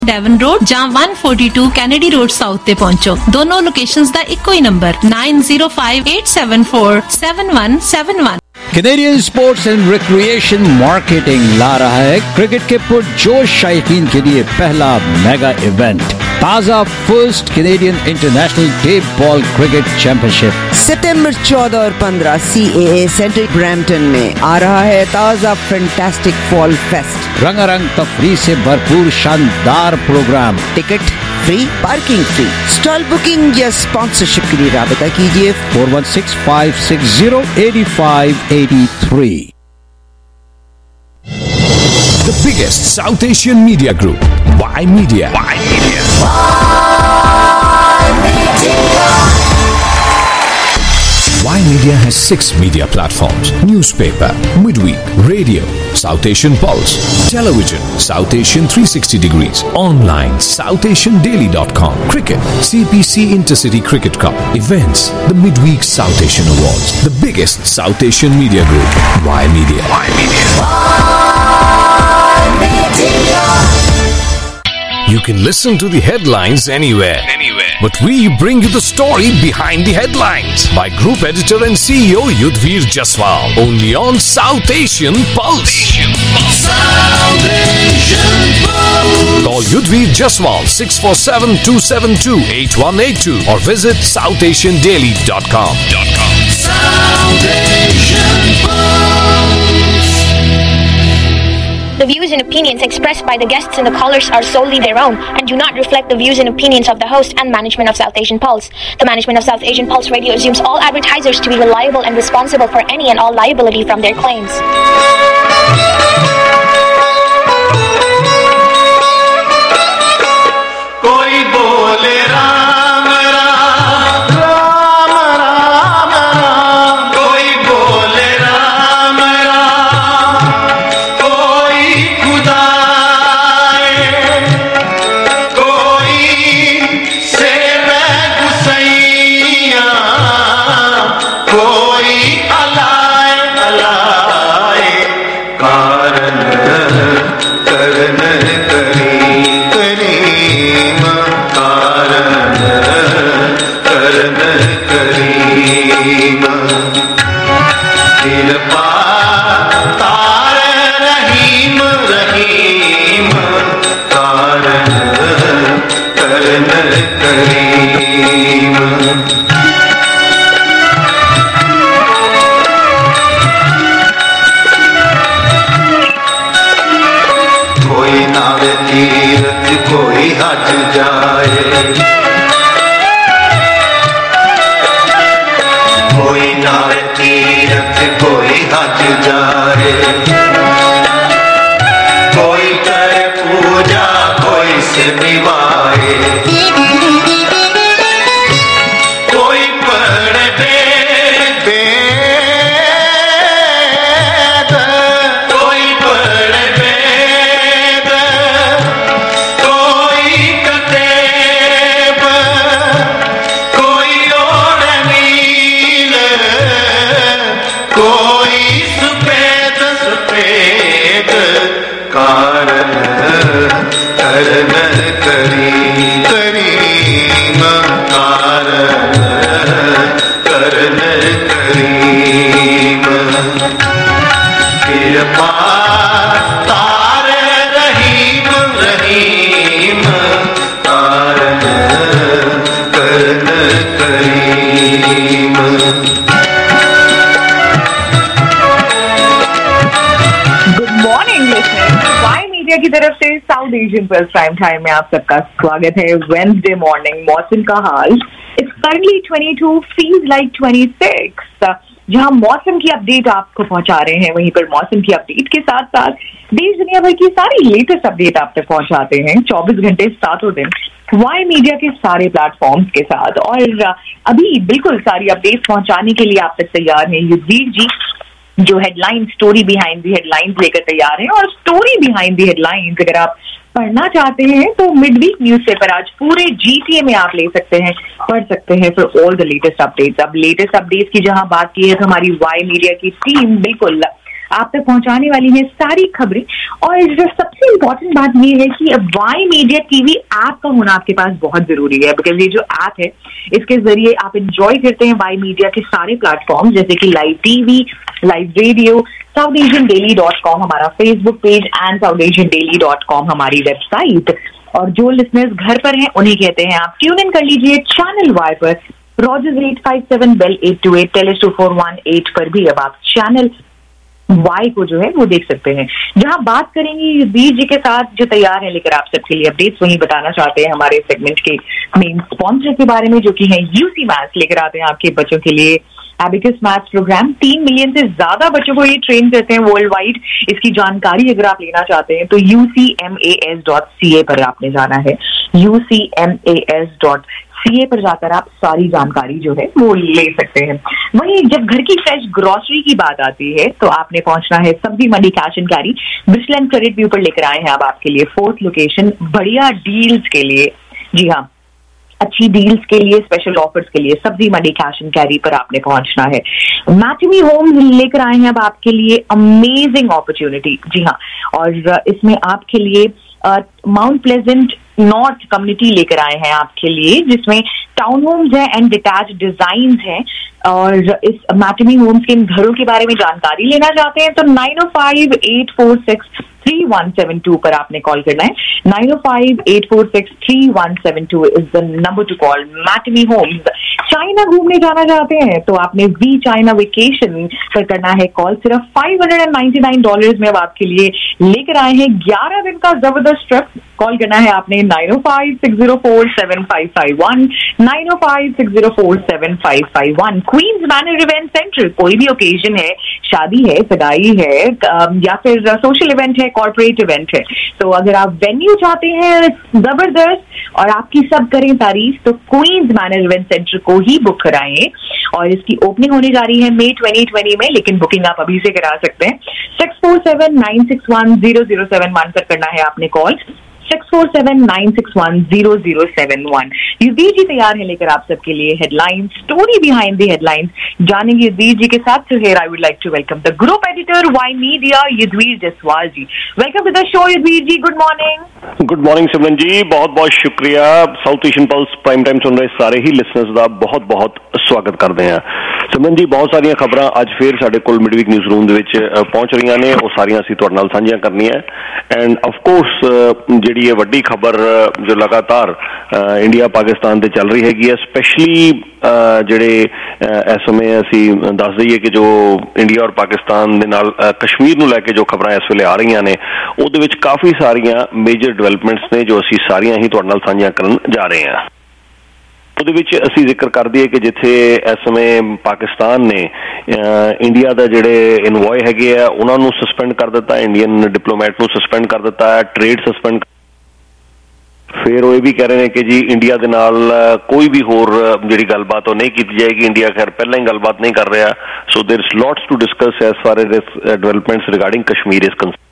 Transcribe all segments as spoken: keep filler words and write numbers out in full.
Devon road ਜਾਂ one forty-two Kennedy road south ਤੇ ਪਹੁੰਚੋ। ਦੋਨੋਂ ਲੋਕੇਸ਼ਨਸ ਦਾ ਇੱਕੋ ਹੀ number nine zero five eight seven four seven one seven one। Canadian sports and recreation marketing ला रहा है क्रिकेट के पुरजोश शायकीन के लिए पहला मेगा इवेंट, ताजा first Canadian international day ball cricket championship सितंबर चौदह और पंद्रह सी ए ए सेंटर ब्रैम्पटन में आ रहा है ताजा फैंटास्टिक फॉल फेस्ट। रंगारंग तफरीह से भरपूर शानदार program, ticket free, parking free. Stall booking या स्पॉन्सरशिप के लिए राबता कीजिए four one six five six zero eight five eight three। The biggest South Asian media group, Y Media. Y Media. Y Media. Y Media has six media platforms: newspaper, midweek, radio, South Asian Pulse, television, South Asian three sixty degrees, online, south asian daily dot com, cricket, C P C Intercity Cricket Cup, events, the midweek South Asian Awards. The biggest South Asian media group, Y Media. Y Media. Y Media. You can listen to the headlines anywhere. Anywhere. But we bring you the story behind the headlines by Group Editor and C E O Yudhvir Jaswal. Only on South Asian Pulse. Asian Pulse. South Asian Pulse. Call Yudhvir Jaswal six four seven two seven two eight one eight two or visit south asian daily dot com. South Asian Pulse. The views and opinions expressed by the guests and the callers are solely their own and do not reflect the views and opinions of the host and management of South Asian Pulse. The management of South Asian Pulse Radio assumes all advertisers to be reliable and responsible for any and all liability from their claims. Koi bole Ram Ram Ram Ram Ram, koi bole Ram Ram, koi Khuda की तरफ से South Asian Pulse Prime Time में आप सबका स्वागत है। Wednesday morning, मौसम का हाल it's currently twenty-two, feels like twenty-six। जहां मौसम की अपडेट आपको पहुंचा रहे हैं, वहीं पर मौसम की अपडेट के साथ साथ देश दुनिया भर की सारी लेटेस्ट अपडेट आप तक पहुंचाते हैं चौबीस घंटे सातों दिन वाई मीडिया के सारे प्लेटफॉर्म्स के साथ। और अभी बिल्कुल सारी अपडेट पहुंचाने के लिए आप तक तैयार हैं युद्धवीर जी, जो headline story behind the headlines लेकर तैयार हैं। और स्टोरी बिहाइंड दी हेडलाइंस अगर आप पढ़ना चाहते हैं तो मिडवीक न्यूज़पेपर आज पूरे जीटीए में आप ले सकते हैं, पढ़ सकते हैं for all the latest updates. अब लेटेस्ट अपडेट्स की जहां बात की है तो हमारी वाई मीडिया की टीम बिल्कुल आप तक पहुंचाने वाली हैं सारी खबरें। और जो सबसे इम्पोर्टेंट बात ये है कि वाई मीडिया टीवी ऐप का होना आपके पास बहुत जरूरी है, बिकॉज ये जो ऐप है इसके जरिए आप इंजॉय करते हैं वाई मीडिया के सारे प्लेटफॉर्म, जैसे कि live TV, live radio, South Asian Daily dot com हमारा Facebook page and South Asian Daily dot com हमारी वेबसाइट। और जो लिसनर्स घर पर हैं उन्हें कहते हैं आप ट्यून इन कर लीजिए चैनल वाई पर, Rogers eight five seven, Bell eight two eight, Telus two four one eight पर भी अब आप चैनल वाई को जो है वो देख सकते हैं। जहां बात करेंगे युद्धवीर जी के साथ जो तैयार है लेकर आप सबके लिए अपडेट्स, वहीं बताना चाहते हैं हमारे सेगमेंट के मेन स्पॉन्सर के बारे में, जो कि है यूसी मैथ्स, लेकर आते हैं आपके बच्चों के लिए एबिकस मैथ्स प्रोग्राम। तीन मिलियन से ज्यादा बच्चों को ये ट्रेन करते हैं वर्ल्ड वाइड। इसकी जानकारी अगर आप लेना चाहते हैं तो U C M A S dot C A पर आपने जाना है, U C M A S dot C A पर जाकर आप सारी जानकारी जो है वो ले सकते हैं। वहीं जब घर की फ्रेश ग्रोसरी की बात आती है तो आपने पहुंचना है सब्जी मंडी cash and carry, Bristol and Credit View पर लेकर आए हैं अब आपके लिए फोर्थ लोकेशन बढ़िया डील्स के लिए। जी हाँ, अच्छी डील्स के लिए, स्पेशल ऑफर्स के लिए सब्जी मंडी कैश एंड कैरी पर आपने पहुंचना है। मैटिनी होम्स लेकर आए हैं अब आपके लिए अमेजिंग अपॉर्चुनिटी। जी हाँ, और इसमें आपके लिए माउंट प्लेजेंट नॉर्थ कम्युनिटी लेकर आए हैं आपके लिए, जिसमें टाउन होम्स हैं एंड डिटैच डिजाइन हैं। और इस मैटिनी होम्स के इन घरों के बारे में जानकारी लेना चाहते हैं तो nine O five eight four six three one seven two पर आपने कॉल करना है। Nine O five eight four six three one seven two is the number to call. Matinee Homes. China घूमने जाना चाहते हैं तो आपने वी चाइना वेकेशन पर करना है कॉल। सिर्फ five hundred and ninety nine dollar में अब आपके लिए लेकर आए हैं ग्यारह दिन का जबरदस्त ट्रिप। कॉल करना है आपने nine O five six zero four seven five five one, nine O five six zero four seven five five one. Queens Manor Event Centre, कोई भी ओकेजन है, शादी है, सगाई है या फिर सोशल इवेंट है, कॉर्पोरेट इवेंट है, तो अगर आप वेन्यू चाहते हैं जबरदस्त और आपकी सब करें तारीफ तो क्वींस मैनर इवेंट सेंटर को ही बुक कराएं। और इसकी ओपनिंग होने जा रही है मई ट्वेंटी ट्वेंटी में, लेकिन बुकिंग आप अभी से करा सकते हैं। Six four seven nine six one zero zero seven one पर करना है आपने call, six four seven nine six one zero zero seven one. Yudhveer ji तैयार है लेकर आप सबके लिए headlines, story behind the headlines जानेंगे युद्धवीर जी के साथ। So here I would like to welcome the group editor Y media Yudhveer Jaswal ji. Welcome to the show Yudhveer ji, good morning. Good morning Simran ji, बहुत बहुत शुक्रिया। South Asian Pulse Prime Time सुन रहे सारे ही लिसनर्स का बहुत बहुत स्वागत करते हैं। सिमरन जी, बहुत सारिया खबरां अज फिर साडे कोल मिडवीक न्यूज़ रूम दे विच पहुंच रही ने, वो सारियां असीं तुहाडे नाल साझीਆਂ करनियां। एंड ऑफ कोर्स जिहड़ी ये वड्डी खबर जो लगातार इंडिया पाकिस्तान ते चल रही हैगी है, स्पैशली जिहड़े इस समय असीं दस दईए कि जो इंडिया और पाकिस्तान दे नाल कश्मीर नूं लैके जो खबरां इस वेले आ रही ने, उहदे विच काफ़ी सारियां मेजर डिवेलपमेंट्स ने जो असीं सारियां ही तुहाडे नाल साझीਆਂ करन जा रहे हैं। ਉਹਦੇ ਵਿੱਚ ਅਸੀਂ ਜ਼ਿਕਰ ਕਰ ਦਈਏ ਕਿ ਜਿੱਥੇ ਇਸ ਸਮੇਂ ਪਾਕਿਸਤਾਨ ਨੇ ਇੰਡੀਆ ਦਾ ਜਿਹੜੇ ਇਨਵੋਏ ਹੈਗੇ ਆ ਉਹਨਾਂ ਨੂੰ ਸਸਪੈਂਡ ਕਰ ਦਿੱਤਾ, ਇੰਡੀਅਨ ਡਿਪਲੋਮੈਟ ਨੂੰ ਸਸਪੈਂਡ ਕਰ ਦਿੱਤਾ ਹੈ, ਟ੍ਰੇਡ ਸਸਪੈਂਡ। ਫਿਰ ਉਹ ਇਹ ਵੀ ਕਹਿ ਰਹੇ ਨੇ ਕਿ ਜੀ ਇੰਡੀਆ ਦੇ ਨਾਲ ਕੋਈ ਵੀ ਹੋਰ ਜਿਹੜੀ ਗੱਲਬਾਤ ਉਹ ਨਹੀਂ ਕੀਤੀ ਜਾਏਗੀ। ਇੰਡੀਆ ਖੈਰ ਪਹਿਲਾਂ ਹੀ ਗੱਲਬਾਤ ਨਹੀਂ ਕਰ ਰਿਹਾ। So there is lots to discuss as far as developments regarding Kashmir is concern.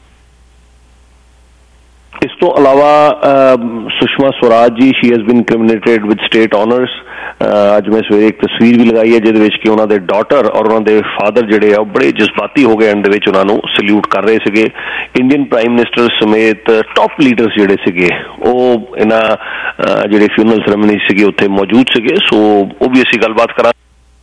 इस तो अलावा Sushma Swaraj ji, she has been incriminated with state honours. अज मैं सवेरे एक तस्वीर भी लगाई है जिहदे उन्होंने डॉटर और उन्होंने फादर जिहड़े आ बड़े जज्बाती हो गए, एंड उन्होंने सल्यूट कर रहे थे। इंडियन प्राइम मिनिस्टर समेत टॉप लीडर्स जिहड़े सीगे वो इन्हां जिहड़े फ्यूनरल सैरेमनी सीगी उत्थे मौजूद सीगे। सो वो भी असीं गलबात करा।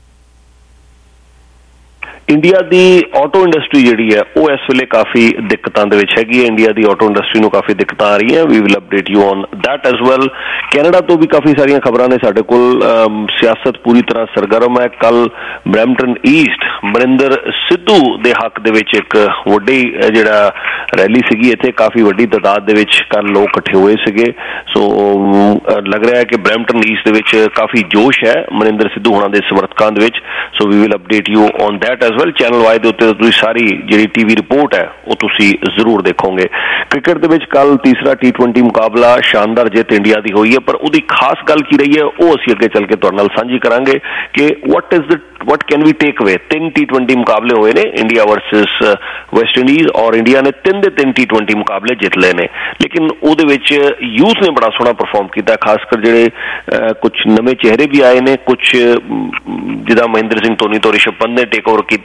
इंडिया की ऑटो इंडस्ट्री जिहड़ी है वो इस वेले काफ़ी दिक्कतां दे विच हैगी है। इंडिया की ऑटो इंडस्ट्री नूं काफ़ी दिक्कतां आ रही हैं। We will update you on that as well. Canada तो भी काफ़ी सारियां खबरां ने साडे कोल। सियासत पूरी तरह सरगर्म है। कल ब्रैम्पटन ईस्ट मनिंदर सिद्धू दे हक दे विच एक वड्डी जिहड़ा रैली सीगी, इत्थे काफ़ी वड्डी तादाद दे विच कल लोग इकट्ठे हुए सीगे। सो लग रहा है कि ब्रैम्पटन ईस्ट दे विच काफ़ी जोश है मनिंदर सिद्धू होणां दे समर्थकां दे विच। So we will update you on that as well. Channel Y दे उत्ते तुसीं सारी जिहड़ी टीवी रिपोर्ट है वो तुसीं जरूर देखोगे। क्रिकेट दे विच कल तीसरा टी ट्वेंटी मुकाबला शानदार जित इंडिया की हुई है, पर उहदी खास गल की रही है वो असीं अगे चल के तुहाडे नाल साझी करांगे कि what is the what can we take away. तीन टी ट्वेंटी मुकाबले हुए ने, इंडिया वर्सिस वेस्ट इंडीज, और इंडिया ने तीन दे तीन टी ट्वेंटी मुकाबले जित ले ने। लेकिन उहदे विच यूथ ने बड़ा सोहना परफॉर्म किया, खासकर जिहड़े कुछ नवे चेहरे भी आए ने, कुछ जिदा महेंद्र सिंह धोनी तो ऋषभ पंत ने टेक ओवर किया,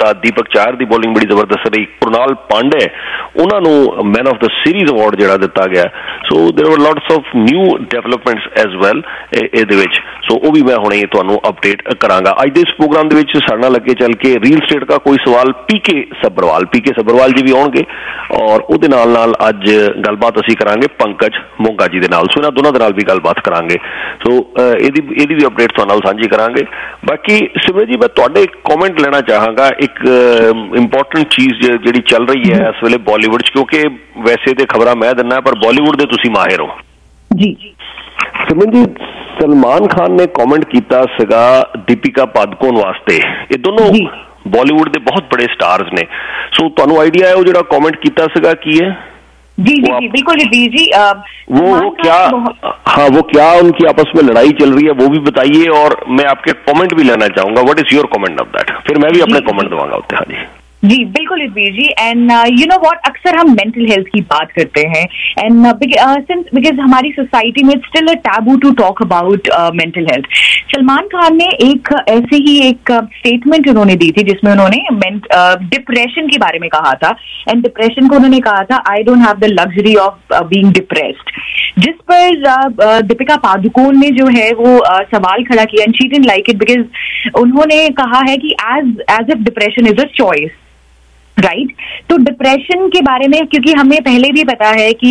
ਦਿੱਤਾ, ਦੀਪਕ ਚਾਰ ਦੀ ਬੋਲਿੰਗ ਬੜੀ ਜ਼ਬਰਦਸਤ ਰਹੀ, ਕੁਰਨਾਲ ਪਾਂਡੇ ਉਹਨਾਂ ਨੂੰ man of the series award ਜਿਹੜਾ ਦਿੱਤਾ ਗਿਆ। So there are lots of new developments as well ਇਹਦੇ ਵਿੱਚ, ਸੋ ਉਹ ਵੀ ਮੈਂ ਹੁਣੇ ਤੁਹਾਨੂੰ ਅਪਡੇਟ ਕਰਾਂਗਾ। ਅੱਜ ਦੇ ਇਸ ਪ੍ਰੋਗਰਾਮ ਦੇ ਵਿੱਚ ਸਾਡੇ ਨਾਲ ਅੱਗੇ ਚੱਲ ਕੇ ਰੀਅਲ ਸਟੇਟ ਦਾ ਕੋਈ ਸਵਾਲ ਪੀ ਕੇ ਸੱਭਰਵਾਲ ਪੀ ਕੇ ਸੱਭਰਵਾਲ ਜੀ ਵੀ ਆਉਣਗੇ, ਔਰ ਉਹਦੇ ਨਾਲ ਨਾਲ ਅੱਜ ਗੱਲਬਾਤ ਅਸੀਂ ਕਰਾਂਗੇ ਪੰਕਜ ਮੋਂਗਾ ਜੀ ਦੇ ਨਾਲ। ਸੋ ਇਹਨਾਂ ਦੋਨਾਂ ਦੇ ਨਾਲ ਵੀ ਗੱਲਬਾਤ ਕਰਾਂਗੇ, ਸੋ ਇਹਦੀ ਇਹਦੀ ਵੀ ਅਪਡੇਟ ਤੁਹਾਡੇ ਨਾਲ ਸਾਂਝੀ ਕਰਾਂਗੇ। ਬਾਕੀ ਸਿਮਰਨ ਜੀ, ਮੈਂ ਤੁਹਾਡੇ ਕਮੈਂਟ ਲੈਣਾ ਚਾਹਾਂਗਾ ਇੱਕ ਇੰਪੋਰਟੈਂਟ ਚੀਜ਼ ਜਿਹੜੀ ਚੱਲ ਰਹੀ ਹੈ ਇਸ ਵੇਲੇ ਬਾਲੀਵੁੱਡ 'ਚ, ਕਿਉਂਕਿ ਵੈਸੇ ਤੇ ਖਬਰਾਂ ਮੈਂ ਦਿੰਦਾ ਪਰ ਬਾਲੀਵੁੱਡ ਦੇ ਤੁਸੀਂ ਮਾਹਿਰ ਹੋ ਜੀ। ਸਿਮਰਨ ਜੀ, ਸਲਮਾਨ ਖਾਨ ਨੇ ਕਮੈਂਟ ਕੀਤਾ ਸੀਗਾ ਦੀਪਿਕਾ ਪਾਦੂਕੋਣ ਵਾਸਤੇ। ਇਹ ਦੋਨੋਂ ਬਾਲੀਵੁੱਡ ਦੇ ਬਹੁਤ ਬੜੇ ਸਟਾਰਸ ਨੇ, ਸੋ ਤੁਹਾਨੂੰ ਆਈਡੀਆ ਹੈ ਉਹ ਜਿਹੜਾ ਕਮੈਂਟ ਕੀਤਾ ਸੀਗਾ ਕੀ है? जी जी जी बिल्कुल जी जी आ, वो वो क्या हाँ वो क्या उनकी आपस में लड़ाई चल रही है वो भी बताइए, और मैं आपके कमेंट भी लेना चाहूंगा। What is your comment of that? फिर मैं भी अपने कमेंट दूंगा उससे। हाँ जी जी बिल्कुल Ijbir ji. And you know what, अक्सर हम मेंटल हेल्थ की बात करते हैं एंड सिंस बिकॉज हमारी सोसाइटी में it's still a taboo to talk about mental health. Salman Khan ने एक ऐसे ही एक स्टेटमेंट uh, उन्होंने दी थी जिसमें उन्होंने डिप्रेशन uh, के बारे में कहा था, एंड डिप्रेशन को उन्होंने कहा था I don't have the luxury of being depressed, जिस पर uh, दीपिका पादुकोण ने जो है वो uh, सवाल खड़ा किया and she didn't like it because उन्होंने कहा है कि as as if depression is a choice, right right? तो डिप्रेशन के बारे में, क्योंकि हमें पहले भी पता है कि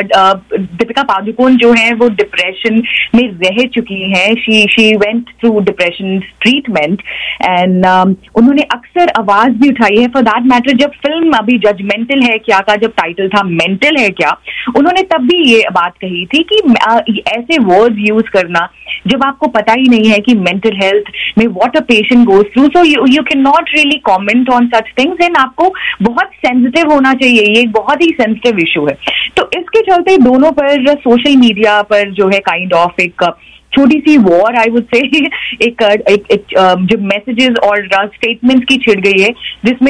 दीपिका पादुकोण जो है वो डिप्रेशन में रह चुकी हैं, she she went through depression treatment and उन्होंने अक्सर आवाज भी उठाई है। फॉर दैट मैटर जब फिल्म अभी जजमेंटल है क्या का जब टाइटल था मेंटल है क्या, उन्होंने तब भी ये बात कही थी कि uh, ऐसे वर्ड्स यूज करना जब आपको पता ही नहीं है कि मेंटल हेल्थ में what a patient goes through, so you you can not really comment on such things and आपको बहुत सेंसिटिव होना चाहिए। ये एक बहुत ही सेंसिटिव इशू है, तो इसके चलते दोनों पर सोशल मीडिया पर जो है काइंड ऑफ एक छोटी सी वॉर आई वुड से एक, एक, एक जो मैसेजेस और स्टेटमेंट्स की छिड़ गई है जिसमें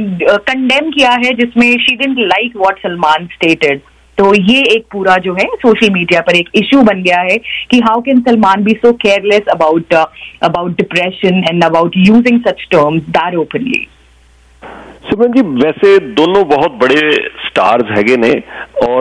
कंडेम किया है, जिसमें she didn't like what Salman stated. तो ये एक पूरा जो है सोशल मीडिया पर एक इश्यू बन गया है कि how can Salman be so careless about about depression and about using such terms that openly. Simran ji, वैसे दोनों बहुत बड़े स्टार्स हैगे ने, और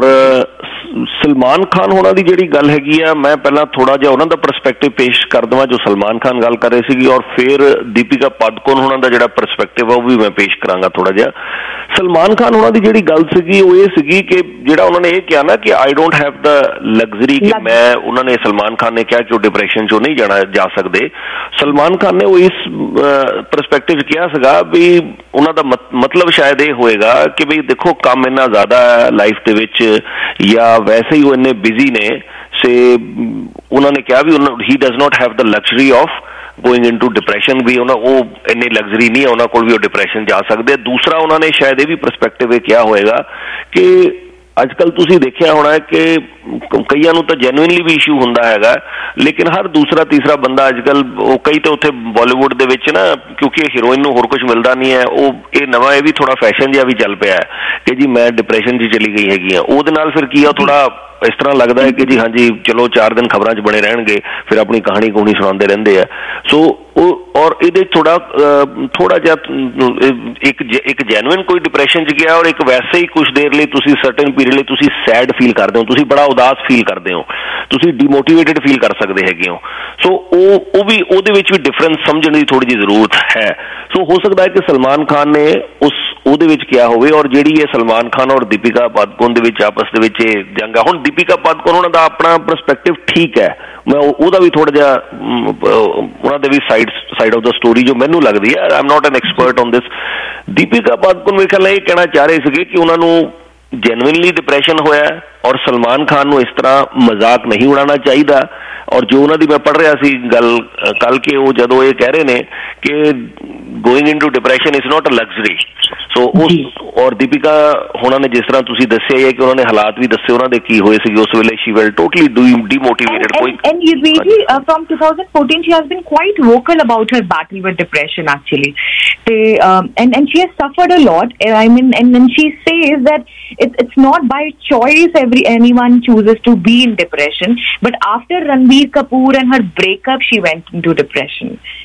सलमान खान होना दी ਜਿਹੜੀ ਗੱਲ ਹੈਗੀ ਆ, ਮੈਂ ਪਹਿਲਾਂ ਥੋੜਾ ਜਿਹਾ ਉਹਨਾਂ ਦਾ ਪਰਸਪੈਕਟਿਵ ਪੇਸ਼ ਕਰ ਦਵਾਂ ਜੋ ਸਲਮਾਨ ਖਾਨ ਗੱਲ ਕਰ ਰਹੇ ਸੀਗੀ, ਔਰ ਫਿਰ ਦੀਪਿਕਾ ਪਾਦੂਕੋਣ ਹੋਣਾ ਦਾ ਜਿਹੜਾ ਪਰਸਪੈਕਟਿਵ ਆ ਉਹ ਵੀ ਮੈਂ ਪੇਸ਼ ਕਰਾਂਗਾ ਥੋੜਾ ਜਿਹਾ। ਸਲਮਾਨ ਖਾਨ ਹੋਣਾ ਦੀ ਜਿਹੜੀ ਗੱਲ ਸੀਗੀ ਉਹ ਇਹ ਸੀਗੀ ਕਿ ਜਿਹੜਾ ਉਹਨਾਂ ਨੇ ਇਹ ਕਿਹਾ ਨਾ ਕਿ I don't have the luxury, ਕਿ ਮੈਂ ਉਹਨਾਂ ਨੇ ਸਲਮਾਨ ਖਾਨ ਨੇ ਕਿਹਾ ਕਿ ਉਹ ਡਿਪਰੈਸ਼ਨ ਚੋਂ ਨਹੀਂ ਜਾਣਾ ਜਾ ਸਕਦੇ। ਸਲਮਾਨ ਖਾਨ ਨੇ ਉਹ ਇਸ ਪਰਸਪੈਕਟਿਵ ਕਿਹਾ ਸੀਗਾ ਵੀ ਉਹਨਾਂ ਦਾ ਮਤਲਬ ਸ਼ਾਇਦ ਇਹ ਹੋਏਗਾ ਕਿ ਬਈ ਦੇਖੋ ਕੰਮ ਇੰਨਾ ਜ਼ਿਆਦਾ ਲਾਈਫ ਦੇ ਵਿੱਚ ਜਾਂ ਵੈਸੇ ਹੀ ਉਹ ਇੰਨੇ ਬਿਜ਼ੀ ਨੇ, ਸੇ ਉਹਨਾਂ ਨੇ ਕਿਹਾ ਵੀ he does not have the luxury of going into depression, ਵੀ ਉਹਨਾਂ ਉਹ ਇੰਨੀ ਲਗਜ਼ਰੀ ਨਹੀਂ ਹੈ ਉਹਨਾਂ ਕੋਲ ਵੀ ਉਹ ਡਿਪਰੈਸ਼ਨ ਜਾ ਸਕਦੇ। ਦੂਸਰਾ ਉਹਨਾਂ ਨੇ ਸ਼ਾਇਦ ਇਹ ਵੀ ਪਰਸਪੈਕਟਿਵ ਇਹ ਕਿਹਾ ਹੋਏਗਾ ਕਿ ਅੱਜ ਕੱਲ੍ਹ ਤੁਸੀਂ ਦੇਖਿਆ ਹੋਣਾ ਕਿ ਕਈਆਂ ਨੂੰ ਤਾਂ ਜੈਨੂਇਨਲੀ ਵੀ ਇਸ਼ੂ ਹੁੰਦਾ ਹੈਗਾ, ਲੇਕਿਨ ਹਰ ਦੂਸਰਾ ਤੀਸਰਾ ਬੰਦਾ ਅੱਜ ਕੱਲ੍ਹ ਉਹ ਕਈ ਤਾਂ ਉੱਥੇ ਬਾਲੀਵੁੱਡ ਦੇ ਵਿੱਚ ਨਾ, ਕਿਉਂਕਿ ਹੀਰੋਇਨ ਨੂੰ ਹੋਰ ਕੁਝ ਮਿਲਦਾ ਨਹੀਂ ਹੈ, ਉਹ ਇਹ ਨਵਾਂ ਇਹ ਵੀ ਥੋੜਾ ਫੈਸ਼ਨ ਜਿਹਾ ਵੀ ਚੱਲ ਪਿਆ ਕਿ ਜੀ ਮੈਂ ਡਿਪਰੈਸ਼ਨ 'ਚ ਚਲੀ ਗਈ ਹੈਗੀ ਆ। ਉਹਦੇ ਨਾਲ ਫਿਰ ਕੀ ਆ, ਥੋੜਾ ਇਸ ਤਰ੍ਹਾਂ ਲੱਗਦਾ ਹੈ ਕਿ ਜੀ ਹਾਂਜੀ ਚਲੋ ਚਾਰ ਦਿਨ ਖਬਰਾਂ 'ਚ ਬਣੇ ਰਹਿਣਗੇ, ਫਿਰ ਆਪਣੀ ਕਹਾਣੀ ਕਹੂਣੀ ਸੁਣਾਉਂਦੇ ਰਹਿੰਦੇ ਆ। ਸੋ ਉਹ ਔਰ ਇਹਦੇ ਥੋੜਾ ਥੋੜਾ ਜਿਹਾ ਇੱਕ ਇੱਕ ਜੈਨੂਇਨ ਕੋਈ ਡਿਪਰੈਸ਼ਨ 'ਚ ਗਿਆ, ਔਰ ਇੱਕ ਵੈਸੇ ਹੀ ਕੁਝ ਦੇਰ ਲਈ ਤੁਸੀਂ ਸਰਟਨ ਪੀਰੀਅਡ ਲਈ ਤੁਸੀਂ ਸੈਡ ਫੀਲ ਕਰਦੇ ਹੋ, ਤੁਸੀਂ ਬੜਾ ਉਦਾਸ ਫੀਲ ਕਰਦੇ ਹੋ, ਤੁਸੀਂ ਡੀਮੋਟੀਵੇਟਡ ਫੀਲ ਕਰ ਸਕਦੇ ਹੈਗੇ ਹੋ। ਸੋ ਉਹ ਉਹ ਵੀ ਉਹਦੇ ਵਿੱਚ ਵੀ ਡਿਫਰੈਂਸ ਸਮਝਣ ਦੀ ਥੋੜੀ ਜਿਹੀ ਜ਼ਰੂਰਤ ਹੈ। ਸੋ ਹੋ ਸਕਦਾ ਹੈ ਕਿ ਸਲਮਾਨ ਖਾਨ ਨੇ ਉਸ ਉਹਦੇ ਵਿੱਚ ਕਿਹਾ ਹੋਵੇ, ਔਰ ਜਿਹੜੀ ਇਹ ਸਲਮਾਨ ਖਾਨ ਔਰ ਦੀਪਿਕਾ ਪਾਦੂਕੋਣ ਦੇ ਵਿੱਚ ਆਪਸ ਦੇ ਵਿੱਚ ਇਹ ਜੰਗ ਆ। ਹੁਣ ਦੀਪਿਕਾ ਪਾਦੂਕੋਣ ਉਹਨਾਂ ਦਾ ਆਪਣਾ ਪਰਸਪੈਕਟਿਵ ਠੀਕ ਹੈ, ਮੈਂ ਉਹਦਾ ਵੀ ਥੋੜਾ ਜਿਹਾ ਉਹਨਾਂ ਦੇ ਵੀ side side of the story ਜੋ ਮੈਨੂੰ ਲੱਗਦੀ ਹੈ, I am not an expert on this. Deepika Padukone ਮੇਰੇ ਖਿਆਲ ਨਾਲ ਇਹ ਕਹਿਣਾ ਚਾਹ ਰਹੇ ਸੀਗੇ ਕਿ ਉਹਨਾਂ ਨੂੰ ਜੈਨੂਇਨਲੀ ਡਿਪਰੈਸ਼ਨ ਹੋਇਆ, ਔਰ ਸਲਮਾਨ ਖਾਨ ਨੂੰ ਇਸ ਤਰ੍ਹਾਂ ਮਜ਼ਾਕ ਨਹੀਂ ਉਡਾਉਣਾ ਚਾਹੀਦਾ। ਔਰ ਜੋ ਉਹਨਾਂ ਦੀ ਮੈਂ ਪੜ੍ਹ ਰਿਹਾ ਸੀ ਗੱਲ ਕੱਲ ਕੇ, ਉਹ ਜਦੋਂ ਇਹ ਕਹਿ ਰਹੇ ਨੇ ਕਿ going into depression is not a luxury, so ਉਸ ਔਰ ਦੀਪਿਕਾ ਹੋਣਾ ਨੇ ਜਿਸ ਤਰ੍ਹਾਂ ਤੁਸੀਂ ਦੱਸਿਆ ਹੈ ਕਿ ਉਹਨਾਂ ਨੇ ਹਾਲਾਤ ਵੀ ਦੱਸੇ ਉਹਨਾਂ ਦੇ ਕੀ ਹੋਏ ਸੀਗੇ ਉਸ ਵੇਲੇ, ਸ਼ੀ ਵੈਲ ਟੋਟਲੀ ਡੀਮੋਟੀਵੇਟਡ। ਕੋਈ and you really uh, from twenty fourteen she has been quite vocal about her battle with depression actually, they, um, and and she has suffered a lot. I mean, and then she says that it's it's not by choice every anyone chooses to be in depression, but after Ranbir Kapoor and her breakup she went into depression.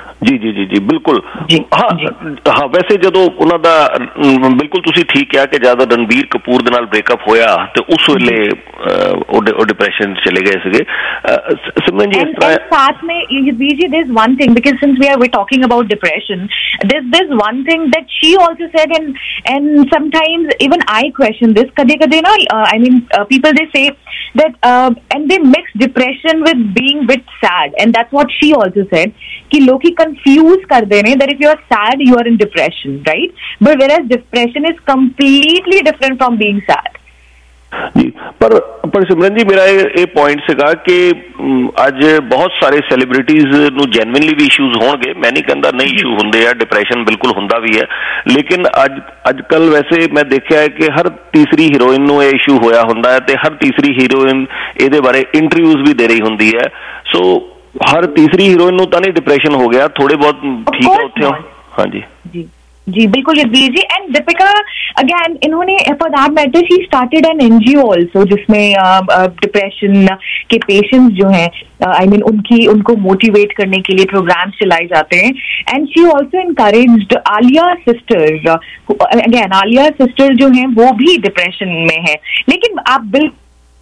ਜੀ ਜੀ ਜੀ ਜੀ ਬਿਲਕੁਲ ਜੀ, ਹਾਂ ਜੀ। ਹਾਂ ਵੈਸੇ ਜਦੋਂ ਉਹਨਾਂ ਦਾ ਅਮ, ਬਿਲਕੁਲ ਤੁਸੀਂ ਠੀਕ ਕਿਹਾ ਕਿ ਜਦ ਰਣਬੀਰ ਕਪੂਰ ਦੇ ਨਾਲ ਬ੍ਰੇਕਅਪ ਹੋਇਆ ਤੇ ਉਸ ਵੇਲੇ ਅਹ, ਉਹ ਉਹ ਡਿਪਰੈਸ਼ਨ ਚਲੇ ਗਏ ਸੀਗੇ। ਅਹ, ਸਿਮਰਨ ਜੀ ਇਸ And, ਤਰ੍ਹਾਂ and साथ में ये बीजी there's one thing, because since we are we're talking about depression, there's there's one thing that she also said, and and sometimes even I question this. Kade kade na, uh, I mean uh, people they say that uh, and they mix depression with being bit sad, and that's what she also said. कि लोग ही confuse कर दे रहे that if you are sad you are in depression, right? But whereas depression is completely different from being sad. ਜੀ ਪਰ ਪਰ ਸਿਮਰਨ ਜੀ ਮੇਰਾ ਇਹ ਇਹ ਪੁਆਇੰਟ ਸੀਗਾ ਕਿ ਅਮ, ਅੱਜ ਬਹੁਤ ਸਾਰੇ ਸੈਲੀਬ੍ਰਿਟੀਜ਼ ਨੂੰ ਜੈਨੂਇਨਲੀ ਵੀ ਇਸ਼ੂਜ਼ ਹੋਣਗੇ। ਮੈਂ ਨਹੀਂ ਕਹਿੰਦਾ ਨਹੀਂ ਇਸ਼ੂ ਹੁੰਦੇ ਆ, ਡਿਪਰੈਸ਼ਨ ਬਿਲਕੁਲ ਹੁੰਦਾ ਵੀ ਹੈ, ਲੇਕਿਨ ਅੱਜ ਅੱਜ ਕੱਲ ਵੈਸੇ ਮੈਂ ਦੇਖਿਆ ਹੈ ਕਿ ਹਰ ਤੀਸਰੀ ਹੀਰੋਇਨ ਨੂੰ ਇਹ ਇਸ਼ੂ ਹੋਇਆ ਹੁੰਦਾ ਹੈ ਤੇ ਹਰ ਤੀਸਰੀ ਹੀਰੋਇਨ ਇਹਦੇ ਬਾਰੇ ਇੰਟਰਵਿਊਜ਼ ਵੀ ਦੇ ਰਹੀ ਹੁੰਦੀ ਹੈ। ਸੋ ਹਰ ਤੀਸਰੀ ਹੀਰੋਇਨ ਨੂੰ ਤਾਂ ਨਹੀਂ ਡਿਪਰੈਸ਼ਨ ਹੋ ਗਿਆ, ਥੋੜੇ ਬਹੁਤ ਠੀਕ ਹੈ ਉੱਥੇ। ਹਾਂਜੀ जी जी बिल्कुल यदवीर जी। एंड दीपिका अगेन इन्होंने for that matter she started an NGO also जिसमें डिप्रेशन के पेशेंट्स जो हैं आई मीन उनकी उनको मोटिवेट करने के लिए प्रोग्राम्स चलाए जाते हैं। And she also encouraged Alia sister, again Alia sister जो हैं वो भी डिप्रेशन में है, लेकिन आप बिल्कुल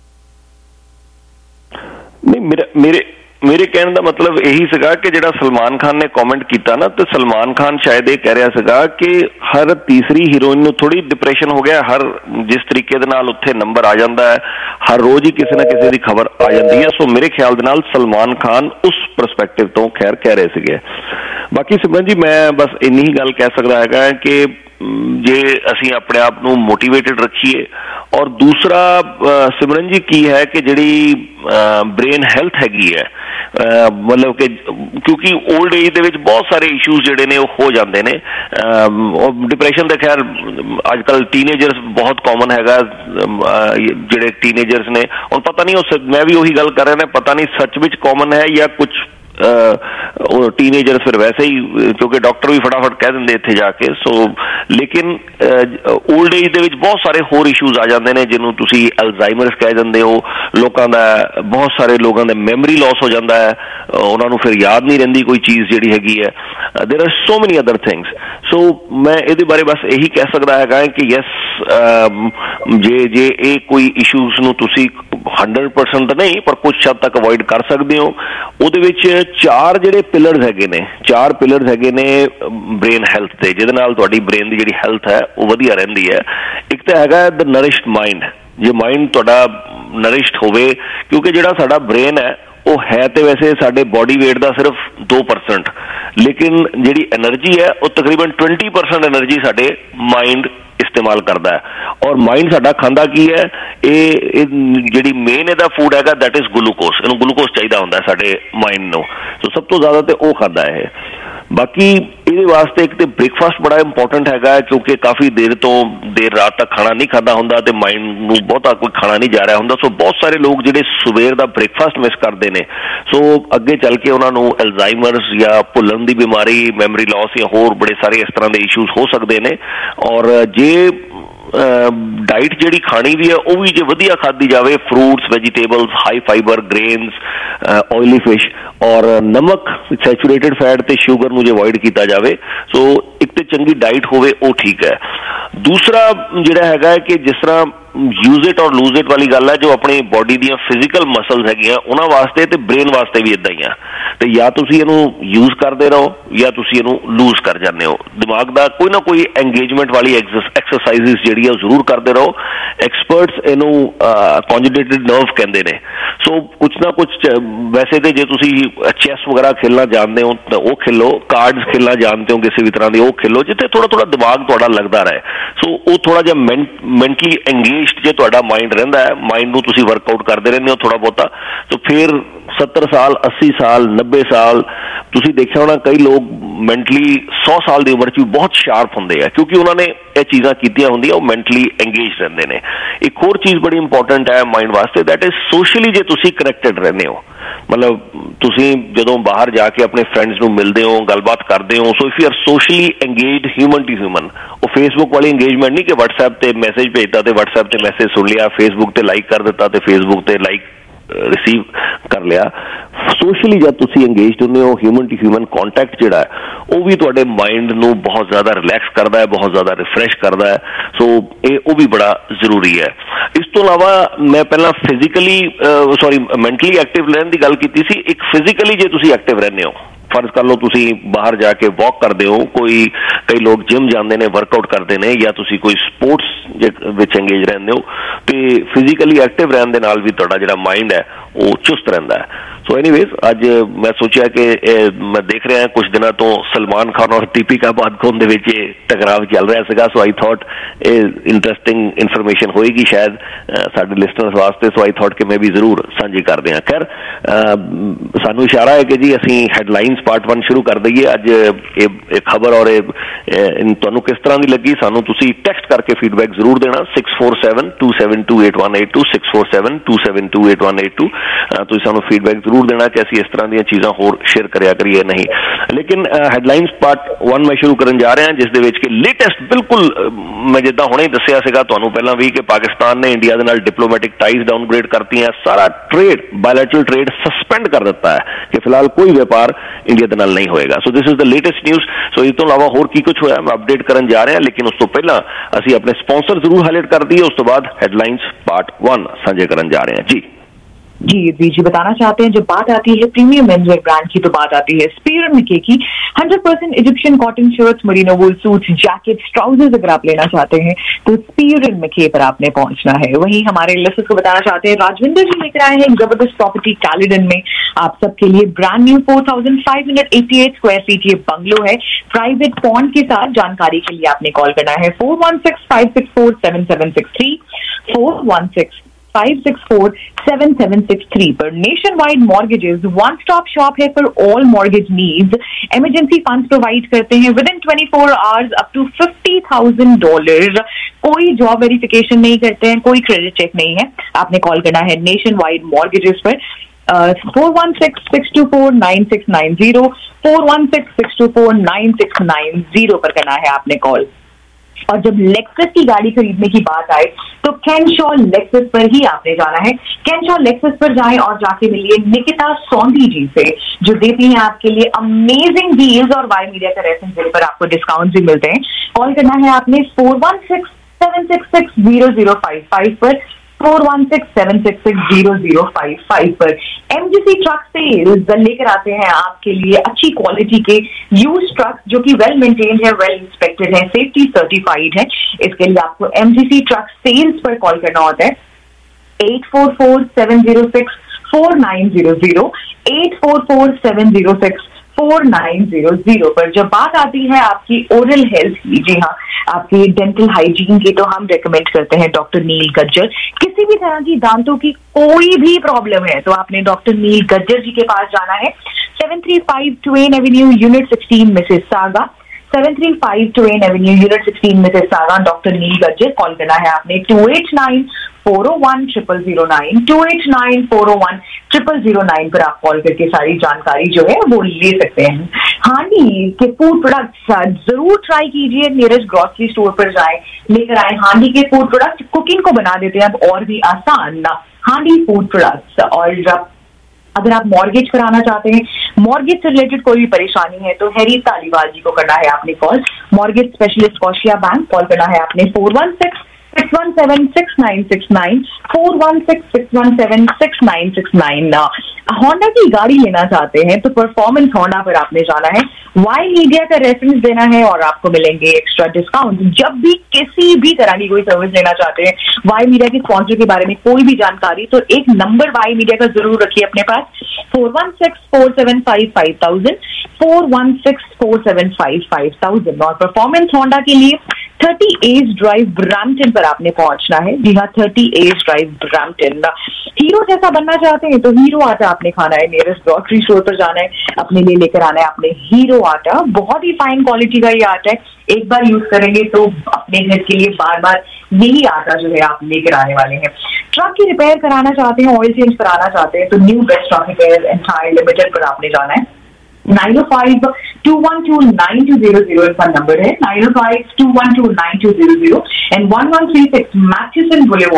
नहीं मेरे मेरे ਮੇਰੇ ਕਹਿਣ ਦਾ ਮਤਲਬ ਇਹੀ ਸੀਗਾ ਕਿ ਜਿਹੜਾ ਸਲਮਾਨ ਖਾਨ ਨੇ ਕਮੈਂਟ ਕੀਤਾ ਨਾ, ਤੇ ਸਲਮਾਨ ਖਾਨ ਸ਼ਾਇਦ ਇਹ ਕਹਿ ਰਿਹਾ ਸੀਗਾ ਕਿ ਹਰ ਤੀਸਰੀ ਹੀਰੋਇਨ ਨੂੰ ਥੋੜੀ ਡਿਪਰੈਸ਼ਨ ਹੋ ਗਿਆ। ਹਰ ਜਿਸ ਤਰੀਕੇ ਦੇ ਨਾਲ ਉੱਥੇ ਨੰਬਰ ਆ ਜਾਂਦਾ ਹੈ, ਹਰ ਰੋਜ਼ ਹੀ ਕਿਸੇ ਨਾ ਕਿਸੇ ਦੀ ਖਬਰ ਆ ਜਾਂਦੀ ਹੈ। ਸੋ ਮੇਰੇ ਖਿਆਲ ਦੇ ਨਾਲ ਸਲਮਾਨ ਖਾਨ ਉਸ ਪਰਸਪੈਕਟਿਵ ਤੋਂ ਖੈਰ ਕਹਿ ਰਹੇ ਸੀਗੇ। ਬਾਕੀ ਸਿਮਰਨ ਜੀ ਮੈਂ ਬਸ ਇੰਨੀ ਹੀ ਗੱਲ ਕਹਿ ਸਕਦਾ ਹੈਗਾ ਕਿ ਜੇ ਅਸੀਂ ਆਪਣੇ ਆਪ ਨੂੰ ਮੋਟੀਵੇਟਡ ਰੱਖੀਏ, ਔਰ ਦੂਸਰਾ ਸਿਮਰਨ ਜੀ ਕੀ ਹੈ ਕਿ ਜਿਹੜੀ ਬ੍ਰੇਨ ਹੈਲਥ ਹੈਗੀ ਹੈ, ਮਤਲਬ ਕਿ ਕਿਉਂਕਿ ਓਲਡ ਏਜ ਦੇ ਵਿੱਚ ਬਹੁਤ ਸਾਰੇ ਇਸ਼ੂਜ਼ ਜਿਹੜੇ ਨੇ ਉਹ ਹੋ ਜਾਂਦੇ ਨੇ। ਡਿਪਰੈਸ਼ਨ ਦਾ ਖੈਰ ਅੱਜ ਕੱਲ੍ਹ ਟੀਨੇਜਰਸ ਬਹੁਤ ਕਾਮਨ ਹੈਗਾ, ਜਿਹੜੇ ਟੀਨੇਜਰਸ ਨੇ। ਹੁਣ ਪਤਾ ਨਹੀਂ ਉਹ ਮੈਂ ਵੀ ਉਹੀ ਗੱਲ ਕਰ ਰਿਹਾ ਨਾ, ਪਤਾ ਨਹੀਂ ਸੱਚ ਵਿੱਚ ਕਾਮਨ ਹੈ ਜਾਂ ਕੁਛ ਟੀਨੇਜਰਸ ਫਿਰ ਵੈਸੇ ਹੀ, ਕਿਉਂਕਿ ਡਾਕਟਰ ਵੀ ਫਟਾਫਟ ਕਹਿ ਦਿੰਦੇ ਇੱਥੇ ਜਾ ਕੇ। ਸੋ ਲੇਕਿਨ ਓਲਡ ਏਜ ਦੇ ਵਿੱਚ ਬਹੁਤ ਸਾਰੇ ਹੋਰ ਇਸ਼ੂਜ਼ ਆ ਜਾਂਦੇ ਨੇ ਜਿਹਨੂੰ ਤੁਸੀਂ ਅਲਜ਼ਾਈਮਰਸ ਕਹਿ ਦਿੰਦੇ ਹੋ। ਲੋਕਾਂ ਦਾ ਬਹੁਤ ਸਾਰੇ ਲੋਕਾਂ ਦਾ ਮੈਮਰੀ ਲਾਸ ਹੋ ਜਾਂਦਾ ਹੈ, ਉਹਨਾਂ ਨੂੰ ਫਿਰ ਯਾਦ ਨਹੀਂ ਰਹਿੰਦੀ ਕੋਈ ਚੀਜ਼ ਜਿਹੜੀ ਹੈਗੀ ਹੈ। ਦੇਰ ਆਰ ਸੋ ਮੈਨੀ ਅਦਰ ਥਿੰਗਸ। ਸੋ ਮੈਂ ਇਹਦੇ ਬਾਰੇ ਬਸ ਇਹੀ ਕਹਿ ਸਕਦਾ ਹੈਗਾ ਕਿ ਯੈਸ, ਜੇ ਜੇ ਇਹ ਕੋਈ ਇਸ਼ੂਜ਼ ਨੂੰ ਤੁਸੀਂ ਹੰਡਰਡ ਪਰਸੈਂਟ ਨਹੀਂ ਪਰ ਕੁਛ ਹੱਦ ਤੱਕ ਅਵੋਇਡ ਕਰ ਸਕਦੇ ਹੋ। ਉਹਦੇ ਵਿੱਚ ਚਾਰ ਜਿਹੜੇ ਪਿਲਰਸ ਹੈਗੇ ਨੇ, ਚਾਰ ਪਿਲਰਸ ਹੈਗੇ ਨੇ ਬ੍ਰੇਨ ਹੈਲਥ ਦੇ, ਜਿਹਦੇ ਨਾਲ ਤੁਹਾਡੀ ਬ੍ਰੇਨ ਦੀ ਜਿਹੜੀ ਹੈਲਥ ਹੈ ਉਹ ਵਧੀਆ ਰਹਿੰਦੀ ਹੈ। ਇੱਕ ਤਾਂ ਹੈਗਾ ਦ ਨਰਿਸ਼ਡ ਮਾਈਂਡ। ਜੇ ਮਾਈਂਡ ਤੁਹਾਡਾ ਨਰਿਸ਼ਡ ਹੋਵੇ, ਕਿਉਂਕਿ ਜਿਹੜਾ ਸਾਡਾ ਬ੍ਰੇਨ ਹੈ ਉਹ ਹੈ ਤੇ ਵੈਸੇ ਸਾਡੇ ਬੋਡੀ ਵੇਟ ਦਾ ਸਿਰਫ ਦੋ ਪਰਸੈਂਟ, ਲੇਕਿਨ ਜਿਹੜੀ ਐਨਰਜੀ ਹੈ ਉਹ ਤਕਰੀਬਨ ਟਵੰਟੀ ਪਰਸੈਂਟ ਐਨਰਜੀ ਸਾਡੇ ਮਾਈਂਡ ਇਸਤੇਮਾਲ ਕਰਦਾ ਹੈ। ਔਰ ਮਾਈਂਡ ਸਾਡਾ ਖਾਂਦਾ ਕੀ ਹੈ, ਇਹ ਜਿਹੜੀ ਮੇਨ ਇਹਦਾ ਫੂਡ ਹੈਗਾ ਦੈਟ ਇਜ਼ ਗਲੂਕੋਸ। ਇਹਨੂੰ ਗਲੂਕੋਸ ਚਾਹੀਦਾ ਹੁੰਦਾ ਸਾਡੇ ਮਾਈਂਡ ਨੂੰ, ਸੋ ਸਭ ਤੋਂ ਜ਼ਿਆਦਾ ਤੇ ਉਹ ਖਾਂਦਾ ਹੈ। ਬਾਕੀ ਇਹਦੇ ਵਾਸਤੇ ਇੱਕ ਤੇ ਬ੍ਰੇਕਫਾਸਟ ਬੜਾ ਇੰਪੋਰਟੈਂਟ ਹੈਗਾ, ਕਿਉਂਕਿ ਕਾਫੀ ਦੇਰ ਤੋਂ ਦੇਰ ਰਾਤ ਤੱਕ ਖਾਣਾ ਨਹੀਂ ਖਾਧਾ ਹੁੰਦਾ ਤੇ ਮਾਈਂਡ ਨੂੰ ਬਹੁਤਾ ਕੋਈ ਖਾਣਾ ਨਹੀਂ ਜਾ ਰਿਹਾ ਹੁੰਦਾ। ਸੋ ਬਹੁਤ ਸਾਰੇ ਲੋਕ ਜਿਹੜੇ ਸਵੇਰ ਦਾ ਬ੍ਰੇਕਫਾਸਟ ਮਿਸ ਕਰਦੇ ਨੇ, ਸੋ ਅੱਗੇ ਚੱਲ ਕੇ ਉਹਨਾਂ ਨੂੰ ਅਲਜ਼ਾਈਮਰਸ ਜਾਂ ਭੁੱਲਣ ਦੀ ਬਿਮਾਰੀ, ਮੈਮਰੀ ਲਾਸ ਜਾਂ ਹੋਰ ਬੜੇ ਸਾਰੇ ਇਸ ਤਰ੍ਹਾਂ ਦੇ ਇਸ਼ੂਜ਼ ਹੋ ਸਕਦੇ ਨੇ। ਔਰ ਜੇ ਡਾਈਟ ਜਿਹੜੀ ਖਾਣੀ ਵੀ ਹੈ ਉਹ ਵੀ ਜੇ ਵਧੀਆ ਖਾਧੀ ਜਾਵੇ, fruits, vegetables, high fibre, grains, oily fish, ਔਰ ਨਮਕ, ਸੈਚੂਰੇਟਡ ਫੈਟ ਤੇ ਸ਼ੂਗਰ ਨੂੰ ਜੇ ਅਵੋਇਡ ਕੀਤਾ ਜਾਵੇ, ਸੋ ਇੱਕ ਤੇ ਚੰਗੀ ਡਾਈਟ ਹੋਵੇ ਉਹ ਠੀਕ ਹੈ। ਦੂਸਰਾ ਜਿਹੜਾ ਹੈਗਾ ਕਿ ਜਿਸ ਤਰ੍ਹਾਂ use it or lose it ਵਾਲੀ ਗੱਲ ਹੈ, ਜੋ ਆਪਣੀ ਬੋਡੀ ਦੀਆਂ ਫਿਜ਼ੀਕਲ ਮਸਲਸ ਹੈਗੀਆਂ ਉਹਨਾਂ ਵਾਸਤੇ ਤੇ ਬ੍ਰੇਨ ਵਾਸਤੇ ਵੀ ਇੱਦਾਂ ਹੀ ਆ। ਤੇ ਜਾਂ ਤੁਸੀਂ ਇਹਨੂੰ ਯੂਜ਼ ਕਰਦੇ ਰਹੋ ਜਾਂ ਤੁਸੀਂ ਇਹਨੂੰ ਲੂਜ਼ ਕਰ ਜਾਂਦੇ ਹੋ। ਦਿਮਾਗ ਦਾ ਕੋਈ ਨਾ ਕੋਈ ਐਂਗੇਜਮੈਂਟ ਵਾਲੀ ਐਕਸਰਸਾਈਜ਼ ਜਿਹੜੀ ਆ ਜ਼ਰੂਰ ਕਰਦੇ ਰਹੋ। ਐਕਸਪਰਟਸ ਇਹਨੂੰ ਕੰਜੂਗੇਟਿਡ ਨਰਵ ਕਹਿੰਦੇ ਨੇ। ਸੋ ਕੁਛ ਨਾ ਕੁਛ, ਵੈਸੇ ਤੇ ਜੇ ਤੁਸੀਂ ਚੈਸ ਵਗੈਰਾ ਖੇਲਣਾ ਜਾਣਦੇ ਹੋ ਤਾਂ ਉਹ ਖੇਲੋ, ਕਾਰਡਸ ਖੇਲਣਾ ਜਾਣਦੇ ਹੋ ਕਿਸੇ ਵੀ ਤਰ੍ਹਾਂ ਦੇ ਉਹ ਖੇਲੋ, ਜਿੱਥੇ ਥੋੜਾ ਥੋੜਾ ਦਿਮਾਗ ਤੁਹਾਡਾ ਲੱਗਦਾ ਰਹੇ। ਸੋ ਉਹ ਥੋੜਾ ਜਿਹਾ ਮੈਂਟਲੀ ਐਂਗੇਜ ਜੇ ਤੁਹਾਡਾ ਮਾਈਂਡ ਰਹਿੰਦਾ ਹੈ, ਮਾਈਂਡ ਨੂੰ ਤੁਸੀਂ ਵਰਕਆਊਟ ਕਰਦੇ ਰਹਿੰਦੇ ਹੋ ਥੋੜਾ ਬਹੁਤਾ, ਤਾਂ ਫਿਰ ਸੱਤਰ ਸਾਲ, ਅੱਸੀ ਸਾਲ, ਨੱਬੇ ਸਾਲ ਤੁਸੀਂ ਦੇਖਿਆ ਹੋਣਾ ਕਈ ਲੋਕ ਮੈਂਟਲੀ ਸੌ ਸਾਲ ਦੀ ਉਮਰ 'ਚ ਵੀ ਬਹੁਤ ਸ਼ਾਰਪ ਹੁੰਦੇ ਆ, ਕਿਉਂਕਿ ਉਹਨਾਂ ਨੇ ਇਹ ਚੀਜ਼ਾਂ ਕੀਤੀਆਂ ਹੁੰਦੀਆਂ, ਉਹ ਮੈਂਟਲੀ ਐਂਗੇਜ ਰਹਿੰਦੇ ਨੇ। ਇੱਕ ਹੋਰ ਚੀਜ਼ ਬੜੀ ਇੰਪੋਰਟੈਂਟ ਹੈ ਮਾਈਂਡ ਵਾਸਤੇ, ਦੈਟ ਇਜ਼ ਸੋਸ਼ਲੀ। ਜੇ ਤੁਸੀਂ ਕਨੈਕਟਡ ਰਹਿੰਦੇ ਹੋ, ਮਤਲਬ ਤੁਸੀਂ ਜਦੋਂ ਬਾਹਰ ਜਾ ਕੇ ਆਪਣੇ ਫਰੈਂਡਸ ਨੂੰ ਮਿਲਦੇ ਹੋ, ਗੱਲਬਾਤ ਕਰਦੇ ਹੋ, so if you are socially engaged human to human, ਉਹ ਫੇਸਬੁੱਕ ਵਾਲੀ ਇੰਗੇਜਮੈਂਟ ਨਹੀਂ ਕਿ ਵਟਸਐਪ ਤੇ ਮੈਸੇਜ ਭੇਜਤਾ ਤੇ ਵਟਸਐਪ ਤੇ ਮੈਸੇਜ ਸੁਣ ਲਿਆ, ਫੇਸਬੁੱਕ ਤੇ ਲਾਈਕ ਕਰ ਦਿੱਤਾ ਤੇ ਫੇਸਬੁੱਕ ਤੇ ਲਾਈਕ ਰਿਸੀਵ ਕਰ ਲਿਆ। ਸੋਸ਼ਲੀ ਜਦ ਤੁਸੀਂ ਇੰਗੇਜਡ ਹੁੰਦੇ ਹੋ, ਹਿਊਮਨ ਟੂ ਹਿਊਮਨ ਕੰਟੈਕਟ ਜਿਹੜਾ ਹੈ ਉਹ ਵੀ ਤੁਹਾਡੇ ਮਾਈਂਡ ਨੂੰ ਬਹੁਤ ਜ਼ਿਆਦਾ ਰਿਲੈਕਸ ਕਰਦਾ ਹੈ, ਬਹੁਤ ਜ਼ਿਆਦਾ ਰਿਫਰੈਸ਼ ਕਰਦਾ ਹੈ। ਸੋ ਇਹ ਉਹ ਵੀ ਬੜਾ ਜ਼ਰੂਰੀ ਹੈ। ਇਸ ਤੋਂ ਇਲਾਵਾ ਮੈਂ ਪਹਿਲਾਂ ਫਿਜ਼ੀਕਲੀ ਸੌਰੀ ਮੈਂਟਲੀ ਐਕਟਿਵ ਰਹਿਣ ਦੀ ਗੱਲ ਕੀਤੀ ਸੀ। ਇੱਕ ਫਿਜ਼ੀਕਲੀ ਜੇ ਤੁਸੀਂ ਐਕਟਿਵ ਰਹਿੰਦੇ ਹੋ, ਫਰਜ਼ ਕਰ ਲਓ ਤੁਸੀਂ ਬਾਹਰ ਜਾ ਕੇ ਵਾਕ ਕਰਦੇ ਹੋ, ਕੋਈ ਕਈ ਲੋਕ ਜਿਮ ਜਾਂਦੇ ਨੇ, ਵਰਕਆਊਟ ਕਰਦੇ ਨੇ, ਜਾਂ ਤੁਸੀਂ ਕੋਈ ਸਪੋਰਟਸ ਵਿੱਚ ਇੰਗੇਜ ਰਹਿੰਦੇ ਹੋ, ਤੇ ਫਿਜ਼ੀਕਲੀ ਐਕਟਿਵ ਰਹਿਣ ਦੇ ਨਾਲ ਵੀ ਤੁਹਾਡਾ ਜਿਹੜਾ ਮਾਈਂਡ ਹੈ ਉਹ ਚੁਸਤ ਰਹਿੰਦਾ ਹੈ। ਸੋ ਐਨੀਵੇਜ਼ ਅੱਜ ਮੈਂ ਸੋਚਿਆ ਕਿ ਮੈਂ ਦੇਖ ਰਿਹਾ ਕੁਝ ਦਿਨਾਂ ਤੋਂ ਸਲਮਾਨ ਖਾਨ ਔਰ ਦੀਪਿਕਾ ਪਾਦੂਕੋਣ ਦੇ ਵਿੱਚ ਇਹ ਟਕਰਾਵ ਚੱਲ ਰਿਹਾ ਸੀਗਾ। ਸੋ ਆਈ ਥੋਟ ਇਹ ਇੰਟਰਸਟਿੰਗ ਇਨਫੋਰਮੇਸ਼ਨ ਹੋਏਗੀ ਸ਼ਾਇਦ ਸਾਡੇ ਲਿਸਨਰਸ ਵਾਸਤੇ। ਸੋ ਆਈ ਥੋਟ ਕਿ ਮੈਂ ਵੀ ਜ਼ਰੂਰ ਸਾਂਝੀ ਕਰਦੇ ਹਾਂ। ਖੈਰ ਸਾਨੂੰ ਇਸ਼ਾਰਾ ਹੈ ਕਿ ਜੀ ਅਸੀਂ ਹੈਡਲਾਈਨਸ ਪਾਰਟ ਵਨ ਸ਼ੁਰੂ ਕਰ ਦਈਏ। ਅੱਜ ਇਹ ਖਬਰ ਔਰ ਇਹ ਤੁਹਾਨੂੰ ਕਿਸ ਤਰ੍ਹਾਂ ਦੀ ਲੱਗੀ ਸਾਨੂੰ ਤੁਸੀਂ ਟੈਕਸਟ ਕਰਕੇ ਫੀਡਬੈਕ ਜ਼ਰੂਰ ਦੇਣਾ six four seven two seven two eight one eight two six four seven two seven two eight one eight two. ਤੁਸੀਂ ਸਾਨੂੰ ਫੀਡਬੈਕ ਜ਼ਰੂਰ ਦੇਣਾ ਕਿ ਅਸੀਂ ਇਸ ਤਰ੍ਹਾਂ ਦੀਆਂ ਚੀਜ਼ਾਂ ਹੋਰ ਸ਼ੇਅਰ ਕਰਿਆ ਕਰੀਏ ਨਹੀਂ। ਲੇਕਿਨ ਹੈਡਲਾਈਨਸ ਪਾਰਟ ਵਨ ਮੈਂ ਸ਼ੁਰੂ ਕਰਨ ਜਾ ਰਿਹਾ ਜਿਸ ਦੇ ਵਿੱਚ ਕਿ ਲੇਟੈਸਟ ਬਿਲਕੁਲ ਮੈਂ ਜਿੱਦਾਂ ਹੁਣੇ ਦੱਸਿਆ ਸੀਗਾ ਤੁਹਾਨੂੰ ਪਹਿਲਾਂ ਵੀ ਕਿ ਪਾਕਿਸਤਾਨ ਨੇ ਇੰਡੀਆ ਦੇ ਨਾਲ ਡਿਪਲੋਮੈਟਿਕ ਟਾਈਜ਼ ਡਾਊਨਗ੍ਰੇਡ ਕਰਤੀਆਂ, ਸਾਰਾ ਟ੍ਰੇਡ ਬਾਇਲੈਟਰਲ ਟ੍ਰੇਡ ਸਸਪੈਂਡ ਕਰ ਦਿੱਤਾ ਹੈ ਕਿ ਫਿਲਹਾਲ ਕੋਈ ਵਪਾਰ ਇੰਡੀਆ ਦੇ ਨਾਲ ਨਹੀਂ ਹੋਏਗਾ। So this is the latest news. So ਇਸ ਤੋਂ ਇਲਾਵਾ ਹੋਰ ਕੀ ਕੁਝ ਹੋਇਆ ਮੈਂ ਅਪਡੇਟ ਕਰਨ ਜਾ ਰਿਹਾ, ਲੇਕਿਨ ਉਸ ਤੋਂ ਪਹਿਲਾਂ ਅਸੀਂ ਆਪਣੇ ਸਪਾਂਸਰ ਜ਼ਰੂਰ ਹਾਈਲਾਈਟ कर दिए, उस तो बाद हेडलाइंस पार्ट वन साझे करने जा रहे हैं। जी जी जी जी बताना चाहते हैं, जब बात आती है प्रीमियम मेंसवेयर ब्रांड की तो बात आती है स्पीयर एंड मैके की hundred percent Egyptian cotton shirts, merino wool suits, jackets, trousers अगर आप लेना चाहते हैं तो स्पीयर एंड मैके पर आपने पहुंचना है। वहीं हमारे लिसनर्स को बताना चाहते हैं राजविंदर जी लेकर आए हैं जबरदस्त प्रॉपर्टी कैलेडन में आप सबके लिए brand new four thousand five hundred eighty eight square feet ये बंगलो है प्राइवेट पॉन्ड के साथ। जानकारी के लिए आपने कॉल करना है four one six five six four seven seven six three four one six five six four seven seven six three पर। Nationwide Mortgages one stop shop है for all mortgage needs. Emergency funds provide करते हैं within twenty four hours up to fifty thousand dollar. कोई job verification नहीं करते हैं, कोई credit check नहीं है। आपने कॉल करना है नेशन वाइड मॉर्गेजेस पर four one six six two four nine six nine zero four one six six two four nine six nine zero पर करना है आपने कॉल। और जब लेक्सस की गाड़ी खरीदने की बात आए तो कैनशॉ लेक्सस पर ही आपने जाना है। कैनशॉ लेक्सस पर जाएं और जाके मिलिए निकिता सोंधी जी से जो देती हैं आपके लिए अमेजिंग डील्स और वाई मीडिया का रेफरेंस देने पर आपको डिस्काउंट भी मिलते हैं। कॉल करना है आपने four one six seven six six zero zero five five पर four one six seven six six zero zero five five पर। एमजीसी ट्रक सेल्स लेकर आते हैं आपके लिए अच्छी क्वालिटी के यूज ट्रक जो कि वेल मेंटेन्ड है, वेल इंस्पेक्टेड है, सेफ्टी सर्टिफाइड है। इसके लिए आपको एमजीसी ट्रक सेल्स पर कॉल करना होता है eight four four seven zero six four nine zero zero eight four four seven zero six four nine zero zero पर। जब बात आती है आपकी ओरल हेल्थ की, जी हाँ आपकी डेंटल हाइजीन की, तो हम रेकमेंड करते हैं डॉक्टर नील गज्जर। किसी भी तरह की दांतों की कोई भी प्रॉब्लम है तो आपने डॉक्टर नील गज्जर जी के पास जाना है seven three five Twain Avenue unit sixteen Mississauga seven three five Twain Avenue unit sixteen Mississauga doctor Neel Gajjar. Call करना है आपने two eight nine four O one triple zero nine two eight nine four O one triple zero nine पर आप call करके सारी जानकारी जो है वो ले सकते हैं। हांडी के फूड प्रोडक्ट्स जरूर ट्राई कीजिए, नियरेस्ट ग्रोसरी स्टोर पर जाएं, लेकर आए हांडी के फूड प्रोडक्ट, कुकिंग को बना देते हैं अब और भी आसान। हांडी फूड प्रोडक्ट्स। और अगर आप मॉर्गेज कराना चाहते हैं, मॉर्गेज से रिलेटेड कोई भी परेशानी है तो हैरी तालीवाल जी को करना है आपने call. Mortgage specialist Scotiabank. Call करना है आपने four one six six one seven six nine six nine four one six six one seven six nine six nine. Honda की गाड़ी लेना चाहते हैं तो परफॉर्मेंस होंडा पर आपने जाना है, वाई मीडिया का रेफरेंस देना है और आपको मिलेंगे एक्स्ट्रा डिस्काउंट। जब भी किसी भी तरह की कोई सर्विस लेना चाहते हैं, वाई मीडिया के स्पॉन्सर के बारे में कोई भी जानकारी, तो एक नंबर वाई मीडिया का जरूर रखिए अपने पास four one six four seven five five thousand four one six four seven five five thousand. और परफॉर्मेंस होंडा के लिए थर्टी एज ड्राइव ब्रैम्पटन पर आपने पहुंचना है। जी हाँ thirty Edge drive Brampton. Hero जैसा बनना चाहते हैं तो हीरो आटा आपने खाना है, नियरेस्ट ग्रोसरी स्टोर पर जाना है, अपने लिए लेकर आना है आपने हीरो आटा। बहुत ही फाइन क्वालिटी का ये आटा है, एक बार यूज करेंगे तो अपने घर के लिए बार बार यही आटा जो है आप लेकर आने वाले हैं। ट्रक की रिपेयर कराना चाहते हैं, ऑयल चेंज कराना चाहते हैं तो new best truck repair and tire limited पर आपने जाना है। Nine O five two one two nine two zero zero इनका नंबर है, nine O five two one two nine two zero zero and one one three six Matheson boulevard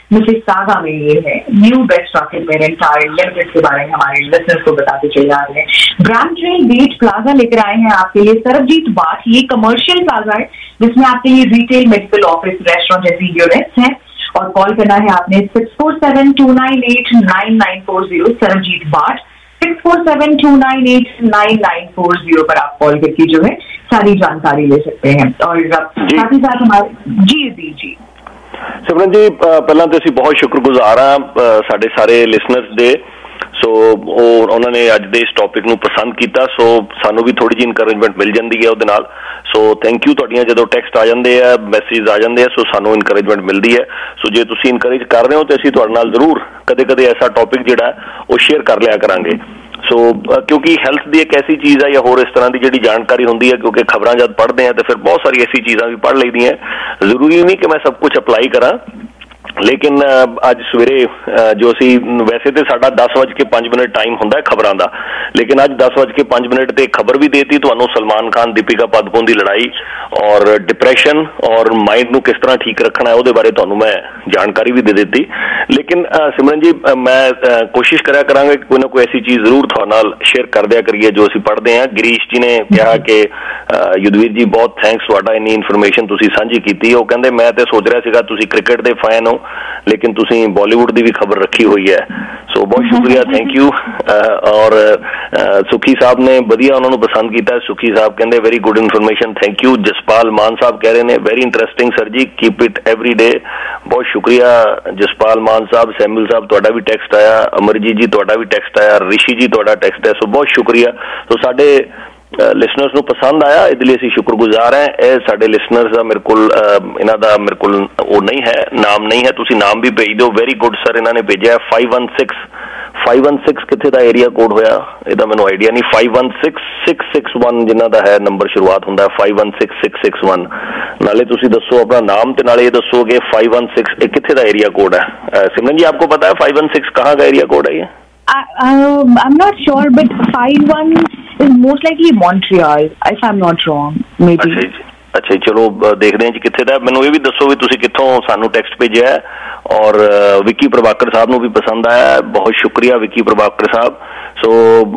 Mississauga में ये है। New best rocket में and tire limited के बारे में हमारे लिसनर्स को बताते चले आ रहे हैं। ब्रामट्रेल बीच प्लाजा लेकर आए हैं आपके लिए सरबजीत बाट। ये कमर्शियल प्लाजा है जिसमें आपके लिए रिटेल, मेडिकल, ऑफिस, रेस्टोरेंट जैसी यूनिट्स हैं। और कॉल करना है आपने six four seven two nine eight nine nine four zero, Sarabjit Baat six four seven two nine eight nine nine four zero पर आप कॉल करके जो है सारी जानकारी ले सकते हैं। और साथ ही साथ हमारे जी जी जी सिमरन जी, ਪਹਿਲਾਂ तो ਅਸੀਂ बहुत शुक्रगुजार ਹਾਂ ਸਾਡੇ ਸਾਰੇ ਲਿਸਨਰਸ ਦੇ। ਸੋ ਉਹ ਉਹਨਾਂ ਨੇ ਅੱਜ ਦੇ ਇਸ ਟੌਪਿਕ ਨੂੰ ਪਸੰਦ ਕੀਤਾ, ਸੋ ਸਾਨੂੰ ਵੀ ਥੋੜੀ ਜਿਹੀ ਇਨਕਰੇਜਮੈਂਟ ਮਿਲ ਜਾਂਦੀ ਹੈ ਉਹਦੇ ਨਾਲ। ਸੋ ਥੈਂਕ ਯੂ, ਤੁਹਾਡੀਆਂ ਜਦੋਂ ਟੈਕਸਟ ਆ ਜਾਂਦੇ ਆ, ਮੈਸੇਜ ਆ ਜਾਂਦੇ ਆ, ਸੋ ਸਾਨੂੰ ਇਨਕਰੇਜਮੈਂਟ ਮਿਲਦੀ ਹੈ। ਸੋ ਜੇ ਤੁਸੀਂ ਇਨਕਰੇਜ ਕਰ ਰਹੇ ਹੋ ਤਾਂ ਅਸੀਂ ਤੁਹਾਡੇ ਨਾਲ ਜ਼ਰੂਰ ਕਦੇ ਕਦੇ ਐਸਾ ਟੌਪਿਕ ਜਿਹੜਾ ਉਹ ਸ਼ੇਅਰ ਕਰ ਲਿਆ ਕਰਾਂਗੇ। ਸੋ ਕਿਉਂਕਿ ਹੈਲਥ ਦੀ ਇੱਕ ਐਸੀ ਚੀਜ਼ ਹੈ ਜਾਂ ਹੋਰ ਇਸ ਤਰ੍ਹਾਂ ਦੀ ਜਿਹੜੀ ਜਾਣਕਾਰੀ ਹੁੰਦੀ ਹੈ, ਕਿਉਂਕਿ ਖਬਰਾਂ ਜਦ ਪੜ੍ਹਦੇ ਹਾਂ ਤਾਂ ਫਿਰ ਬਹੁਤ ਸਾਰੀ ਐਸੀ ਚੀਜ਼ਾਂ ਵੀ ਪੜ੍ਹ ਲਈਦੀਆਂ। ਜ਼ਰੂਰੀ ਨਹੀਂ ਕਿ ਮੈਂ ਸਭ ਕੁਝ ਅਪਲਾਈ ਕਰਾਂ, ਲੇਕਿਨ ਅੱਜ ਸਵੇਰੇ ਜੋ ਅਸੀਂ ਵੈਸੇ ਤਾਂ ਸਾਡਾ ਦਸ ਵੱਜ ਕੇ ਪੰਜ ਮਿੰਟ ਟਾਈਮ ਹੁੰਦਾ ਹੈ ਖਬਰਾਂ ਦਾ, ਲੇਕਿਨ ਅੱਜ ਦਸ ਵੱਜ ਕੇ ਪੰਜ ਮਿੰਟ ਤੇ ਖਬਰ ਵੀ ਦੇਤੀ ਤੁਹਾਨੂੰ ਸਲਮਾਨ ਖਾਨ ਦੀਪਿਕਾ ਪਾਦੂਕੋਣ ਦੀ ਲੜਾਈ ਔਰ ਡਿਪਰੈਸ਼ਨ ਔਰ ਮਾइंड ਨੂੰ ਕਿਸ ਤਰ੍ਹਾਂ ਠੀਕ ਰੱਖਣਾ ਹੈ ਉਹਦੇ ਬਾਰੇ ਤੁਹਾਨੂੰ ਮੈਂ ਜਾਣਕਾਰੀ ਵੀ ਦੇ ਦਿੱਤੀ। ਲੇਕਿਨ ਸਿਮਰਨ ਜੀ, ਮੈਂ ਕੋਸ਼ਿਸ਼ ਕਰਿਆ ਕਰਾਂਗਾ ਕਿ ਕੋਈ ਨਾ ਕੋਈ ਐਸੀ ਚੀਜ਼ ਜ਼ਰੂਰ ਤੁਹਾਡੇ ਨਾਲ ਸ਼ੇਅਰ ਕਰ ਦਿਆ ਕਰੀਏ ਜੋ ਅਸੀਂ ਪੜ੍ਹਦੇ ਹਾਂ। ਗਿਰੀਸ਼ ਜੀ ਨੇ ਕਿਹਾ ਕਿ ਯੁਧਵੀਰ ਜੀ ਬਹੁਤ ਥੈਂਕਸ, ਤੁਹਾਡਾ ਇੰਨੀ ਇਨਫੋਰਮੇਸ਼ਨ ਤੁਸੀਂ ਸਾਂਝੀ ਕੀਤੀ। ਉਹ ਕਹਿੰਦੇ ਮੈਂ ਤੇ ਸੋਚ ਰਿਹਾ ਸੀਗਾ ਤੁਸੀਂ ਕ੍ਰਿਕਟ ਦੇ ਫੈਨ ਹੋ, लेकिन तुसी बॉलीवुड की भी खबर रखी हुई है। सो बहुत शुक्रिया, थैंक यू। और सुखी साहब ने बढ़िया उन्होंने पसंद किया। सुखी साहब कहते very good information, thank you. Jaspal Maan sahab कह रहे हैं very interesting sir ji, keep it every day. बहुत शुक्रिया जसपाल मान साहब। सैमुअल साहब तुहाडा भी टैक्सट आया, अमरजीत जी तुहाडा भी टैक्सट आया, ऋषि जी तुहाडा टैक्सट है। सो बहुत शुक्रिया। तो साडे लिसनर्स ਨੂੰ पसंद आया, इसलिए ਅਸੀਂ शुक्रगुजार हैं। ਇਹ ਸਾਡੇ ਲਿਸਨਰਸ ਦਾ ਮੇਰੇ ਕੋਲ ਇਹਨਾਂ ਦਾ ਮੇਰੇ ਕੋਲ ਉਹ ਨਹੀਂ ਹੈ, ਨਾਮ ਨਹੀਂ ਹੈ, ਤੁਸੀਂ ਨਾਮ ਵੀ ਭੇਜ ਦਿਓ। ਵੈਰੀ ਗੁੱਡ ਸਰ, ਇਹਨਾਂ ਨੇ ਭੇਜਿਆ five one six five one six ਕਿੱਥੇ ਦਾ ਏਰੀਆ ਕੋਡ ਹੋਇਆ ਇਹਦਾ ਮੈਨੂੰ ਆਈਡੀਆ ਨਹੀਂ। Five one six six six one ਜਿਨ੍ਹਾਂ ਦਾ ਹੈ ਨੰਬਰ ਸ਼ੁਰੂਆਤ ਹੁੰਦਾ five one six six six one. ਨਾਲੇ ਤੁਸੀਂ ਦੱਸੋ ਆਪਣਾ ਨਾਮ ਤੇ ਨਾਲੇ ਇਹ ਦੱਸੋਗੇ फाइव वन सिक्स ਇਹ ਕਿੱਥੇ ਦਾ ਏਰੀਆ ਕੋਡ ਹੈ। सिमरन जी आपको पता है फाइव वन सिक्स कहाँ का एरिया कोड है ये? I, uh, I'm not sure, but five one is most likely Montreal, if I'm not wrong, maybe. अच्छा अच्छा, चलो देखते हैं जी कित्थे दा। मैनूं ये भी दसो भी तुसीं कित्थों सानूं टैक्सट भेजिया है। और विक्की प्रभाकर साहब नूं भी पसंद आया, बहुत शुक्रिया विक्की प्रभाकर साहब। सो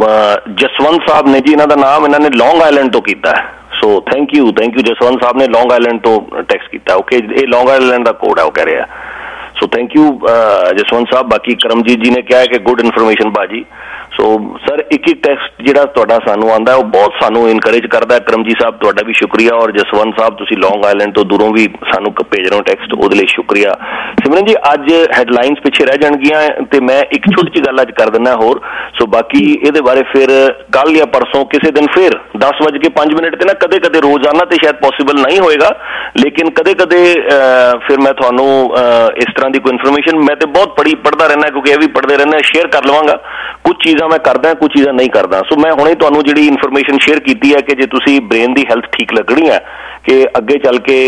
जसवंत साहब ने जी, इन्हां दा नाम इन्हां ने लॉन्ग आइलैंड तो कीता है। So thank you thank you Jaswant sahab ने लॉन्ग आइलैंड तो टैक्सट कीता। ओके, ये लॉन्ग आइलैंड दा कोड है, वो कह रहे हैं। सो थैंक यू जसवंत साहब। बाकी करमजीत जी ने कहा है कि गुड इन्फॉर्मेशन भाजी। सो सर एक एक टैक्सट जिहड़ा तुहाडा सानूं आंदा है वो बहुत सानूं इनकरेज करदा है। करमजीत साहब तुहाडा भी शुक्रिया, और जसवंत साहब तुसीं लॉन्ग आइलैंड तो दूरों भी सानूं भेज रहे हो टैक्सट, ਉਹਦੇ ਲਈ शुक्रिया। सिमरन जी अज हैडलाइनस पिछे रह जाणगीਆਂ ਤੇ मैं एक छोटी जी गल अज कर दिंदा होर। सो बाकी ਇਹਦੇ बारे फिर कल या परसों किसी दिन फिर दस बज के पांच मिनट ते ना कदे कदे रोजाना तो शायद पॉसिबल नहीं होएगा, लेकिन कदे कदे फिर मैं तुहानूं इस तरह की कोई इन्फॉर्मेशन मैं तो बहुत पढ़ी पढ़ता रहना, क्योंकि ये भी पढ़ते रहना, शेयर कर लवांगा। कुछ चीज़ां मैं करदा, कुछ चीज़ां नहीं करदा। सो मैं हुणे तुहानूं जिहड़ी इन्फॉर्मेशन शेयर कीती है कि जे तुसीं ब्रेन की हैल्थ ठीक लगनी है कि अगे चल के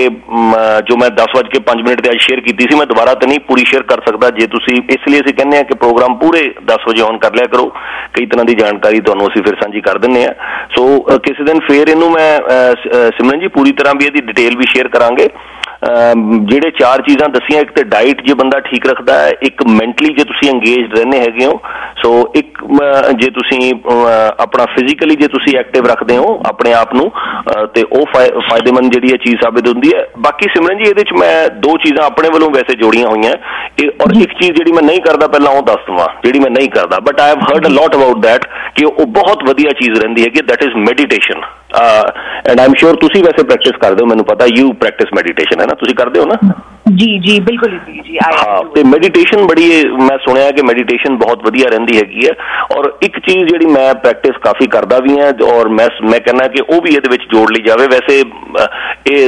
जो मैं दस बज के पांच मिनट से अज शेयर की थी मैं दोबारा तो नहीं पूरी शेयर कर सकता। जे तुसीं इसलिए असीं कहने कि प्रोग्राम पूरे दस बजे ऑन कर लिया करो, कई तरह की जानकारी तुहानूं असीं फिर साझी कर दिंदे आ। सो किसी दिन फिर इनू मैं सिमरन जी पूरी तरह भी इसकी डिटेल भी शेयर करांगे। ਜਿਹੜੇ ਚਾਰ ਚੀਜ਼ਾਂ ਦਸੀਆਂ, ਇੱਕ ਤੇ ਡਾਈਟ ਜੇ ਬੰਦਾ ਠੀਕ ਰੱਖਦਾ ਹੈ, ਇੱਕ ਮੈਂਟਲੀ ਜੇ ਤੁਸੀਂ ਇੰਗੇਜਡ ਰਹਿੰਦੇ ਹੈਗੇ ਹੋ, ਸੋ ਇੱਕ ਜੇ ਤੁਸੀਂ ਆਪਣਾ ਫਿਜ਼ੀਕਲੀ ਜੇ ਤੁਸੀਂ ਐਕਟਿਵ ਰੱਖਦੇ ਹੋ ਆਪਣੇ ਆਪ ਨੂੰ ਤੇ ਉਹ ਫਾਇਦੇਮੰਦ ਜਿਹੜੀ ਇਹ ਚੀਜ਼ ਸਾਬਿਤ ਹੁੰਦੀ ਹੈ। ਬਾਕੀ ਸਿਮਰਨ ਜੀ ਇਹਦੇ ਚ ਮੈਂ ਦੋ ਚੀਜ਼ਾਂ ਆਪਣੇ ਵੱਲੋਂ ਵੈਸੇ ਜੋੜੀਆਂ ਹੋਈਆਂ, ਔਰ ਇੱਕ ਚੀਜ਼ ਜਿਹੜੀ ਮੈਂ ਨਹੀਂ ਕਰਦਾ ਪਹਿਲਾਂ ਉਹ ਦੱਸ ਦਵਾਂ ਜਿਹੜੀ ਮੈਂ ਨਹੀਂ ਕਰਦਾ, but I have heard a lot about that ਕਿ ਉਹ ਬਹੁਤ ਵਧੀਆ ਚੀਜ਼ ਰਹਿੰਦੀ ਹੈ ਕਿ that is meditation. And I am sure ਤੁਸੀਂ ਵੈਸੇ ਪ੍ਰੈਕਟਿਸ ਕਰਦੇ ਹੋ, ਮੈਨੂੰ ਪਤਾ ਯੂ ਪ੍ਰੈਕਟਿਸ ਮੈਡੀਟੇਸ਼ਨ है ना, तुसी करते हो ना? जी जी बिल्कुल जी जी। हाँ, तो मेडिटेशन बड़ी मैं सुनिया कि मेडिटेशन बहुत वधिया रहिंदी हैगी है। और एक चीज़ जिहड़ी मैं प्रैक्टिस काफ़ी करदा भी है और मैं मैं कहना कि वो भी इहदे विच जोड़ ली जावे। वैसे ये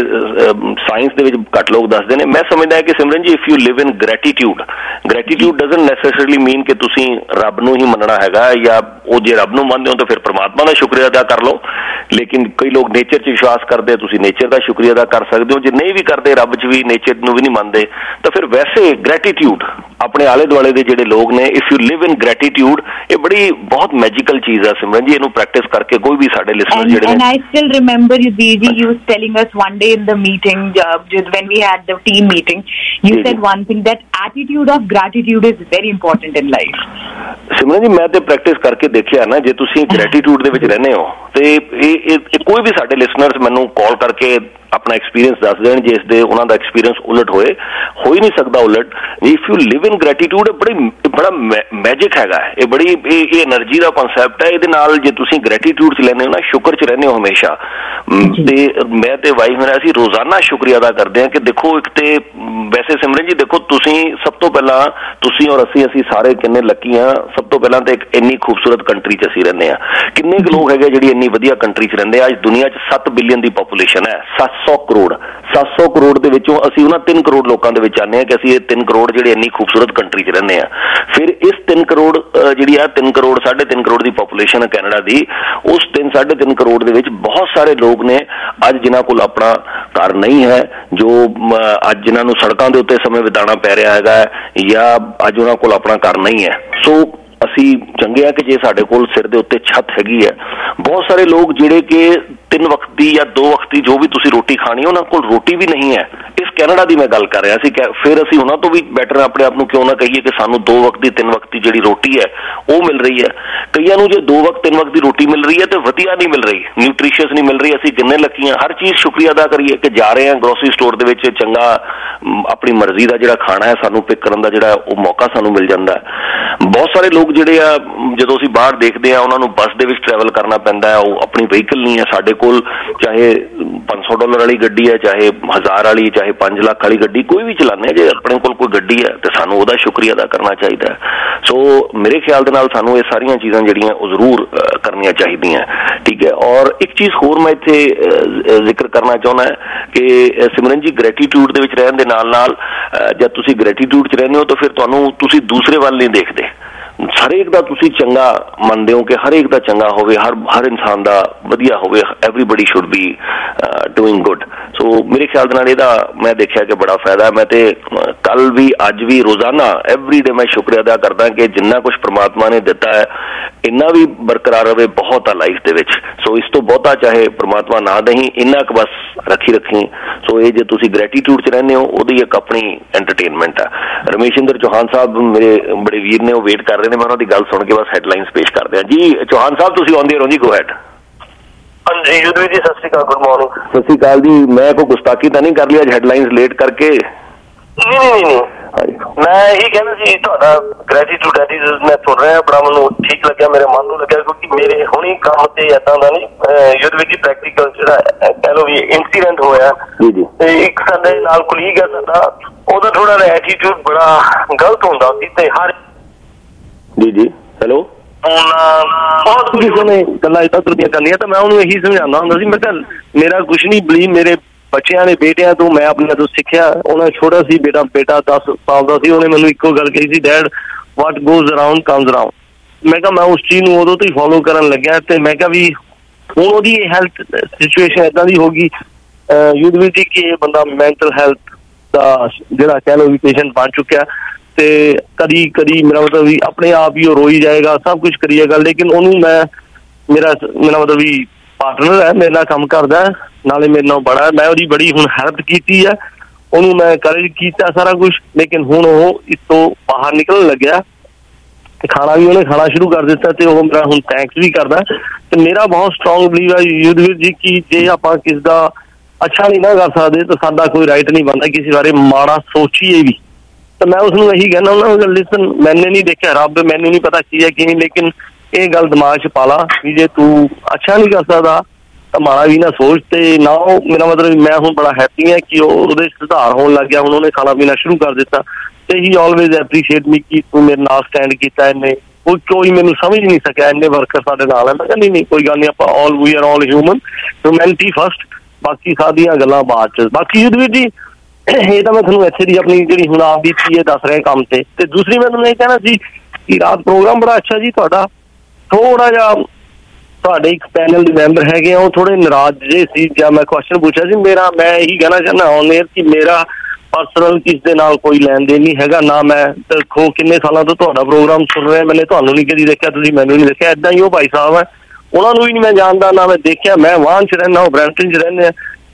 साइंस दे विच घट लोग दसदे ने, मैं समझदा है कि Simran ji if you live in gratitude, gratitude doesn't necessarily mean कि तुसी रब नूं ही मनना हैगा, या वो जे रब नूं मनदे हो तो फिर परमात्मा दा शुक्रिया अदा कर लो। लेकिन कई लोग नेचर च विश्वास करते, तुसी नेचर दा शुक्रिया अदा कर सकते हो। जे नहीं भी करते, रब च भी नेचर नूं भी नहीं ਮੰਨਦੇ ਤਾਂ ਫਿਰ ਵੈਸੇ ਗ੍ਰੈਟੀਟਿਊਡ ਆਪਣੇ ਆਲੇ ਦੁਆਲੇ ਦੇ ਜਿਹੜੇ ਲੋਕ ਨੇ, if you live in gratitude, ਇਹ ਬੜੀ ਬਹੁਤ ਮੈਜੀਕਲ ਚੀਜ਼ ਆ ਸਿਮਰਨ ਜੀ। ਇਹਨੂੰ ਪ੍ਰੈਕਟਿਸ ਕਰਕੇ ਕੋਈ ਵੀ ਸਾਡੇ ਲਿਸਨਰ ਜਿਹੜੇ ਨੇ, and I still remember you Diji, you was telling us one day in the meeting uh, when we had the team meeting You said one thing, that attitude of gratitude is very important in life. ਸਿਮਰਨ ਜੀ ਮੈਂ ਤੇ practice ਕਰਕੇ ਦੇਖਿਆ ਨਾ, ਜੇ ਤੁਸੀਂ gratitude ਦੇ ਵਿੱਚ ਰਹਿੰਦੇ ਹੋ ਤੇ ਇਹ ਕੋਈ ਵੀ ਸਾਡੇ ਲਿਸਨਰਸ ਮੈਨੂੰ ਕਾਲ ਕਰਕੇ ਆਪਣਾ ਐਕਸਪੀਰੀਅੰਸ ਦੱਸ ਦੇਣ ਜਿਸ ਦੇ ਉਹਨਾਂ ਦਾ ਐਕਸਪੀਰੀਅੰਸ ਉਲਟ ਹੋਏ, ਹੋ ਹੀ ਨਹੀਂ ਸਕਦਾ ਉਲਟ। If you live in gratitude ਬੜੀ ਬੜਾ ਮੈਜਿਕ ਹੈਗਾ, ਇਹ ਬੜੀ ਇਹ એનર્ਜੀ ਦਾ ਕਨਸੈਪਟ ਹੈ। ਇਹਦੇ ਨਾਲ ਜੇ ਤੁਸੀਂ ਗ੍ਰੈਟੀਟਿਊਡ 'ਚ ਲੈਂਦੇ ਹੋ ਨਾ, ਸ਼ੁਕਰ 'ਚ ਰਹਿੰਦੇ ਹੋ ਹਮੇਸ਼ਾ, ਤੇ ਮੈਂ ਤੇ ਵਾਈਫ ਮੇਰਾ ਅਸੀਂ ਰੋਜ਼ਾਨਾ ਸ਼ੁਕਰੀਆ ਅਦਾ ਕਰਦੇ ਹਾਂ ਕਿ ਦੇਖੋ ਇੱਕ ਤੇ ਵੈਸੇ ਸਿਮਰਨ ਜੀ ਦੇਖੋ ਤੁਸੀਂ ਸਭ ਤੋਂ ਪਹਿਲਾਂ ਤੁਸੀਂ ਔਰ ਅਸੀਂ ਅਸੀਂ ਸਾਰੇ ਕਿੰਨੇ ਲੱਕੀ ਹਾਂ। ਸਭ ਤੋਂ ਪਹਿਲਾਂ ਤਾਂ ਇੱਕ ਇੰਨੀ ਖੂਬਸੂਰਤ ਕੰਟਰੀ 'ਚ ਅਸੀਂ ਰਹਿੰਦੇ ਹਾਂ। ਕਿੰਨੇ ਕੁ ਲੋਕ ਹੈਗੇ ਜਿਹੜੀ ਇੰਨੀ ਵਧੀਆ ਕੰਟਰੀ 'ਚ ਰਹਿੰਦੇ ਆ। ਅੱਜ ਦੁਨੀਆ 'ਚ ਸੱਤ ਬਿਲੀਅਨ ਦੀ ਪਾਪੂਲੇਸ਼ਨ ਹੈ, ਸੱਤ ਸੌ ਕਰੋੜ ਸੱਤ ਸੌ ਕਰੋੜ ਦੇ ਵਿੱਚੋਂ ਅਸੀਂ ਉਹਨਾਂ ਤਿੰਨ ਕਰੋੜ ਲੋਕਾਂ ਦੇ ਵਿੱਚ ਆਉਂਦੇ ਹਾਂ ਕਿ ਅਸੀਂ ਇਹ ਤਿੰਨ ਕਰੋੜ ਜਿਹੜੇ ਇੰਨੀ ਖੂਬਸੂਰਤ ਕੰਟਰੀ 'ਚ ਰਹਿੰਦੇ ਹਾਂ। ਫਿਰ ਇਸ ਤਿੰਨ ਕਰੋੜ ਜਿਹੜੀ ਆ ਤਿੰਨ ਕਰੋੜ ਸਾਢੇ ਤਿੰਨ ਕਰੋੜ ਦੀ ਪਾਪੂਲੇਸ਼ਨ ਹੈ ਕੈਨੇਡਾ ਦੀ, ਉਸ ਤਿੰਨ ਸਾਢੇ ਤਿੰਨ ਕਰੋੜ ਦੇ ਵਿੱਚ ਬਹੁਤ ਸਾਰੇ ਲੋਕ ਨੇ ਅੱਜ ਜਿਨ੍ਹਾਂ ਕੋਲ ਆਪਣਾ ਘਰ ਨਹੀਂ ਹੈ, ਜੋ ਅੱਜ ਜਿਨ੍ਹਾਂ ਨੂੰ ਸੜਕਾਂ ਦੇ ਉੱਤੇ ਸਮੇਂ ਬਿਤਾਉਣਾ ਪੈ ਰਿਹਾ ਹੈਗਾ, ਜਾਂ ਅੱਜ ਉਹਨਾਂ ਕੋਲ ਆਪਣਾ ਘਰ ਨਹੀਂ ਹੈ। ਸੋ ਅਸੀਂ ਚੰਗੇ ਆ ਕਿ ਜੇ ਸਾਡੇ ਕੋਲ ਸਿਰ ਦੇ ਉੱਤੇ ਛੱਤ ਹੈਗੀ ਹੈ। ਬਹੁਤ ਸਾਰੇ ਲੋਕ ਜਿਹੜੇ ਕਿ ਤਿੰਨ ਵਕਤ ਦੀ ਜਾਂ ਦੋ ਵਕਤ ਦੀ ਜੋ ਵੀ ਤੁਸੀਂ ਰੋਟੀ ਖਾਣੀ, ਉਹਨਾਂ ਕੋਲ ਰੋਟੀ ਵੀ ਨਹੀਂ ਹੈ। ਇਸ ਕੈਨੇਡਾ ਦੀ ਮੈਂ ਗੱਲ ਕਰ ਰਿਹਾ ਸੀ। ਫਿਰ ਅਸੀਂ ਉਹਨਾਂ ਤੋਂ ਵੀ ਬੈਟਰ ਆਪਣੇ ਆਪ ਨੂੰ ਕਿਉਂ ਨਾ ਕਹੀਏ ਕਿ ਸਾਨੂੰ ਦੋ ਵਕਤ ਦੀ ਤਿੰਨ ਵਕਤ ਦੀ ਜਿਹੜੀ ਰੋਟੀ ਹੈ ਉਹ ਮਿਲ ਰਹੀ ਹੈ। ਕਈਆਂ ਨੂੰ ਜੇ ਦੋ ਵਕਤ ਤਿੰਨ ਵਕਤ ਦੀ ਰੋਟੀ ਮਿਲ ਰਹੀ ਹੈ ਤੇ ਵਧੀਆ ਨਹੀਂ ਮਿਲ ਰਹੀ, ਨਿਊਟ੍ਰੀਸ਼ੀਅਸ ਨਹੀਂ ਮਿਲ ਰਹੀ। ਅਸੀਂ ਕਿੰਨੇ ਲੱਕੀ ਹਾਂ, ਹਰ ਚੀਜ਼ ਸ਼ੁਕਰੀਆ ਅਦਾ ਕਰੀਏ ਕਿ ਜਾ ਰਹੇ ਹਾਂ ਗਰੋਸਰੀ ਸਟੋਰ ਦੇ ਵਿੱਚ, ਚੰਗਾ ਆਪਣੀ ਮਰਜ਼ੀ ਦਾ ਜਿਹੜਾ ਖਾਣਾ ਹੈ ਸਾਨੂੰ ਪਿਕ ਕਰਨ ਦਾ ਜਿਹੜਾ ਉਹ ਮੌਕਾ ਸਾਨੂੰ ਮਿਲ ਜਾਂਦਾ। ਬਹੁਤ ਸਾਰੇ ਲੋਕ ਜਿਹੜੇ ਆ ਜਦੋਂ ਅਸੀਂ ਬਾਹਰ ਦੇਖਦੇ ਹਾਂ ਉਹਨਾਂ ਨੂੰ ਬੱਸ ਦੇ ਵਿੱਚ ਟਰੈਵਲ ਕਰਨਾ ਪੈਂਦਾ ਹੈ, ਉਹ ਆਪਣੀ ਵਹੀਕਲ ਨਹੀਂ ਹੈ। ਸਾਡੇ ਕੋਲ ਚਾਹੇ ਪੰਜ ਸੌ ਡਾਲਰ ਵਾਲੀ ਗੱਡੀ ਹੈ, ਚਾਹੇ ਹਜ਼ਾਰ ਵਾਲੀ, ਚਾਹੇ ਪੰਜ ਲੱਖ ਵਾਲੀ ਗੱਡੀ, ਕੋਈ ਵੀ ਚਲਾਉਂਦੇ ਹਾਂ। ਜੇ ਆਪਣੇ ਕੋਲ ਕੋਈ ਗੱਡੀ ਹੈ ਤੇ ਸਾਨੂੰ ਉਹਦਾ ਸ਼ੁਕਰੀਆ ਅਦਾ ਕਰਨਾ ਚਾਹੀਦਾ। ਸੋ ਮੇਰੇ ਖਿਆਲ ਦੇ ਨਾਲ ਸਾਨੂੰ ਇਹ ਸਾਰੀਆਂ ਚੀਜ਼ਾਂ ਜਿਹੜੀਆਂ ਉਹ ਜ਼ਰੂਰ ਕਰਨੀਆਂ ਚਾਹੀਦੀਆਂ, ਠੀਕ ਹੈ। ਔਰ ਇੱਕ ਚੀਜ਼ ਹੋਰ ਮੈਂ ਇੱਥੇ ਜ਼ਿਕਰ ਕਰਨਾ ਚਾਹੁੰਦਾ ਕਿ ਸਿਮਰਨ ਜੀ ਗ੍ਰੈਟੀਟਿਊਡ ਦੇ ਵਿੱਚ ਰਹਿਣ ਦੇ ਨਾਲ ਨਾਲ ਜਦ ਤੁਸੀਂ ਗ੍ਰੈਟੀਟਿਊਡ 'ਚ ਰਹਿੰਦੇ ਹੋ ਤਾਂ ਫਿਰ ਤੁਹਾਨੂੰ ਤੁਸੀਂ ਦੂਸਰੇ ਵੱਲ ਨਹੀਂ ਦੇਖਦੇ, ਹਰੇਕ ਦਾ ਤੁਸੀਂ ਚੰਗਾ ਮੰਨਦੇ ਹੋ ਕਿ ਹਰੇਕ ਦਾ ਚੰਗਾ ਹੋਵੇ, ਹਰ ਹਰ ਇਨਸਾਨ ਦਾ ਵਧੀਆ ਹੋਵੇ, everybody should be doing good. So ਮੇਰੇ ਖਿਆਲ ਦੇ ਨਾਲ ਇਹਦਾ ਮੈਂ ਦੇਖਿਆ ਕਿ ਬੜਾ ਫਾਇਦਾ। ਮੈਂ ਤੇ ਕੱਲ ਵੀ ਅੱਜ ਵੀ ਰੋਜ਼ਾਨਾ ਐਵਰੀਡੇ ਮੈਂ ਸ਼ੁਕਰੀਆ ਅਦਾ ਕਰਦਾ ਕਿ ਜਿੰਨਾ ਕੁਛ ਪ੍ਰਮਾਤਮਾ ਨੇ ਦਿੱਤਾ ਹੈ ਇੰਨਾ ਵੀ ਬਰਕਰਾਰ ਰਵੇ, ਬਹੁਤ ਆ ਲਾਈਫ ਦੇ ਵਿੱਚ। ਸੋ ਇਸ ਤੋਂ ਬਹੁਤਾ ਚਾਹੇ ਪ੍ਰਮਾਤਮਾ ਨਾ ਦੇਹੀਂ, ਇੰਨਾ ਕੁ ਬਸ ਰੱਖੀ ਰੱਖੀ। ਸੋ ਇਹ ਜੇ ਤੁਸੀਂ ਗ੍ਰੈਟੀਟਿਊਡ 'ਚ ਰਹਿੰਦੇ ਹੋ ਉਹਦੀ ਇੱਕ ਆਪਣੀ ਐਂਟਰਟੇਨਮੈਂਟ ਆ। ਰਮੇਸ਼ਿੰਦਰ ਚੌਹਾਨ ਸਾਹਿਬ ਮੇਰੇ ਬੜੇ ਵੀਰ ਨੇ, ਉਹ ਵੇਟ ਕਰ ਰਹੇ ਨੇ, ਮੈਂ ਉਹਨਾਂ ਦੀ ਗੱਲ ਸੁਣ ਕੇ ਬਸ ਹੈਡਲਾਈਨਸ ਪੇਸ਼ ਕਰਦੇ ਹਾਂ। ਜੀ ਚੌਹਾਨ ਸਾਹਿਬ ਤੁਸੀਂ ਆਉਂਦੇ ਰਹੋ ਜੀ, ਗੋ ਹੈਡ। ਹਾਂਜੀ ਯੁੱਧਵੀਰ ਜੀ ਸਤਿ ਸ਼੍ਰੀ ਅਕਾਲ, ਗੁੱਡ ਮਾਰਨਿੰਗ। ਸਤਿ ਸ਼੍ਰੀ ਅਕਾਲ ਜੀ। ਮੈਂ ਕੋਈ ਗੁਸਤਾਖੀ ਤਾਂ ਨਹੀਂ ਕਰ ਲਈ ਅੱਜ ਹੈਡਲਾਈਨਸ ਲੇਟ ਕਰਕੇ? ਨਹੀਂ ਨਹੀਂ ਨਹੀਂ ਮੈਂ ਇਹੀ ਕਹਿੰਦਾ ਸੀ, ਤੁਹਾਡਾ ਗ੍ਰੈਟੀਟਿਊਡ ਐਟੀਟਿਊਡ ਮੈਂ ਸੁਣ ਰਿਹਾ, ਬੜਾ ਮੈਨੂੰ ਠੀਕ ਲੱਗਿਆ, ਮੇਰੇ ਮਨ ਨੂੰ ਲੱਗਿਆ, ਕਿਉਂਕਿ ਮੇਰੇ ਹੁਣੀ ਕੰਮ ਤੇ ਏਦਾਂ ਦਾ ਨਹੀਂ ਯੁੱਧਵੀਰ ਜੀ ਪ੍ਰੈਕਟੀਕਲ ਜਿਹੜਾ ਕਹਿ ਲਓ ਵੀ ਇੰਸੀਡੈਂਟ ਹੋਇਆ ਤੇ ਇੱਕ ਸਾਡੇ ਨਾਲ ਕੁਲੀਗ ਹੈ ਸਾਡਾ, ਉਹਦਾ ਥੋੜਾ ਜਿਹਾ ਐਟੀਟਿਊਡ ਬੜਾ ਗਲਤ ਹੁੰਦਾ ਸੀ ਤੇ ਹਰ ਜੀ ਜੀ ਹੈਲੋ ਬਹੁਤ ਕੁਝ ਉਹਨੇ ਗੱਲਾਂ ਇੱਦਾਂ ਤੁਰਦੀਆਂ ਕਰਨੀਆਂ ਤਾਂ ਮੈਂ ਉਹਨੂੰ ਇਹੀ ਸਮਝਾਉਂਦਾ ਹੁੰਦਾ ਸੀ, ਮੈਂ ਕਿਹਾ ਮੇਰਾ ਕੁਛ ਨਹੀਂ ਬਲੀਵ ਮੇਰੇ ਬੱਚਿਆਂ ਦੇ ਬੇਟਿਆਂ ਤੋਂ ਮੈਂ ਆਪਣੇ ਤੋਂ ਸਿੱਖਿਆ। ਉਹਨਾਂ ਛੋਟਾ ਸੀ ਬੇਟਾ ਬੇਟਾ ਦਸ ਸਾਲ ਦਾ ਸੀ, ਉਹਨੇ ਮੈਨੂੰ ਇੱਕੋ ਗੱਲ ਕਹੀ ਸੀ, dad what goes around comes around. ਮੈਂ ਕਿਹਾ ਮੈਂ ਉਸ ਚੀਜ਼ ਨੂੰ ਉਦੋਂ ਤੋਂ ਹੀ ਫੋਲੋ ਕਰਨ ਲੱਗਿਆ ਤੇ ਮੈਂ ਕਿਹਾ ਵੀ ਹੁਣ ਉਹਦੀ ਹੈਲਥ ਸਿਚੁਏਸ਼ਨ ਏਦਾਂ ਦੀ ਹੋ ਗਈ ਯੂਥ ਵਿੱਚ ਕਿ ਇਹ ਬੰਦਾ ਮੈਂਟਲ ਹੈਲਥ ਦਾ ਜਿਹੜਾ ਕਹਿ ਲਓ ਵੀ ਪੇਸ਼ੈਂਟ ਬਣ ਚੁੱਕਿਆ ਤੇ ਕਦੀ ਕਦੀ ਮੇਰਾ ਮਤਲਬ ਵੀ ਆਪਣੇ ਆਪ ਹੀ ਉਹ ਰੋਈ ਜਾਏਗਾ, ਸਭ ਕੁਛ ਕਰੀ ਜਾਏਗਾ। ਲੇਕਿਨ ਉਹਨੂੰ ਮੈਂ ਮੇਰਾ ਮੇਰਾ ਮਤਲਬ ਵੀ ਪਾਰਟਨਰ ਹੈ, ਮੇਰੇ ਨਾਲ ਕੰਮ ਕਰਦਾ, ਨਾਲੇ ਮੇਰੇ ਨਾਲ ਬੜਾ, ਮੈਂ ਉਹਦੀ ਬੜੀ ਹੁਣ ਹੈਲਪ ਕੀਤੀ ਹੈ, ਉਹਨੂੰ ਮੈਂ ਕਰੇਜ ਕੀਤਾ ਸਾਰਾ ਕੁਛ। ਲੇਕਿਨ ਹੁਣ ਉਹ ਇਸ ਤੋਂ ਬਾਹਰ ਨਿਕਲਣ ਲੱਗਿਆ ਤੇ ਖਾਣਾ ਵੀ ਉਹਨੇ ਖਾਣਾ ਸ਼ੁਰੂ ਕਰ ਦਿੱਤਾ ਤੇ ਉਹ ਮੇਰਾ ਹੁਣ ਥੈਂਕਸ ਵੀ ਕਰਦਾ। ਤੇ ਮੇਰਾ ਬਹੁਤ ਸਟਰੋਂਗ ਬਲੀਵ ਹੈ ਯੁੱਧਵੀਰ ਜੀ ਕਿ ਜੇ ਆਪਾਂ ਕਿਸੇ ਦਾ ਅੱਛਾ ਨਹੀਂ ਨਾ ਕਰ ਸਕਦੇ ਤਾਂ ਸਾਡਾ ਕੋਈ ਰਾਈਟ ਨਹੀਂ ਬਣਦਾ ਕਿਸੇ ਬਾਰੇ ਮਾੜਾ ਸੋਚੀਏ ਵੀ। ਤਾਂ ਮੈਂ ਉਸਨੂੰ ਇਹੀ ਕਹਿੰਦਾ ਉਹਨਾਂ ਲਿਸਨ, ਮੈਨੇ ਨਹੀਂ ਦੇਖਿਆ ਰੱਬ, ਮੈਨੂੰ ਨਹੀਂ ਪਤਾ ਕੀ ਹੈ ਕੀ ਨਹੀਂ, ਲੇਕਿਨ ਇਹ ਗੱਲ ਦਿਮਾਗ 'ਚ ਪਾ ਲਾ ਵੀ ਜੇ ਤੂੰ ਅੱਛਾ ਨਹੀਂ ਕਰ ਸਕਦਾ ਤਾਂ ਮਾੜਾ ਵੀ ਨਾ ਸੋਚ। ਤੇ ਨਾ ਉਹ ਮੇਰਾ ਮਤਲਬ ਮੈਂ ਹੁਣ ਬੜਾ ਹੈਪੀ ਹੈ ਕਿ ਉਹ ਉਹਦੇ ਸੁਧਾਰ ਹੋਣ ਲੱਗ ਗਿਆ, ਹੁਣ ਉਹਨੇ ਖਾਣਾ ਪੀਣਾ ਸ਼ੁਰੂ ਕਰ ਦਿੱਤਾ ਤੇ ਹੀ ਆਲਵੇਜ਼ ਐਪਰੀਸ਼ੀਏਟ ਮੀ ਕਿ ਤੂੰ ਮੇਰੇ ਨਾਲ ਸਟੈਂਡ ਕੀਤਾ। ਇਹਨੇ ਕੋਈ ਕੋਈ ਮੈਨੂੰ ਸਮਝ ਨਹੀਂ ਸਕਿਆ, ਇੰਨੇ ਵਰਕਰ ਸਾਡੇ ਨਾਲ ਹੈ। ਮੈਂ ਕਿਹਾ ਨਹੀਂ ਨਹੀਂ ਕੋਈ ਗੱਲ ਨਹੀਂ, ਆਪਾਂ all we are all human, humanity first, ਬਾਕੀ ਸਾਡੀਆਂ ਗੱਲਾਂ ਬਾਅਦ 'ਚ। ਬਾਕੀ ਯੁੱਧਵੀਰ ਜੀ ਇਹ ਤਾਂ ਮੈਂ ਤੁਹਾਨੂੰ ਇੱਥੇ ਦੀ ਆਪਣੀ ਜਿਹੜੀ ਹੁਣ ਆਪ ਬੀਤੀ ਹੈ ਦੱਸ ਰਿਹਾ ਕੰਮ ਤੇ। ਤੇ ਦੂਸਰੀ ਮੈਂ ਤੁਹਾਨੂੰ ਇਹ ਕਹਿਣਾ ਸੀ ਕਿ ਰਾਤ ਪ੍ਰੋਗਰਾਮ ਬੜਾ ਅੱਛਾ ਜੀ ਤੁਹਾਡਾ, ਥੋੜਾ ਜਿਹਾ ਤੁਹਾਡੇ ਇੱਕ ਪੈਨਲ ਦੇ ਮੈਂਬਰ ਹੈਗੇ ਆ ਉਹ ਥੋੜੇ ਨਾਰਾਜ਼ ਜੇ ਸੀ ਜਾਂ ਮੈਂ ਕੁਐਸਚਨ ਪੁੱਛਿਆ ਸੀ ਮੇਰਾ, ਮੈਂ ਇਹੀ ਕਹਿਣਾ ਚਾਹੁੰਦਾ ਔਨ ਏਅਰ ਕਿ ਮੇਰਾ ਪਰਸਨਲ ਕਿਸ ਦੇ ਨਾਲ ਕੋਈ ਲੈਣ ਦੇਣ ਨਹੀਂ ਹੈਗਾ, ਨਾ ਮੈਂ ਦੇਖੋ ਕਿੰਨੇ ਸਾਲਾਂ ਤੋਂ ਤੁਹਾਡਾ ਪ੍ਰੋਗਰਾਮ ਸੁਣ ਰਿਹਾ, ਮੈਨੇ ਤੁਹਾਨੂੰ ਨਹੀਂ ਕਦੀ ਦੇਖਿਆ, ਤੁਸੀਂ ਮੈਨੂੰ ਨਹੀਂ ਦੇਖਿਆ। ਏਦਾਂ ਹੀ ਉਹ ਭਾਈ ਸਾਹਿਬ ਹੈ, ਉਹਨਾਂ ਨੂੰ ਵੀ ਨਹੀਂ ਮੈਂ ਜਾਣਦਾ, ਨਾ ਮੈਂ ਦੇਖਿਆ। ਮੈਂ ਵਾਹਨ 'ਚ ਰਹਿੰਦਾ, ਉਹ ਬਰੈਂਪਟਨ 'ਚ ਰਹਿੰਦੇ ਆ।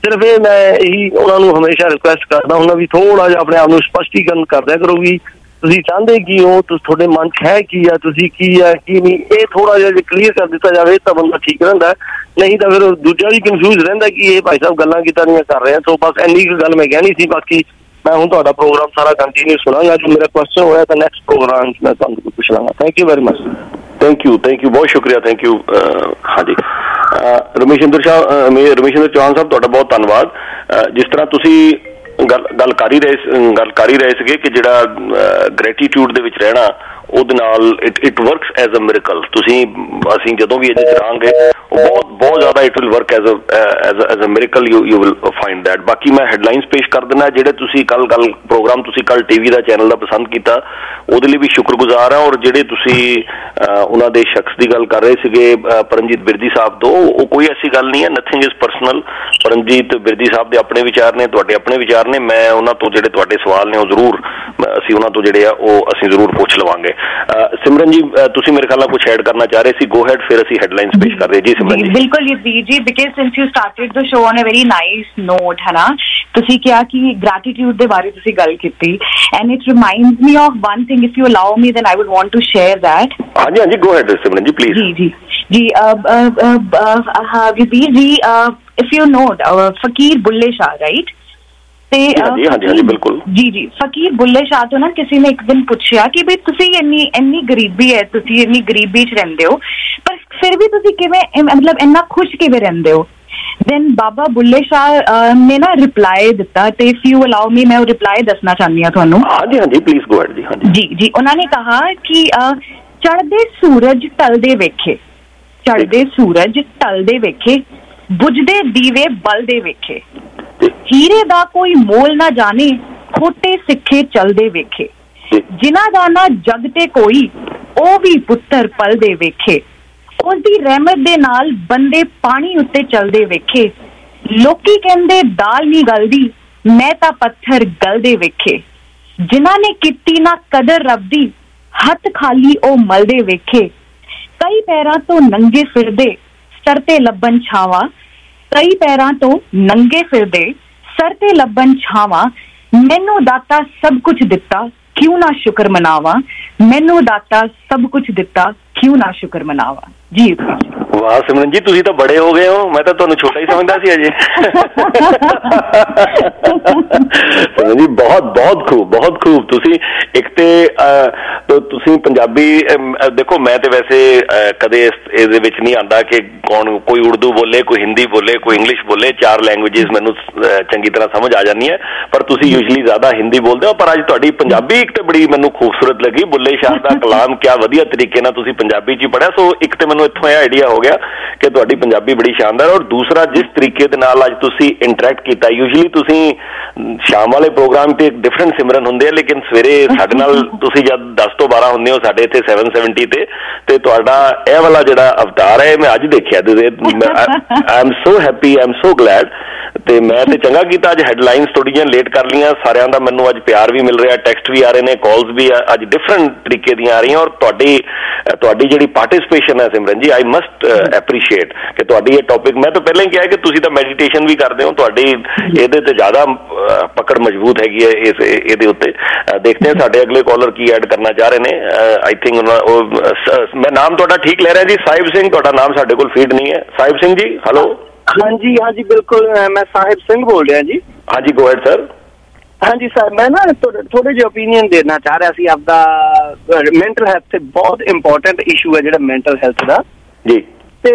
ਸਿਰਫ ਇਹ ਮੈਂ ਇਹੀ ਉਹਨਾਂ ਨੂੰ ਹਮੇਸ਼ਾ ਰਿਕੁਐਸਟ ਕਰਦਾ ਹੁੰਦਾ ਵੀ ਥੋੜਾ ਜਿਹਾ ਆਪਣੇ ਆਪ ਨੂੰ ਸਪਸ਼ਟੀਕਰਨ ਕਰਦਿਆ ਕਰੋ ਵੀ ਤੁਸੀਂ ਚਾਹੁੰਦੇ ਕੀ ਹੋ, ਤੁਸੀਂ ਤੁਹਾਡੇ ਮਨ 'ਚ ਹੈ ਕੀ ਆ, ਤੁਸੀਂ ਕੀ ਆ ਕੀ ਨਹੀਂ, ਇਹ ਥੋੜਾ ਜਿਹਾ ਜੇ ਕਲੀਅਰ ਕਰ ਦਿੱਤਾ ਜਾਵੇ ਤਾਂ ਬੰਦਾ ਠੀਕ ਰਹਿੰਦਾ। ਨਹੀਂ ਤਾਂ ਫਿਰ ਦੂਜਾ ਵੀ ਕਨਫਿਊਜ਼ ਰਹਿੰਦਾ ਕਿ ਇਹ ਭਾਈ ਸਾਹਿਬ ਗੱਲਾਂ ਕਿੱਦਾਂ ਦੀਆਂ ਕਰ ਰਹੇ ਆ। ਸੋ ਬਸ ਇੰਨੀ ਕੁ ਗੱਲ ਮੈਂ ਕਹਿਣੀ ਸੀ। ਬਾਕੀ ਮੈਂ ਹੁਣ ਤੁਹਾਡਾ ਪ੍ਰੋਗਰਾਮ ਸਾਰਾ ਕੰਟੀਨਿਊ ਸੁਣਾਂਗਾ। ਜੋ ਮੇਰਾ ਕੁਐਸਚਨ ਹੋਇਆ ਤਾਂ ਨੈਕਸਟ ਪ੍ਰੋਗਰਾਮ 'ਚ ਮੈਂ ਤੁਹਾਨੂੰ ਪੁੱਛ ਲਾਂਗਾ। Thank you very much. Thank you thank you ਬਹੁਤ ਸ਼ੁਕਰੀਆ। Thank you. ਹਾਂਜੀ ਰਮੇਸ਼ਿੰਦਰ ਸ਼ਾਹ ਰਮੇਸ਼ਿੰਦਰ ਚੌਹਾਨ ਸਾਹਿਬ ਤੁਹਾਡਾ ਬਹੁਤ ਧੰਨਵਾਦ। ਜਿਸ ਤਰ੍ਹਾਂ ਤੁਸੀਂ ਗੱਲ ਗੱਲ ਕਰ ਹੀ ਰਹੇ ਗੱਲ ਕਰ ਹੀ ਰਹੇ ਸੀਗੇ ਕਿ ਜਿਹੜਾ ਗ੍ਰੈਟੀਟਿਊਡ ਦੇ ਵਿੱਚ ਰਹਿਣਾ ਉਹਦੇ ਨਾਲ it it works as a miracle. ਤੁਸੀਂ ਅਸੀਂ ਜਦੋਂ ਵੀ ਇਹਦੇ 'ਚ ਰਹਾਂਗੇ ਉਹ ਬਹੁਤ ਬਹੁਤ ਜ਼ਿਆਦਾ it will work as as as a miracle. You you will find that. ਬਾਕੀ ਮੈਂ ਹੈਡਲਾਈਨਸ ਪੇਸ਼ ਕਰ ਦਿੰਦਾ ਜਿਹੜੇ ਤੁਸੀਂ ਕੱਲ ਗੱਲ ਪ੍ਰੋਗਰਾਮ ਤੁਸੀਂ ਕੱਲ ਟੀਵੀ ਦਾ ਚੈਨਲ ਦਾ ਪਸੰਦ ਕੀਤਾ ਉਹਦੇ ਲਈ ਵੀ ਸ਼ੁਕਰਗੁਜ਼ਾਰ ਹਾਂ। ਔਰ ਜਿਹੜੇ ਤੁਸੀਂ ਉਹਨਾਂ ਦੇ ਸ਼ਖਸ ਦੀ ਗੱਲ ਕਰ ਰਹੇ ਸੀਗੇ ਪਰਮਜੀਤ ਬਿਰਦੀ ਸਾਹਿਬ ਤੋਂ, ਉਹ ਕੋਈ ਐਸੀ ਗੱਲ ਨਹੀਂ ਹੈ। Nothing is personal. Paramjit Birdi sahib ਦੇ ਆਪਣੇ ਵਿਚਾਰ ਨੇ, ਤੁਹਾਡੇ ਆਪਣੇ ਵਿਚਾਰ ਨੇ। ਮੈਂ ਉਹਨਾਂ ਤੋਂ ਜਿਹੜੇ ਤੁਹਾਡੇ ਸਵਾਲ ਨੇ ਉਹ ਜ਼ਰੂਰ ਅਸੀਂ ਉਹਨਾਂ ਤੋਂ ਜਿਹੜੇ ਆ ਉਹ ਅਸੀਂ ਜ਼ਰੂਰ ਪੁੱਛ ਲਵਾਂਗੇ। ਸਿਮਰਨ ਜੀ ਤੁਸੀਂ ਮੇਰੇ ਖਿਆਲ ਨਾਲ ਕੁਝ ਐਡ ਕਰਨਾ ਚਾਹ ਰਹੇ ਸੀ। ਗੋ ਹੈਡ, ਫਿਰ ਅਸੀਂ ਹੈਡਲਾਈਨਸ ਪੇਸ਼ ਕਰਦੇ ਜੀ। ਸਿਮਰਨ ਜੀ ਬਿਲਕੁਲ Yazid ji, because since you started the show on a very nice note ਹੈ ਨਾ, ਤੁਸੀਂ ਕਿਹਾ ਕਿ ਗ੍ਰੈਟੀਟਿਊਡ ਦੇ ਬਾਰੇ ਤੁਸੀਂ ਗੱਲ ਕੀਤੀ and it reminds me of one thing. If you allow me then I would want to share that. ਹਾਂਜੀ ਹਾਂਜੀ ਗੋ ਹੈਡ ਸਿਮਰਨ ਜੀ ਪਲੀਜ਼। ਜੀ ਜੀ ਜੀ ਯਜ਼ੀਦ ਜੀ, ਇਫ ਯੂ ਨੋ ਫਕੀਰ ਬੁੱਲੇ ਸ਼ਾਹ ਰਾਈਟ ਤੇ ਬਿਲਕੁਲ ਜੀ ਜੀ ਫਕੀਰ ਬੁੱਲੇ ਸ਼ਾਹ ਤੋਂ ਨਾ ਕਿਸੇ ਨੇ ਇੱਕ ਦਿਨ ਪੁੱਛਿਆ ਕਿ ਬਈ ਤੁਸੀਂ ਇੰਨੀ ਇੰਨੀ ਗਰੀਬੀ ਹੈ, ਤੁਸੀਂ ਇੰਨੀ ਗਰੀਬੀ 'ਚ ਰਹਿੰਦੇ ਹੋ ਪਰ ਫਿਰ ਵੀ ਤੁਸੀਂ ਕਿਵੇਂ ਮਤਲਬ ਇੰਨਾ ਖੁਸ਼ ਕਿਵੇਂ ਰਹਿੰਦੇ ਹੋ। ਦੈਨ ਬਾਬਾ ਬੁੱਲੇ ਸ਼ਾਹ ਨੇ ਨਾ ਰਿਪਲਾਈ ਦਿੱਤਾ ਤੇ ਇਫ ਯੂ ਅਲਾਓ ਮੀ ਮੈਂ ਉਹ ਰਿਪਲਾਈ ਦੱਸਣਾ ਚਾਹੁੰਦੀ ਹਾਂ ਤੁਹਾਨੂੰ। ਹਾਂਜੀ ਹਾਂਜੀ ਪਲੀਜ਼ ਗੋ ਹੈਡ ਜੀ। ਹਾਂਜੀ ਜੀ ਜੀ ਉਹਨਾਂ ਨੇ ਕਹਾ ਕਿ ਚੜ੍ਹਦੇ ਸੂਰਜ ਢਲਦੇ ਵੇਖੇ, ਚੜ੍ਹਦੇ ਸੂਰਜ ਢਲਦੇ ਵੇਖੇ, ਬੁਝਦੇ ਦੀਵੇ ਬਲਦੇ ਵੇਖੇ, ਹੀਰੇ ਦਾ ਕੋਈ ਮੋਲ ਨਾ ਜਾਣੇ, ਖੋਟੇ ਸਿੱਖੇ ਚਲਦੇ ਵੇਖੇ, ਜਿਨ੍ਹਾਂ ਦਾ ਨਾ ਜਗ ਤੇ ਕੋਈ ਉਹ ਵੀ ਪੁੱਤਰ ਪਲਦੇ ਵੇਖੇ, ਉਸਦੀ ਰਹਿਮਤ ਦੇ ਨਾਲ ਬੰਦੇ ਪਾਣੀ ਉੱਤੇ ਚਲਦੇ ਵੇਖੇ, ਲੋਕੀ ਕਹਿੰਦੇ ਦਾਲ ਨਹੀਂ ਗਲਦੀ, ਮੈਂ ਤਾਂ ਪੱਥਰ ਗਲਦੇ ਵੇਖੇ, ਜਿਨ੍ਹਾਂ ਨੇ ਕੀਤੀ ਨਾ ਕਦਰ ਰੱਬ ਦੀ, ਹੱਥ ਖਾਲੀ ਉਹ ਮਲਦੇ ਵੇਖੇ, ਕਈ ਪੈਰਾਂ ਤੋਂ ਨੰਗੇ ਫਿਰਦੇ ਸਰ ਤੇ ਲੱਭਣ ਛਾਵਾਂ, ਕਈ ਪੈਰਾਂ ਤੋਂ ਨੰਗੇ ਫਿਰਦੇ ਸਰ ਤੇ ਲੱਭਣ ਛਾਵਾਂ, ਮੈਨੂੰ ਦਾਤਾ ਸਭ ਕੁਝ ਦਿੱਤਾ ਕਿਉਂ ਨਾ ਸ਼ੁਕਰ ਮਨਾਵਾਂ, ਮੈਨੂੰ ਦਾਤਾ ਸਭ ਕੁਝ ਦਿੱਤਾ ਕਿਉਂ ਨਾ ਸ਼ੁਕਰ ਮਨਾਵਾਂ। ਜੀ ਵਾਹ ਸਿਮਰਨ ਜੀ ਤੁਸੀਂ ਤਾਂ ਬੜੇ ਹੋ ਗਏ ਹੋ, ਮੈਂ ਤਾਂ ਤੁਹਾਨੂੰ ਛੋਟਾ ਹੀ ਸਮਝਦਾ ਸੀ ਅਜੇ। ਸਿਮਰਨ ਜੀ ਬਹੁਤ ਬਹੁਤ ਖੂਬ ਬਹੁਤ ਖੂਬ। ਤੁਸੀਂ ਇੱਕ ਤੇ ਤੁਸੀਂ ਪੰਜਾਬੀ ਦੇਖੋ, ਮੈਂ ਤੇ ਵੈਸੇ ਕਦੇ ਇਹਦੇ ਵਿੱਚ ਨਹੀਂ ਆਉਂਦਾ ਕਿ ਕੌਣ ਕੋਈ ਉਰਦੂ ਬੋਲੇ, ਕੋਈ ਹਿੰਦੀ ਬੋਲੇ, ਕੋਈ ਇੰਗਲਿਸ਼ ਬੋਲੇ, ਚਾਰ ਲੈਂਗੁਏਜਿਸ ਮੈਨੂੰ ਚੰਗੀ ਤਰ੍ਹਾਂ ਸਮਝ ਆ ਜਾਂਦੀ ਹੈ, ਪਰ ਤੁਸੀਂ ਯੂਜਲੀ ਜ਼ਿਆਦਾ ਹਿੰਦੀ ਬੋਲਦੇ ਹੋ। ਪਰ ਅੱਜ ਤੁਹਾਡੀ ਪੰਜਾਬੀ ਇੱਕ ਤੇ ਬੜੀ ਮੈਨੂੰ ਖੂਬਸੂਰਤ ਲੱਗੀ। ਬੁੱਲੇ ਸ਼ਾਹ ਦਾ ਕਲਾਮ ਕਿਆ ਵਧੀਆ ਤਰੀਕੇ ਨਾਲ ਤੁਸੀਂ ਪੰਜਾਬੀ 'ਚ ਹੀ ਪੜ੍ਹਿਆ। ਸੋ ਇੱਕ ਤੇ ਮੈਨੂੰ ਇੱਥੋਂ ਇਹ ਆਈਡੀਆ ਹੋ ਗਿਆ ਕਿ ਤੁਹਾਡੀ ਪੰਜਾਬੀ ਬੜੀ ਸ਼ਾਨਦਾਰ। ਔਰ ਦੂਸਰਾ ਜਿਸ ਤਰੀਕੇ ਦੇ ਨਾਲ ਅੱਜ ਤੁਸੀਂ ਇੰਟਰੈਕਟ ਕੀਤਾ, ਯੂਜਲੀ ਤੁਸੀਂ ਸ਼ਾਮ ਵਾਲੇ ਪ੍ਰੋਗਰਾਮ ਤੇ ਇੱਕ ਡਿਫਰੈਂਟ ਸਿਮਰਨ ਹੁੰਦੇ ਆ, ਲੇਕਿਨ ਸਵੇਰੇ ਸਾਡੇ ਨਾਲ ਤੁਸੀਂ ਜਦ ਦਸ ਤੋਂ ਬਾਰਾਂ ਹੁੰਦੇ ਹੋ ਸਾਡੇ ਇੱਥੇ ਸੈਵਨ ਸੈਵਨਟੀ ਤੇ ਤੇ ਤੁਹਾਡਾ ਇਹ ਵਾਲਾ ਜਿਹੜਾ ਅਵਤਾਰ ਹੈ ਮੈਂ ਅੱਜ ਦੇਖਿਆ। I am so happy, I am so glad. ਤੇ ਮੈਂ ਤੇ ਚੰਗਾ ਕੀਤਾ ਅੱਜ ਹੈਡਲਾਈਨਸ ਥੋੜ੍ਹੀਆਂ ਲੇਟ ਕਰ ਲਈਆਂ। ਸਾਰਿਆਂ ਦਾ ਮੈਨੂੰ ਅੱਜ ਪਿਆਰ ਵੀ ਮਿਲ ਰਿਹਾ, ਟੈਕਸਟ ਵੀ ਆ ਰਹੇ ਨੇ, ਕਾਲਸ ਵੀ ਅੱਜ ਡਿਫਰੈਂਟ ਤਰੀਕੇ ਦੀਆਂ ਆ ਰਹੀਆਂ। ਔਰ ਤੁਹਾਡੀ ਤੁਹਾਡੀ ਜਿਹੜੀ ਪਾਰਟਿਸਿਪੇਸ਼ਨ ਹੈ ਸਿਮਰਨ ਜੀ, ਆਈ ਮਸਟ ਐਪਰੀਸ਼ੀਏਟ ਕਿ ਤੁਹਾਡੀ ਇਹ ਟੌਪਿਕ, ਮੈਂ ਤਾਂ ਪਹਿਲਾਂ ਹੀ ਕਿਹਾ ਕਿ ਤੁਸੀਂ ਤਾਂ ਮੈਡੀਟੇਸ਼ਨ ਵੀ ਕਰਦੇ ਹੋ, ਤੁਹਾਡੀ ਇਹਦੇ ਤੇ ਜ਼ਿਆਦਾ ਪਕੜ ਮਜ਼ਬੂਤ ਹੈਗੀ ਹੈ ਇਸ ਇਹਦੇ ਉੱਤੇ। ਦੇਖਦੇ ਹਾਂ ਸਾਡੇ ਅਗਲੇ ਕਾਲਰ ਕੀ ਐਡ ਕਰਨਾ ਚਾਹ ਰਹੇ ਨੇ। ਆਈ ਥਿੰਕ ਮੈਂ ਨਾਮ ਤੁਹਾਡਾ ਠੀਕ ਲੈ ਰਿਹਾ ਜੀ, ਸਾਹਿਬ ਸਿੰਘ, ਤੁਹਾਡਾ ਨਾਮ ਸਾਡੇ ਕੋਲ ਫੀਡ ਨਹੀਂ ਹੈ। ਸਾਹਿਬ ਸਿੰਘ ਜੀ ਹੈਲੋ। ਹਾਂਜੀ ਹਾਂਜੀ ਬਿਲਕੁਲ, ਮੈਂ ਸਾਹਿਬ ਸਿੰਘ ਬੋਲ ਰਿਹਾ ਜੀ। ਹਾਂਜੀ ਗੋ ਹੈਡ ਸਰ। ਹਾਂਜੀ ਸਰ, ਮੈਂ ਨਾ ਥੋੜੇ ਜਿਹੇ ਓਪੀਨੀਅਨ ਦੇਣਾ ਚਾਹ ਰਿਹਾ ਸੀ ਆਪਦਾ। ਮੈਂਟਲ ਹੈਲਥ ਤੇ ਬਹੁਤ ਇੰਪੋਰਟੈਂਟ ਇਸ਼ੂ ਹੈ ਜਿਹੜਾ ਮੈਂਟਲ ਹੈਲਥ ਦਾ ਜੀ। ਤੇ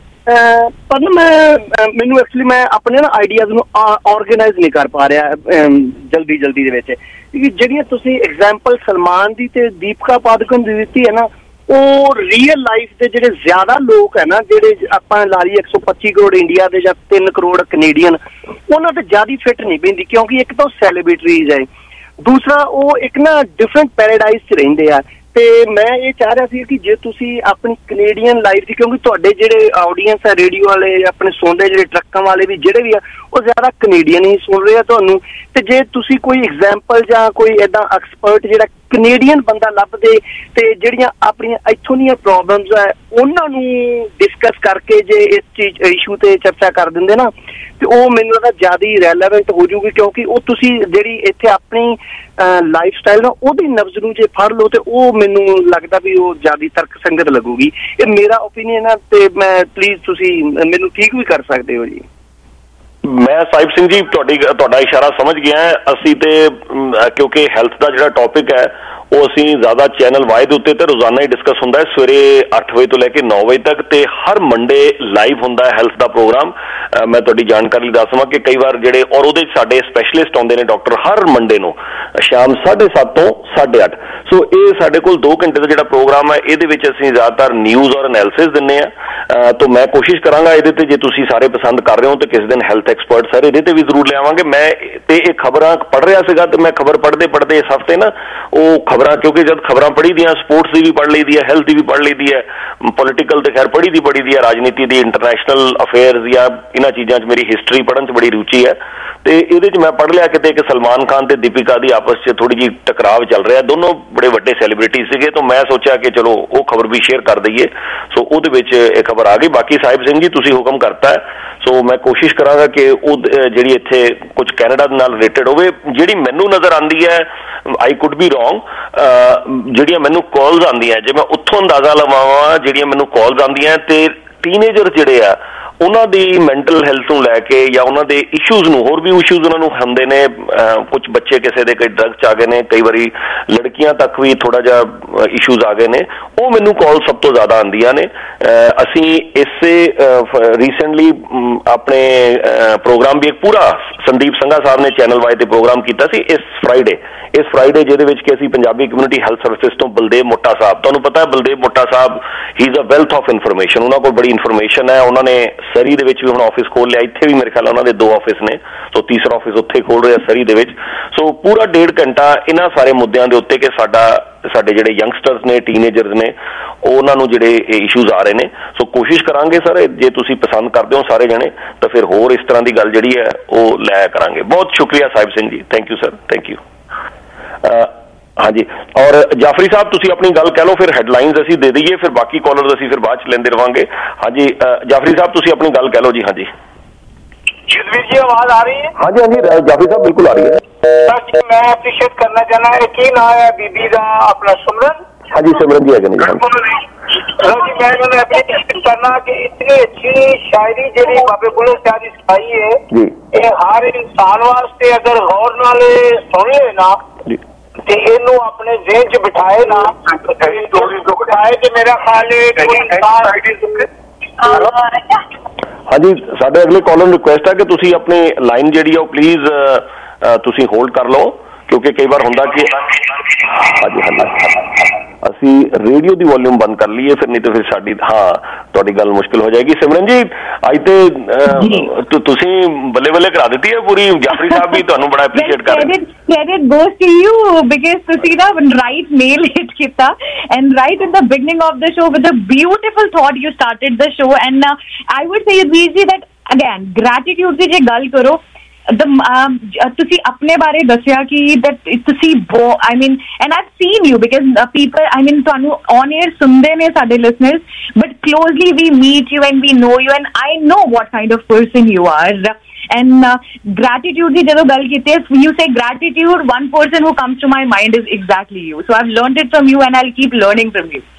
ਪਰ ਨਾ ਮੈਂ ਮੈਨੂੰ ਐਕਚੁਅਲੀ ਮੈਂ ਆਪਣੇ ਨਾ ਆਈਡੀਆਜ਼ ਨੂੰ ਆਰਗੇਨਾਈਜ਼ ਨਹੀਂ ਕਰ ਪਾ ਰਿਹਾ ਜਲਦੀ ਜਲਦੀ ਦੇ ਵਿੱਚ, ਕਿਉਂਕਿ ਜਿਹੜੀਆਂ ਤੁਸੀਂ ਐਗਜ਼ਾਮਪਲ ਸਲਮਾਨ ਦੀ ਤੇ ਦੀਪਿਕਾ ਪਾਦੂਕੋਣ ਦੀ ਦਿੱਤੀ ਹੈ ਨਾ, ਉਹ ਰੀਅਲ ਲਾਈਫ ਦੇ ਜਿਹੜੇ ਜ਼ਿਆਦਾ ਲੋਕ ਹੈ ਨਾ, ਜਿਹੜੇ ਆਪਾਂ ਲਾ ਲਈਏ ਇੱਕ ਸੌ ਪੱਚੀ ਕਰੋੜ ਇੰਡੀਆ ਦੇ ਜਾਂ ਤਿੰਨ ਕਰੋੜ ਕੈਨੇਡੀਅਨ, ਉਹਨਾਂ ਤੇ ਜ਼ਿਆਦਾ ਫਿੱਟ ਨਹੀਂ ਪੈਂਦੀ, ਕਿਉਂਕਿ ਇੱਕ ਤਾਂ ਸੈਲੀਬ੍ਰਿਟੀਜ਼ ਹੈ, ਦੂਸਰਾ ਉਹ ਇੱਕ ਨਾ ਡਿਫਰੈਂਟ ਪੈਰਾਡਾਈਜ਼ 'ਚ ਰਹਿੰਦੇ ਆ। ਤੇ ਮੈਂ ਇਹ ਚਾਹ ਰਿਹਾ ਸੀ ਕਿ ਜੇ ਤੁਸੀਂ ਆਪਣੀ ਕੈਨੇਡੀਅਨ ਲਾਈਫ ਦੀ, ਕਿਉਂਕਿ ਤੁਹਾਡੇ ਜਿਹੜੇ ਆਡੀਅנס ਹੈ ਰੇਡੀਓ ਵਾਲੇ, ਆਪਣੇ ਸੁਣਦੇ ਜਿਹੜੇ ਟਰੱਕਾਂ ਵਾਲੇ ਵੀ ਜਿਹੜੇ ਵੀ ਆ, ਉਹ ਜ਼ਿਆਦਾ ਕੈਨੇਡੀਅਨ ਹੀ ਸੁਣ ਰਹੇ ਆ ਤੁਹਾਨੂੰ, ਤੇ ਜੇ ਤੁਸੀਂ ਕੋਈ ਐਗਜ਼ਾਮਪਲ ਜਾਂ ਕੋਈ ਏਦਾਂ ਐਕਸਪਰਟ ਜਿਹੜਾ ਕੈਨੇਡੀਅਨ ਬੰਦਾ ਲੱਭਦੇ ਤੇ ਜਿਹੜੀਆਂ ਆਪਣੀਆਂ ਇੱਥੋਂ ਦੀਆਂ ਪ੍ਰੋਬਲਮਸ ਹੈ ਉਹਨਾਂ ਨੂੰ ਡਿਸਕਸ ਕਰਕੇ ਜੇ ਇਸ ਚੀਜ਼ ਇਸ਼ੂ ਤੇ ਚਰਚਾ ਕਰ ਦਿੰਦੇ ਨਾ ਤੇ ਉਹ ਮੈਨੂੰ ਲੱਗਦਾ ਜ਼ਿਆਦਾ ਹੀ ਰੈਲੇਵੈਂਟ ਹੋ ਜੂਗੀ, ਕਿਉਂਕਿ ਉਹ ਤੁਸੀਂ ਜਿਹੜੀ ਇੱਥੇ ਆਪਣੀ ਲਾਈਫ ਸਟਾਈਲ ਨਾ ਉਹਦੀ ਨਬਜ਼ ਨੂੰ ਜੇ ਫੜ ਲਓ ਤੇ ਉਹ ਮੈਨੂੰ ਲੱਗਦਾ ਵੀ ਉਹ ਜ਼ਿਆਦਾ ਤਰਕਸੰਗਤ ਲੱਗੂਗੀ। ਇਹ ਮੇਰਾ ਓਪੀਨੀਅਨ ਹੈ ਤੇ ਮੈਂ ਪਲੀਜ਼ ਤੁਸੀਂ ਮੈਨੂੰ ਠੀਕ ਵੀ ਕਰ ਸਕਦੇ ਹੋ ਜੀ। ਮੈਂ ਸਾਹਿਬ ਸਿੰਘ ਜੀ ਤੁਹਾਡੀ ਤੁਹਾਡਾ ਇਸ਼ਾਰਾ ਸਮਝ ਗਿਆ। ਅਸੀਂ ਤੇ ਕਿਉਂਕਿ ਹੈਲਥ ਦਾ ਜਿਹੜਾ ਟੌਪਿਕ ਹੈ ਉਹ ਅਸੀਂ ਜ਼ਿਆਦਾ ਚੈਨਲ ਵਾਈ ਦੇ ਉੱਤੇ ਤੇ ਰੋਜ਼ਾਨਾ ਹੀ ਡਿਸਕਸ ਹੁੰਦਾ ਹੈ, ਸਵੇਰੇ ਅੱਠ ਵਜੇ ਤੋਂ ਲੈ ਕੇ ਨੌ ਵਜੇ ਤੱਕ, ਤੇ ਹਰ ਮੰਡੇ ਲਾਈਵ ਹੁੰਦਾ ਹੈ ਹੈਲਥ ਦਾ ਪ੍ਰੋਗਰਾਮ। ਮੈਂ ਤੁਹਾਡੀ ਜਾਣਕਾਰੀ ਲਈ ਦੱਸ ਦੇਵਾਂ ਕਿ ਕਈ ਵਾਰ ਜਿਹੜੇ ਔਰ ਉਹਦੇ ਸਾਡੇ ਸਪੈਸ਼ਲਿਸਟ ਆਉਂਦੇ ਨੇ ਡਾਕਟਰ ਹਰ ਮੰਡੇ ਨੂੰ ਸ਼ਾਮ ਸਾਢੇ ਸੱਤ ਤੋਂ ਸਾਢੇ ਅੱਠ। ਸੋ ਇਹ ਸਾਡੇ ਕੋਲ ਦੋ ਘੰਟੇ ਦਾ ਜਿਹੜਾ ਪ੍ਰੋਗਰਾਮ ਹੈ ਇਹਦੇ ਵਿੱਚ ਅਸੀਂ ਜ਼ਿਆਦਾਤਰ ਨਿਊਜ਼ ਔਰ ਐਨਾਲਿਸਿਸ ਦਿੰਦੇ ਹਾਂ। ਤਾਂ ਮੈਂ ਕੋਸ਼ਿਸ਼ ਕਰਾਂਗਾ ਇਹਦੇ ਤੇ, ਜੇ ਤੁਸੀਂ ਸਾਰੇ ਪਸੰਦ ਕਰ ਰਹੇ ਹੋ ਤੇ ਕਿਸੇ ਦਿਨ ਹੈਲਥ ਐਕਸਪਰਟ ਸਰ ਇਹਦੇ ਤੇ ਵੀ ਜ਼ਰੂਰ ਲਿਆਵਾਂਗੇ। ਮੈਂ ਤੇ ਇਹ ਖਬਰਾਂ ਪੜ੍ਹ ਰਿਹਾ ਸੀਗਾ ਤੇ ਮੈਂ ਖਬਰ ਪੜ੍ਹਦੇ ਪੜ੍ਹਦੇ ਇਸ ਹਫ਼ਤੇ ਨਾ ਉਹ ਖਬਰਾਂ, ਕਿਉਂਕਿ ਜਦ ਖਬਰਾਂ ਪੜ੍ਹੀ ਦੀਆਂ ਸਪੋਰਟਸ ਦੀ ਵੀ ਪੜ੍ਹ ਲਈ ਦੀ ਹੈ, ਹੈਲਥ ਦੀ ਵੀ ਪੜ੍ਹ ਲਈ ਦੀ ਹੈ, ਪੋਲੀਟੀਕਲ ਤੇ ਖੈਰ ਪੜ੍ਹੀ ਦੀ ਪੜ੍ਹੀ ਦੀ ਹੈ, ਰਾਜਨੀਤੀ ਦੀ, ਇੰਟਰਨੈਸ਼ਨਲ ਅਫੇਅਰਸ ਜਾਂ ਇਹਨਾਂ ਚੀਜ਼ਾਂ 'ਚ ਮੇਰੀ ਹਿਸਟਰੀ ਪੜ੍ਹਨ 'ਚ ਬੜੀ ਰੁਚੀ ਹੈ। ਤੇ ਇਹਦੇ 'ਚ ਮੈਂ ਪੜ੍ਹ ਲਿਆ ਕਿਤੇ ਕਿ ਸਲਮਾਨ ਖਾਨ ਤੇ ਦੀਪਿਕਾ ਦੀ ਆਪਸ 'ਚ ਥੋੜ੍ਹੀ ਜਿਹੀ ਟਕਰਾਵ ਚੱਲ ਰਿਹਾ, ਦੋਨੋਂ ਬੜੇ ਵੱਡੇ ਸੈਲੀਬ੍ਰਿਟੀ ਸੀਗੇ। ਤਾਂ ਮੈਂ ਸੋਚਿਆ ਕਿ ਚਲੋ ਉਹ ਖਬਰ ਵੀ ਸ਼ੇਅਰ ਕਰ ਦਈਏ। ਸੋ ਉਹਦੇ ਵਿੱਚ ਇਹ ਖਬਰ ਆ ਗਈ। ਬਾਕੀ ਸਾਹਿਬ ਸਿੰਘ ਜੀ ਤੁਸੀਂ ਹੁਕਮ ਕਰਤਾ ਹੈ, ਸੋ ਮੈਂ ਕੋਸ਼ਿਸ਼ ਕਰਾਂਗਾ ਕਿ ਉਹ ਜਿਹੜੀ ਇੱਥੇ ਕੁਝ ਕੈਨੇਡਾ ਦੇ ਨਾਲ ਰਿਲੇਟਡ ਹੋਵੇ। ਜਿਹੜੀ ਮੈਨੂੰ ਨਜ਼ਰ ਆਉਂਦੀ ਹੈ, ਆਈ ਕੁਡ ਬੀ ਰੋਂਗ, ਜਿਹੜੀਆਂ ਮੈਨੂੰ ਕਾਲਸ ਆਉਂਦੀਆਂ, ਜੇ ਮੈਂ ਉੱਥੋਂ ਅੰਦਾਜ਼ਾ ਲਵਾਵਾਂ, ਜਿਹੜੀਆਂ ਮੈਨੂੰ ਕਾਲਸ ਆਉਂਦੀਆਂ ਤੇ ਟੀਨੇਜਰ ਜਿਹੜੇ ਆ ਉਹਨਾਂ ਦੀ ਮੈਂਟਲ ਹੈਲਥ ਨੂੰ ਲੈ ਕੇ ਜਾਂ ਉਹਨਾਂ ਦੇ ਇਸ਼ੂਜ਼ ਨੂੰ, ਹੋਰ ਵੀ ਇਸ਼ੂਜ਼ ਉਹਨਾਂ ਨੂੰ ਹੁੰਦੇ ਨੇ। ਕੁਝ ਬੱਚੇ ਕਿਸੇ ਦੇ ਕਈ ਡਰੱਗਸ 'ਚ ਆ ਗਏ ਨੇ, ਕਈ ਵਾਰੀ ਲੜਕੀਆਂ ਤੱਕ ਵੀ ਥੋੜ੍ਹਾ ਜਿਹਾ ਇਸ਼ੂਜ਼ ਆ ਗਏ ਨੇ, ਉਹ ਮੈਨੂੰ ਕਾਲ ਸਭ ਤੋਂ ਜ਼ਿਆਦਾ ਆਉਂਦੀਆਂ ਨੇ। ਅਸੀਂ ਇਸੇ ਰੀਸੈਂਟਲੀ ਆਪਣੇ ਪ੍ਰੋਗਰਾਮ ਵੀ ਇੱਕ ਪੂਰਾ ਸੰਦੀਪ ਸੰਘਾ ਸਾਹਿਬ ਨੇ ਚੈਨਲ ਵਾਈ ਤੇ ਪ੍ਰੋਗਰਾਮ ਕੀਤਾ ਸੀ ਇਸ ਫਰਾਈਡੇ ਇਸ ਫਰਾਈਡੇ ਜਿਹਦੇ ਵਿੱਚ ਕਿ ਅਸੀਂ ਪੰਜਾਬੀ ਕਮਿਊਨਿਟੀ ਹੈਲਥ ਸਰਵਿਸਿਜ਼ ਤੋਂ ਬਲਦੇਵ ਮੋਟਾ ਸਾਹਿਬ, ਤੁਹਾਨੂੰ ਪਤਾ ਹੈ ਬਲਦੇਵ ਮੋਟਾ ਸਾਹਿਬ ਹੀ is a wealth of information, ਉਹਨਾਂ ਕੋਲ ਬੜੀ ਇਨਫੋਰਮੇਸ਼ਨ ਹੈ। ਉਹਨਾਂ ਨੇ ਸਰੀ ਦੇ ਵਿੱਚ ਵੀ ਹੁਣ ਆਫਿਸ ਖੋਲ ਲਿਆ, ਇੱਥੇ ਵੀ ਮੇਰੇ ਖਿਆਲ ਉਹਨਾਂ ਦੇ ਦੋ ਆਫਿਸ ਨੇ, ਸੋ ਤੀਸਰਾ ਆਫਿਸ ਉੱਥੇ ਖੋਲ ਰਿਹਾ ਸਰੀ ਦੇ ਵਿੱਚ। ਸੋ ਪੂਰਾ ਡੇਢ ਘੰਟਾ ਇਹਨਾਂ ਸਾਰੇ ਮੁੱਦਿਆਂ ਦੇ ਉੱਤੇ ਕਿ ਸਾਡਾ ਸਾਡੇ ਜਿਹੜੇ ਯੰਗਸਟਰਸ ਨੇ, ਟੀਨੇਜਰਸ ਨੇ, ਉਹਨਾਂ ਨੂੰ ਜਿਹੜੇ ਇਸ਼ੂਜ਼ ਆ ਰਹੇ ਨੇ। ਸੋ ਕੋਸ਼ਿਸ਼ ਕਰਾਂਗੇ ਸਰ, ਜੇ ਤੁਸੀਂ ਪਸੰਦ ਕਰਦੇ ਹੋ ਸਾਰੇ ਜਣੇ ਤਾਂ ਫਿਰ ਹੋਰ ਇਸ ਤਰ੍ਹਾਂ ਦੀ ਗੱਲ ਜਿਹੜੀ ਹੈ ਉਹ ਲੈ ਕਰਾਂਗੇ। ਬਹੁਤ ਸ਼ੁਕਰੀਆ Sahib Singh ji, thank you sir, thank you. ਹਾਂਜੀ, ਔਰ ਜਾਫਰੀ ਸਾਹਿਬ ਤੁਸੀਂ ਆਪਣੀ ਗੱਲ ਕਹਿ ਲਓ, ਫਿਰ ਹੈਡਲਾਈਨਸ ਅਸੀਂ ਦੇ ਦਈਏ, ਫਿਰ ਬਾਕੀ ਕਾਲਰਸ ਅਸੀਂ ਫਿਰ ਬਾਅਦ ਚ ਲੈਂਦੇ ਰਵਾਂਗੇ। ਹਾਂਜੀ ਜਾਫਰੀ ਸਾਹਿਬ ਤੁਸੀਂ ਆਪਣੀ ਗੱਲ ਕਹਿ ਲਓ ਜੀ। ਹਾਂਜੀ ਜਸਵੀਰ ਜੀ ਆਵਾਜ਼ ਆ ਰਹੀ ਹੈ? ਹਾਂਜੀ ਹਾਂਜੀ ਜਾਫਰੀ ਸਾਹਿਬ ਬਿਲਕੁਲ ਆ ਰਹੀ ਹੈ ਸਰ। ਮੈਂ ਐਪਰੀਸ਼ੀਏਟ ਕਰਨਾ ਚਾਹਨਾ ਹੈ, ਕੀ ਨਾਮ ਹੈ ਬੀਬੀ ਦਾ ਆਪਣਾ? ਸਿਮਰਨ। ਹਾਂਜੀ ਸਿਮਰਨ ਜੀ ਹੈਗੇ ਨੇ ਜੀ। सर जी मैं उन्होंने अप्रिशिएट करना कि इतनी अच्छी शायरी जी बाबे बुल्ले शाह की सिखाई है, ये हर इंसान वास्ते अगर गौर नाल सुन ले ना ते इनू अपने ज़हन च बिठाए ना बिठाए ते मेरा ख्याल है। हाँ जी, साडे अगले कॉलर ਨੂੰ ਰਿਕੁਐਸਟ ਹੈ ਕਿ ਤੁਸੀਂ ਆਪਣੀ ਲਾਈਨ ਜਿਹੜੀ ਉਹ ਪਲੀਜ਼ ਤੁਸੀਂ ਹੋਲਡ ਕਰ ਲਓ, ਕਿਉਂਕਿ ਕਈ ਵਾਰ ਹੁੰਦਾ ਕਿ ਹਾਂਜੀ ਹਾਂਜੀ ਅਸੀਂ ਰੇਡੀਓ ਦੀ ਵੋਲਿਊਮ ਬੰਦ ਕਰ ਲਈਏ, ਫਿਰ ਨਹੀਂ ਤਾਂ ਫਿਰ ਸਾਡੀ ਹਾਂ ਤੁਹਾਡੀ ਗੱਲ ਮੁਸ਼ਕਿਲ ਹੋ ਜਾਏਗੀ। ਸਿਮਰਨ ਜੀ ਅੱਜ ਤੇ ਤੁਸੀਂ ਬੱਲੇ ਬੱਲੇ ਕਰਾ ਦਿੱਤੀ ਹੈ ਪੂਰੀ। ਜਾਫਰੀ ਸਾਹਿਬ ਵੀ ਤੁਹਾਨੂੰ ਬੜਾ ਐਪਰੀਸ਼ੀਏਟ ਕਰ ਰਹੇ ਨੇ। Credit goes to you because ਤੁਸੀਂ ਨਾ right nail hit ਕੀਤਾ and right in the beginning of the show with a beautiful thought you started the show and uh, I would say Yudhvir that again gratitude ਦੀ ਜੇ ਗੱਲ ਕਰੋ the um, ਤੁਸੀਂ ਆਪਣੇ ਬਾਰੇ ਦੱਸਿਆ ਕਿ that ਤੁਸੀਂ I mean and I've seen you because uh, people I mean ਤੁਹਾਨੂੰ on air ਸੁਣਦੇ ਨੇ ਸਾਡੇ listeners but closely we meet you and we know you and I know what kind of person you are and uh, gratitude ਦੀ ਜਦੋਂ ਗੱਲ ਕੀਤੀ ਹੈ you say gratitude one person who comes to my mind is exactly you, so I've learned it from you and I'll keep learning from you.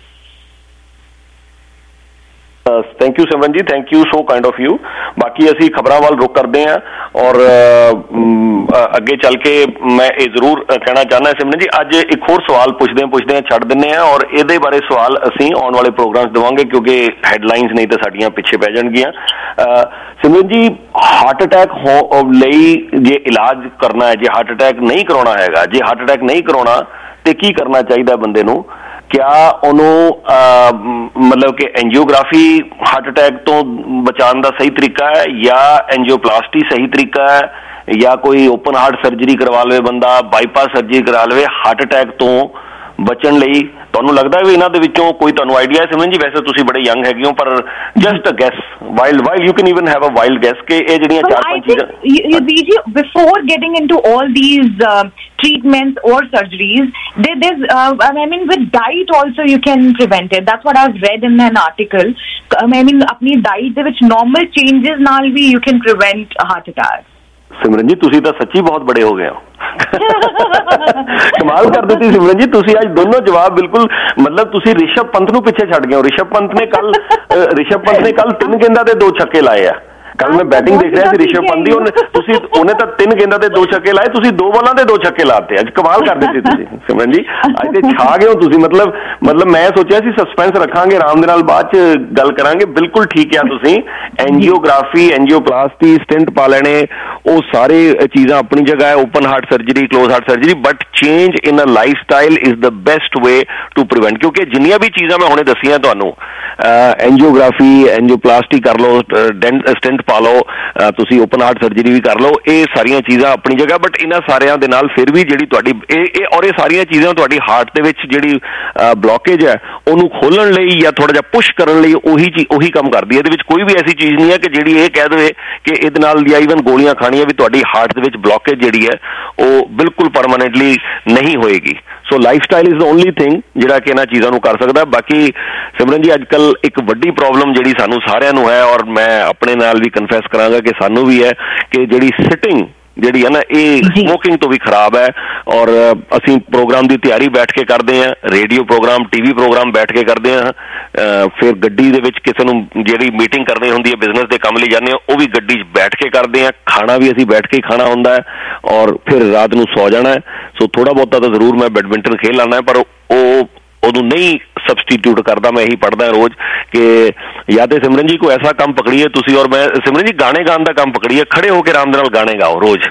Thank you Simran ji, thank you, so kind of you. ਬਾਕੀ ਅਸੀਂ ਖਬਰਾਂ ਵੱਲ ਰੁਕ ਕਰਦੇ ਹਾਂ ਔਰ ਅੱਗੇ ਚੱਲ ਕੇ ਮੈਂ ਇਹ ਜ਼ਰੂਰ ਕਹਿਣਾ ਚਾਹੁੰਦਾ ਸਿਮਰਨ ਜੀ, ਅੱਜ ਇੱਕ ਹੋਰ ਸਵਾਲ ਪੁੱਛਦੇ ਪੁੱਛਦੇ ਛੱਡ ਦਿੰਦੇ ਹਾਂ ਔਰ ਇਹਦੇ ਬਾਰੇ ਸਵਾਲ ਅਸੀਂ ਆਉਣ ਵਾਲੇ ਪ੍ਰੋਗਰਾਮ ਦੇਵਾਂਗੇ ਕਿਉਂਕਿ ਹੈਡਲਾਈਨਸ ਨਹੀਂ ਤਾਂ ਸਾਡੀਆਂ ਪਿੱਛੇ ਪੈ ਜਾਣਗੀਆਂ। ਸਿਮਰਨ ਜੀ, ਹਾਰਟ ਅਟੈਕ ਹੋ ਲਈ ਜੇ ਇਲਾਜ ਕਰਨਾ ਹੈ, ਜੇ ਹਾਰਟ ਅਟੈਕ ਨਹੀਂ ਕਰਾਉਣਾ ਹੈਗਾ, ਜੇ ਹਾਰਟ ਅਟੈਕ ਨਹੀਂ ਕਰਾਉਣਾ ਤੇ ਕੀ ਕਰਨਾ ਚਾਹੀਦਾ ਬੰਦੇ ਨੂੰ? क्या उन्होंने मतलब कि एंजियोग्राफी हार्ट अटैक तो बचाने का सही तरीका है या एंजियोप्लास्टी सही तरीका है या कोई ओपन हार्ट सर्जरी करवा ले बंदा, बाईपास सर्जरी करा ले हार्ट अटैक तो ਬਚਣ ਲਈ ਤੁਹਾਨੂੰ ਲੱਗਦਾ ਵੀ ਇਹਨਾਂ ਦੇ ਵਿੱਚੋਂ ਕੋਈ ਤੁਹਾਨੂੰ ਆਈਡੀਆ ਹੈ? ਸਿਮਰਨ ਜੀ ਵੈਸੇ ਤੁਸੀਂ ਬੜੇ ਯੰਗ ਹੈਗੇ ਹੋ, ਪਰ just a guess, wild wild you can even have a wild guess ਕਿ ਇਹ ਜਿਹੜੀਆਂ ਚਾਰ ਪੰਜ ਚੀਜ਼ਾਂ before getting into all these uh, treatments or surgeries, there, there's uh, I mean with diet also you can prevent it. That's what I've read in an article. I mean apni diet de vich normal changes naal bhi you can prevent a heart attack. Simran ji ਤੁਸੀਂ ਤਾਂ ਸੱਚੀ ਬਹੁਤ ਬੜੇ ਹੋ ਗਏ ਹੋ, ਕਮਾਲ ਕਰ ਦਿੱਤੀ ਸਿਮਰਨ ਜੀ ਤੁਸੀਂ ਅੱਜ ਦੋਨੋਂ ਜਵਾਬ ਬਿਲਕੁਲ, ਮਤਲਬ ਤੁਸੀਂ ਰਿਸ਼ਭ ਪੰਤ ਨੂੰ ਪਿੱਛੇ ਛੱਡ ਗਏ ਹੋ। ਰਿਸ਼ਭ ਪੰਤ ਨੇ ਕੱਲ ਰਿਸ਼ਭ ਪੰਤ ਨੇ ਕੱਲ ਤਿੰਨ ਗੇਂਦਾਂ ਦੇ ਦੋ ਛੱਕੇ ਲਾਏ ਆ। ਕੱਲ ਮੈਂ ਬੈਟਿੰਗ ਦੇਖ ਰਿਹਾ ਸੀ ਰਿਸ਼ਭ ਪੰਤ ਦੀ, ਉਹਨੇ ਤੁਸੀਂ ਉਹਨੇ ਤਾਂ ਤਿੰਨ ਗੇਂਦਾਂ ਤੇ ਦੋ ਛੱਕੇ ਲਾਏ, ਤੁਸੀਂ ਦੋ ਬਾਲਾਂ ਤੇ ਦੋ ਛੱਕੇ ਲਾਤੇ। ਅੱਜ ਕਮਾਲ ਕਰ ਦਿੱਤੀ ਤੁਸੀਂ ਸਿਮਰਨ ਜੀ, ਅੱਜ ਤੇ ਛਾ ਗਏ ਹੋ ਤੁਸੀਂ। ਮਤਲਬ ਮਤਲਬ ਮੈਂ ਸੋਚਿਆ ਸੀ ਸਸਪੈਂਸ ਰੱਖਾਂਗੇ, ਆਰਾਮ ਦੇ ਨਾਲ ਬਾਅਦ ਚ ਗੱਲ ਕਰਾਂਗੇ। ਬਿਲਕੁਲ ਠੀਕ ਆ ਤੁਸੀਂ। ਐਂਜੀਓਗ੍ਰਾਫੀ, ਐਂਜੀਓਪਲਾਸਟੀ, ਸਟੈਂਟ ਪਾ ਲੈਣੇ, ਉਹ ਸਾਰੇ ਚੀਜ਼ਾਂ ਆਪਣੀ ਜਗ੍ਹਾ ਹੈ। Open heart surgery, close heart surgery, but change in a lifestyle is the best way to prevent. ਕਿਉਂਕਿ ਜਿੰਨੀਆਂ ਵੀ ਚੀਜ਼ਾਂ ਮੈਂ ਹੁਣੇ ਦੱਸੀਆਂ ਤੁਹਾਨੂੰ, ਐਂਜੀਓਗ੍ਰਾਫੀ, ਐਂਜੀਓਪਲਾਸਟੀ ਕਰ ਲਓ, ਸਟੈਂਟ ਪਾ ਲਓ, ਤੁਸੀਂ ਓਪਨ ਹਾਰਟ ਸਰਜਰੀ ਵੀ ਕਰ ਲਓ, ਇਹ ਸਾਰੀਆਂ ਚੀਜ਼ਾਂ ਆਪਣੀ ਜਗ੍ਹਾ, ਬਟ ਇਹਨਾਂ ਸਾਰਿਆਂ ਦੇ ਨਾਲ ਫਿਰ ਵੀ ਜਿਹੜੀ ਤੁਹਾਡੀ ਇਹ ਇਹ ਔਰ ਇਹ ਸਾਰੀਆਂ ਚੀਜ਼ਾਂ ਤੁਹਾਡੀ ਹਾਰਟ ਦੇ ਵਿੱਚ ਜਿਹੜੀ ਬਲੋਕੇਜ ਹੈ ਉਹਨੂੰ ਖੋਲਣ ਲਈ ਜਾਂ ਥੋੜਾ ਜਿਹਾ ਪੁਸ਼ ਕਰਨ ਲਈ ਉਹੀ ਚੀਜ਼ ਉਹੀ ਕੰਮ ਕਰਦੀ ਹੈ। ਇਹਦੇ ਵਿੱਚ ਕੋਈ ਵੀ ਐਸੀ ਚੀਜ਼ ਨਹੀਂ ਹੈ ਕਿ ਜਿਹੜੀ ਇਹ ਕਹਿ ਦੇਵੇ ਕਿ ਇਹਦੇ ਨਾਲ ਜਾਂ ਈਵਨ ਗੋਲੀਆਂ ਖਾਣੀਆਂ ਵੀ ਤੁਹਾਡੀ ਹਾਰਟ ਦੇ ਵਿੱਚ ਬਲੋਕੇਜ ਜਿਹੜੀ ਹੈ ਉਹ ਬਿਲਕੁਲ ਪਰਮਾਨੈਂਟਲੀ ਨਹੀਂ ਹੋਏਗੀ। So lifestyle is the only thing ਜਿਹੜਾ ਕਿ ਇਹਨਾਂ ਚੀਜ਼ਾਂ ਨੂੰ ਕਰ ਸਕਦਾ। ਬਾਕੀ ਸਿਮਰਨ ਜੀ ਅੱਜ ਕੱਲ੍ਹ ਇੱਕ ਵੱਡੀ ਪ੍ਰੋਬਲਮ ਜਿਹੜੀ ਸਾਨੂੰ ਸਾਰਿਆਂ ਨੂੰ ਹੈ, ਔਰ ਮੈਂ ਆਪਣੇ ਨਾਲ ਵੀ ਕਨਫੈਸ ਕਰਾਂਗਾ ਕਿ ਸਾਨੂੰ ਵੀ ਹੈ, ਕਿ ਜਿਹੜੀ ਸਿਟਿੰਗ ਜਿਹੜੀ ਹੈ ਨਾ ਇਹ ਸਮੋਕਿੰਗ ਤੋਂ ਵੀ ਖਰਾਬ ਹੈ। ਔਰ ਅਸੀਂ ਪ੍ਰੋਗਰਾਮ ਦੀ ਤਿਆਰੀ ਬੈਠ ਕੇ ਕਰਦੇ ਹਾਂ, ਰੇਡੀਓ ਪ੍ਰੋਗਰਾਮ, ਟੀਵੀ ਪ੍ਰੋਗਰਾਮ ਬੈਠ ਕੇ ਕਰਦੇ ਹਾਂ, ਫਿਰ ਗੱਡੀ ਦੇ ਵਿੱਚ ਕਿਸੇ ਨੂੰ ਜਿਹੜੀ ਮੀਟਿੰਗ ਕਰਨੀ ਹੁੰਦੀ ਹੈ, ਬਿਜ਼ਨਸ ਦੇ ਕੰਮ ਲਈ ਜਾਂਦੇ ਹਾਂ, ਉਹ ਵੀ ਗੱਡੀ 'ਚ ਬੈਠ ਕੇ ਕਰਦੇ ਹਾਂ, ਖਾਣਾ ਵੀ ਅਸੀਂ ਬੈਠ ਕੇ ਹੀ ਖਾਣਾ ਹੁੰਦਾ ਹੈ, ਔਰ ਫਿਰ ਰਾਤ ਨੂੰ ਸੌ ਜਾਣਾ ਹੈ। ਸੋ ਥੋੜ੍ਹਾ ਬਹੁਤਾ ਤਾਂ ਜ਼ਰੂਰ ਮੈਂ ਬੈਡਮਿੰਟਨ ਖੇਲ ਲੈਣਾ, ਪਰ ਉਹ ਉਹਨੂੰ ਨਹੀਂ ਸਬਸਟੀਟਿਊਟ ਕਰਦਾ। ਮੈਂ ਇਹੀ ਪੜ੍ਹਦਾ ਰੋਜ਼ ਕਿ ਜਾਂ ਤੇ ਸਿਮਰਨ ਜੀ ਕੋਈ ਐਸਾ ਕੰਮ ਪਕੜੀਏ ਤੁਸੀਂ ਔਰ ਮੈਂ, ਸਿਮਰਨ ਜੀ ਗਾਣੇ ਗਾਉਣ ਦਾ ਕੰਮ ਪਕੜੀਏ, ਖੜੇ ਹੋ ਕੇ ਆਰਾਮ ਦੇ ਨਾਲ ਗਾਣੇ ਗਾਓ ਰੋਜ਼।